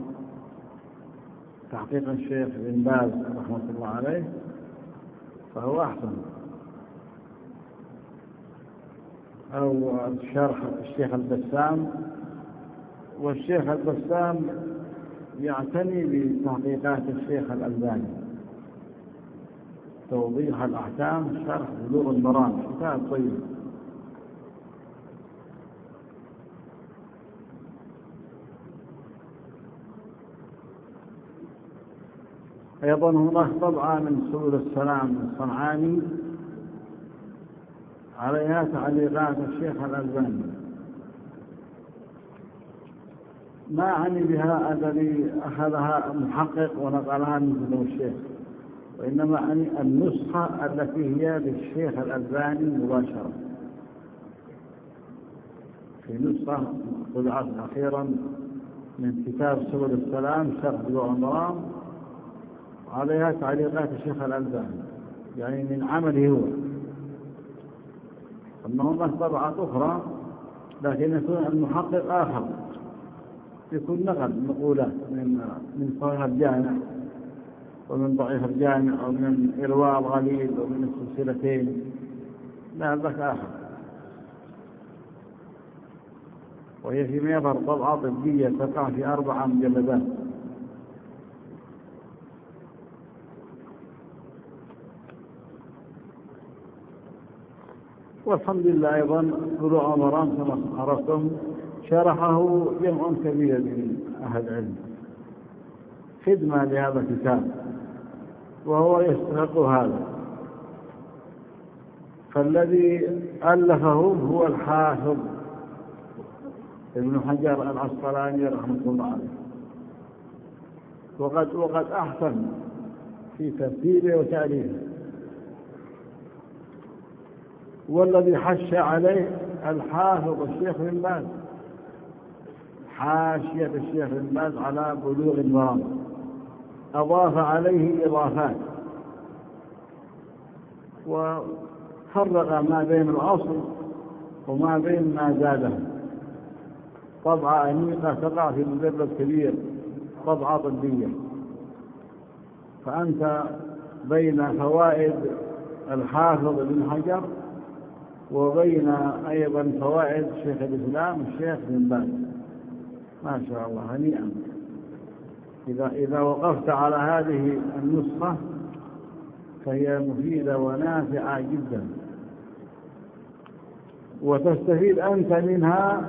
تحقيق الشيخ بن باز رحمة الله عليه فهو أحسن، أو شرح الشيخ البسام. والشيخ البسام يعتني بتحقيقات الشيخ الألباني، توضيح الأحكام شرح بلوغ المرام، كتاب طيب. أيضا هناك طبعة من سبل السلام الصنعاني عليها تعليقات الشيخ الألباني، ما عني بها الذي أخذها محقق ونقلها من الشيخ، وإنما عني النسخة التي هي للشيخ الألباني مباشرة، في نسخة طبعت أخيرا من كتاب سبل السلام شرح بلوغ المرام، عليها تعليقات الشيخ الألباني، يعني من عمله هو. أما هناك طبعات أخرى لكن يكون المحقق آخر، يكون نقل نقولات من صحيح الجامع ومن ضعيف الجامع ومن إرواء الغليل ومن السلسلتين، لا ذاك آخر. وهي في ميبر طبعة طبية تقع في 4 مجلدات. والحمد لله أيضا بلوغ المرام كما عرفتم شرحه جمع كبير من أهل العلم خدمة لهذا الكتاب، وهو يستحق هذا. فالذي ألفه هو الحافظ ابن حجر العسقلاني رحمه الله عليه، وقد أحسن في ترتيبه وتأليفه. والذي حش عليه الحافظ الشيخ بن باز، حاشية الشيخ بن باز على بلوغ المرام، أضاف عليه إضافات وفرق ما بين الأصل وما بين ما زاده. طبعة أنيقة تقع في مجلد كبير، طبعة طبية، فأنت بين فوائد الحافظ ابن حجر وبين أيضا فوائد شيخ الإسلام الشيخ بن باز. ما شاء الله، هنيئا إذا وقفت على هذه النسخة فهي مفيدة ونافعة جدا، وتستفيد أنت منها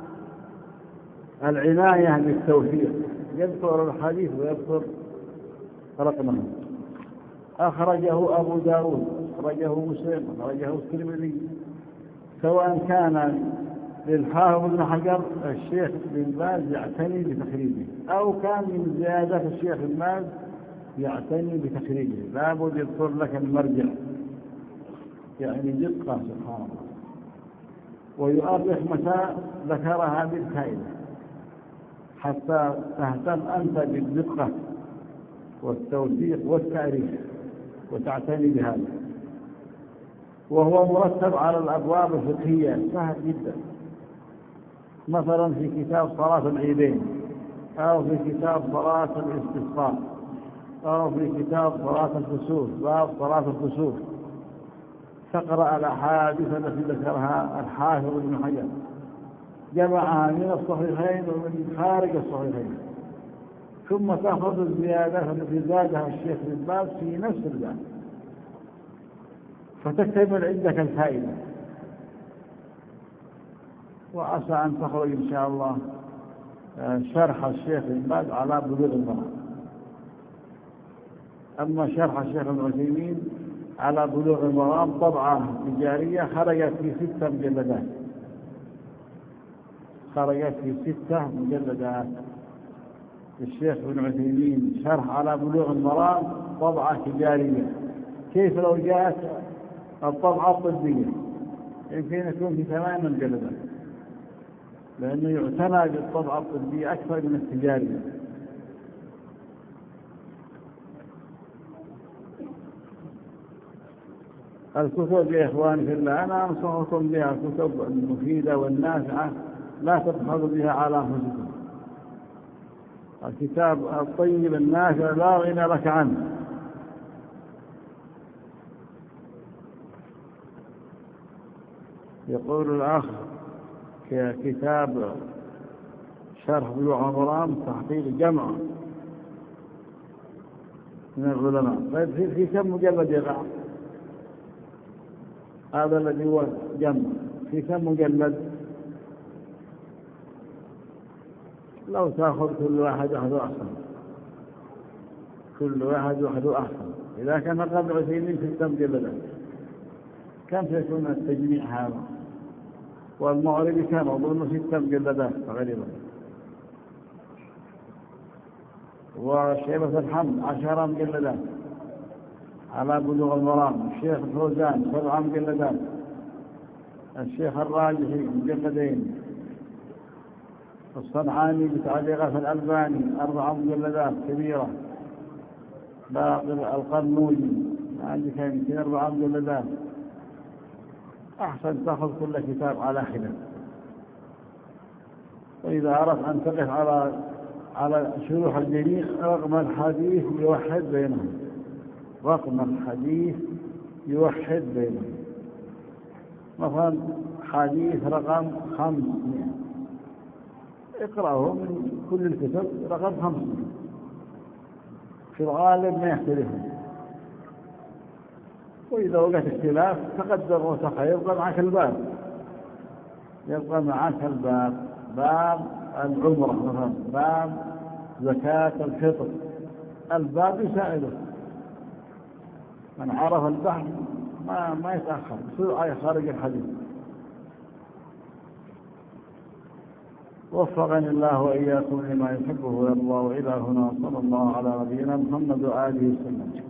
العناية بالتوثيق، يذكر الحديث ويذكر رقمه. أخرجه أبو داود، أخرجه مسلم، أخرجه الترمذي، سواء كان للحافظ ابن حجر الشيخ بن باز يعتني بتخريجه، أو كان من زيادة الشيخ بن باز يعتني بتخريجه، لابد يذكر لك المرجع، يعني دقة سبحان الله، ويؤرخ متى ذكر هذه الفائدة حتى تهتم أنت بالدقة والتوثيق والتاريخ وتعتني بهذا. وهو مرتب على الأبواب الفقهية، سهل جدا، مثلا في كتاب صلاة العيدين، أو في كتاب صلاة الاستسقاء، أو في كتاب صلاة الكسوف، باب صلاة الكسوف، تقرأ الأحاديث التي ذكرها الحافظ ابن حجر، جمعها من الصحيحين ومن خارج الصحيحين، ثم تأخذ الزيادات التي زادها الشيخ بن باز في نفس الباب، فتكتمل عندك الفائدة. وعسى أن تخرج إن شاء الله شرح الشيخ بن باز على بلوغ المرام. أما شرح الشيخ ابن عثيمين على بلوغ المرام طبعة تجارية خرجت في 6 مجلدات، خرجت في 6 مجلدات. الشيخ ابن عثيمين شرح على بلوغ المرام طبعة تجارية، كيف لو جاءت الطبعة الطبية يمكن يكون في 8 مجلدات، لأنه يعتنى بالطبعة الطبية أكثر من التجارية. الكتب يا إخواني في الله أنا أنصحكم بها، الكتب المفيدة والنافعة لا تبخلوا بها على أنفسكم. الكتاب الطيب النافع لا غنى لك عنه. يقول الأخ كتاب شرح بلوغ المرام تحقيق جمع من العلماء. طيب في كم مجلد يقع؟ هذا الذي هو جمع في كم مجلد؟ لو تأخذ كل واحد وحده أحسن، كل واحد وحده أحسن. إذا كان قبل 20 في 6 مجلدات كم سيكون التجميع هذا؟ والمعربي كان أظن 6 مجلدات تقريبا، وشيبة الحمد 10 مجلدات على بلوغ المرام، الشيخ الفوزان 7 مجلدات، الشيخ الراجحي مجلدين، الصنعاني بتعليقات الألباني 4 مجلدات كبيرة، باقي القرنوجي عندك يمكن 4 مجلدات. أحسن تأخذ كل كتاب على حدة. وإذا أردت أن تقف على شروح الجميع رقم الحديث يوحد بينهم، رقم الحديث يوحد بينهم. مثلا حديث رقم 500 اقرأه من كل الكتب رقم 500، في الغالب ما يختلفون. وإذا وقعت اختلاف تقدم وتأخر يبقى معك الباب، يبقى معك الباب، باب العمرة مثلا، باب زكاة الفطر، الباب يساعده. من عرف البحث ما يتأخر بسرعة خارج الحديث. وفقني الله وإياكم لما يحبه ويرضى. وإلى هنا صلى الله على نبينا محمد وآله وسلم.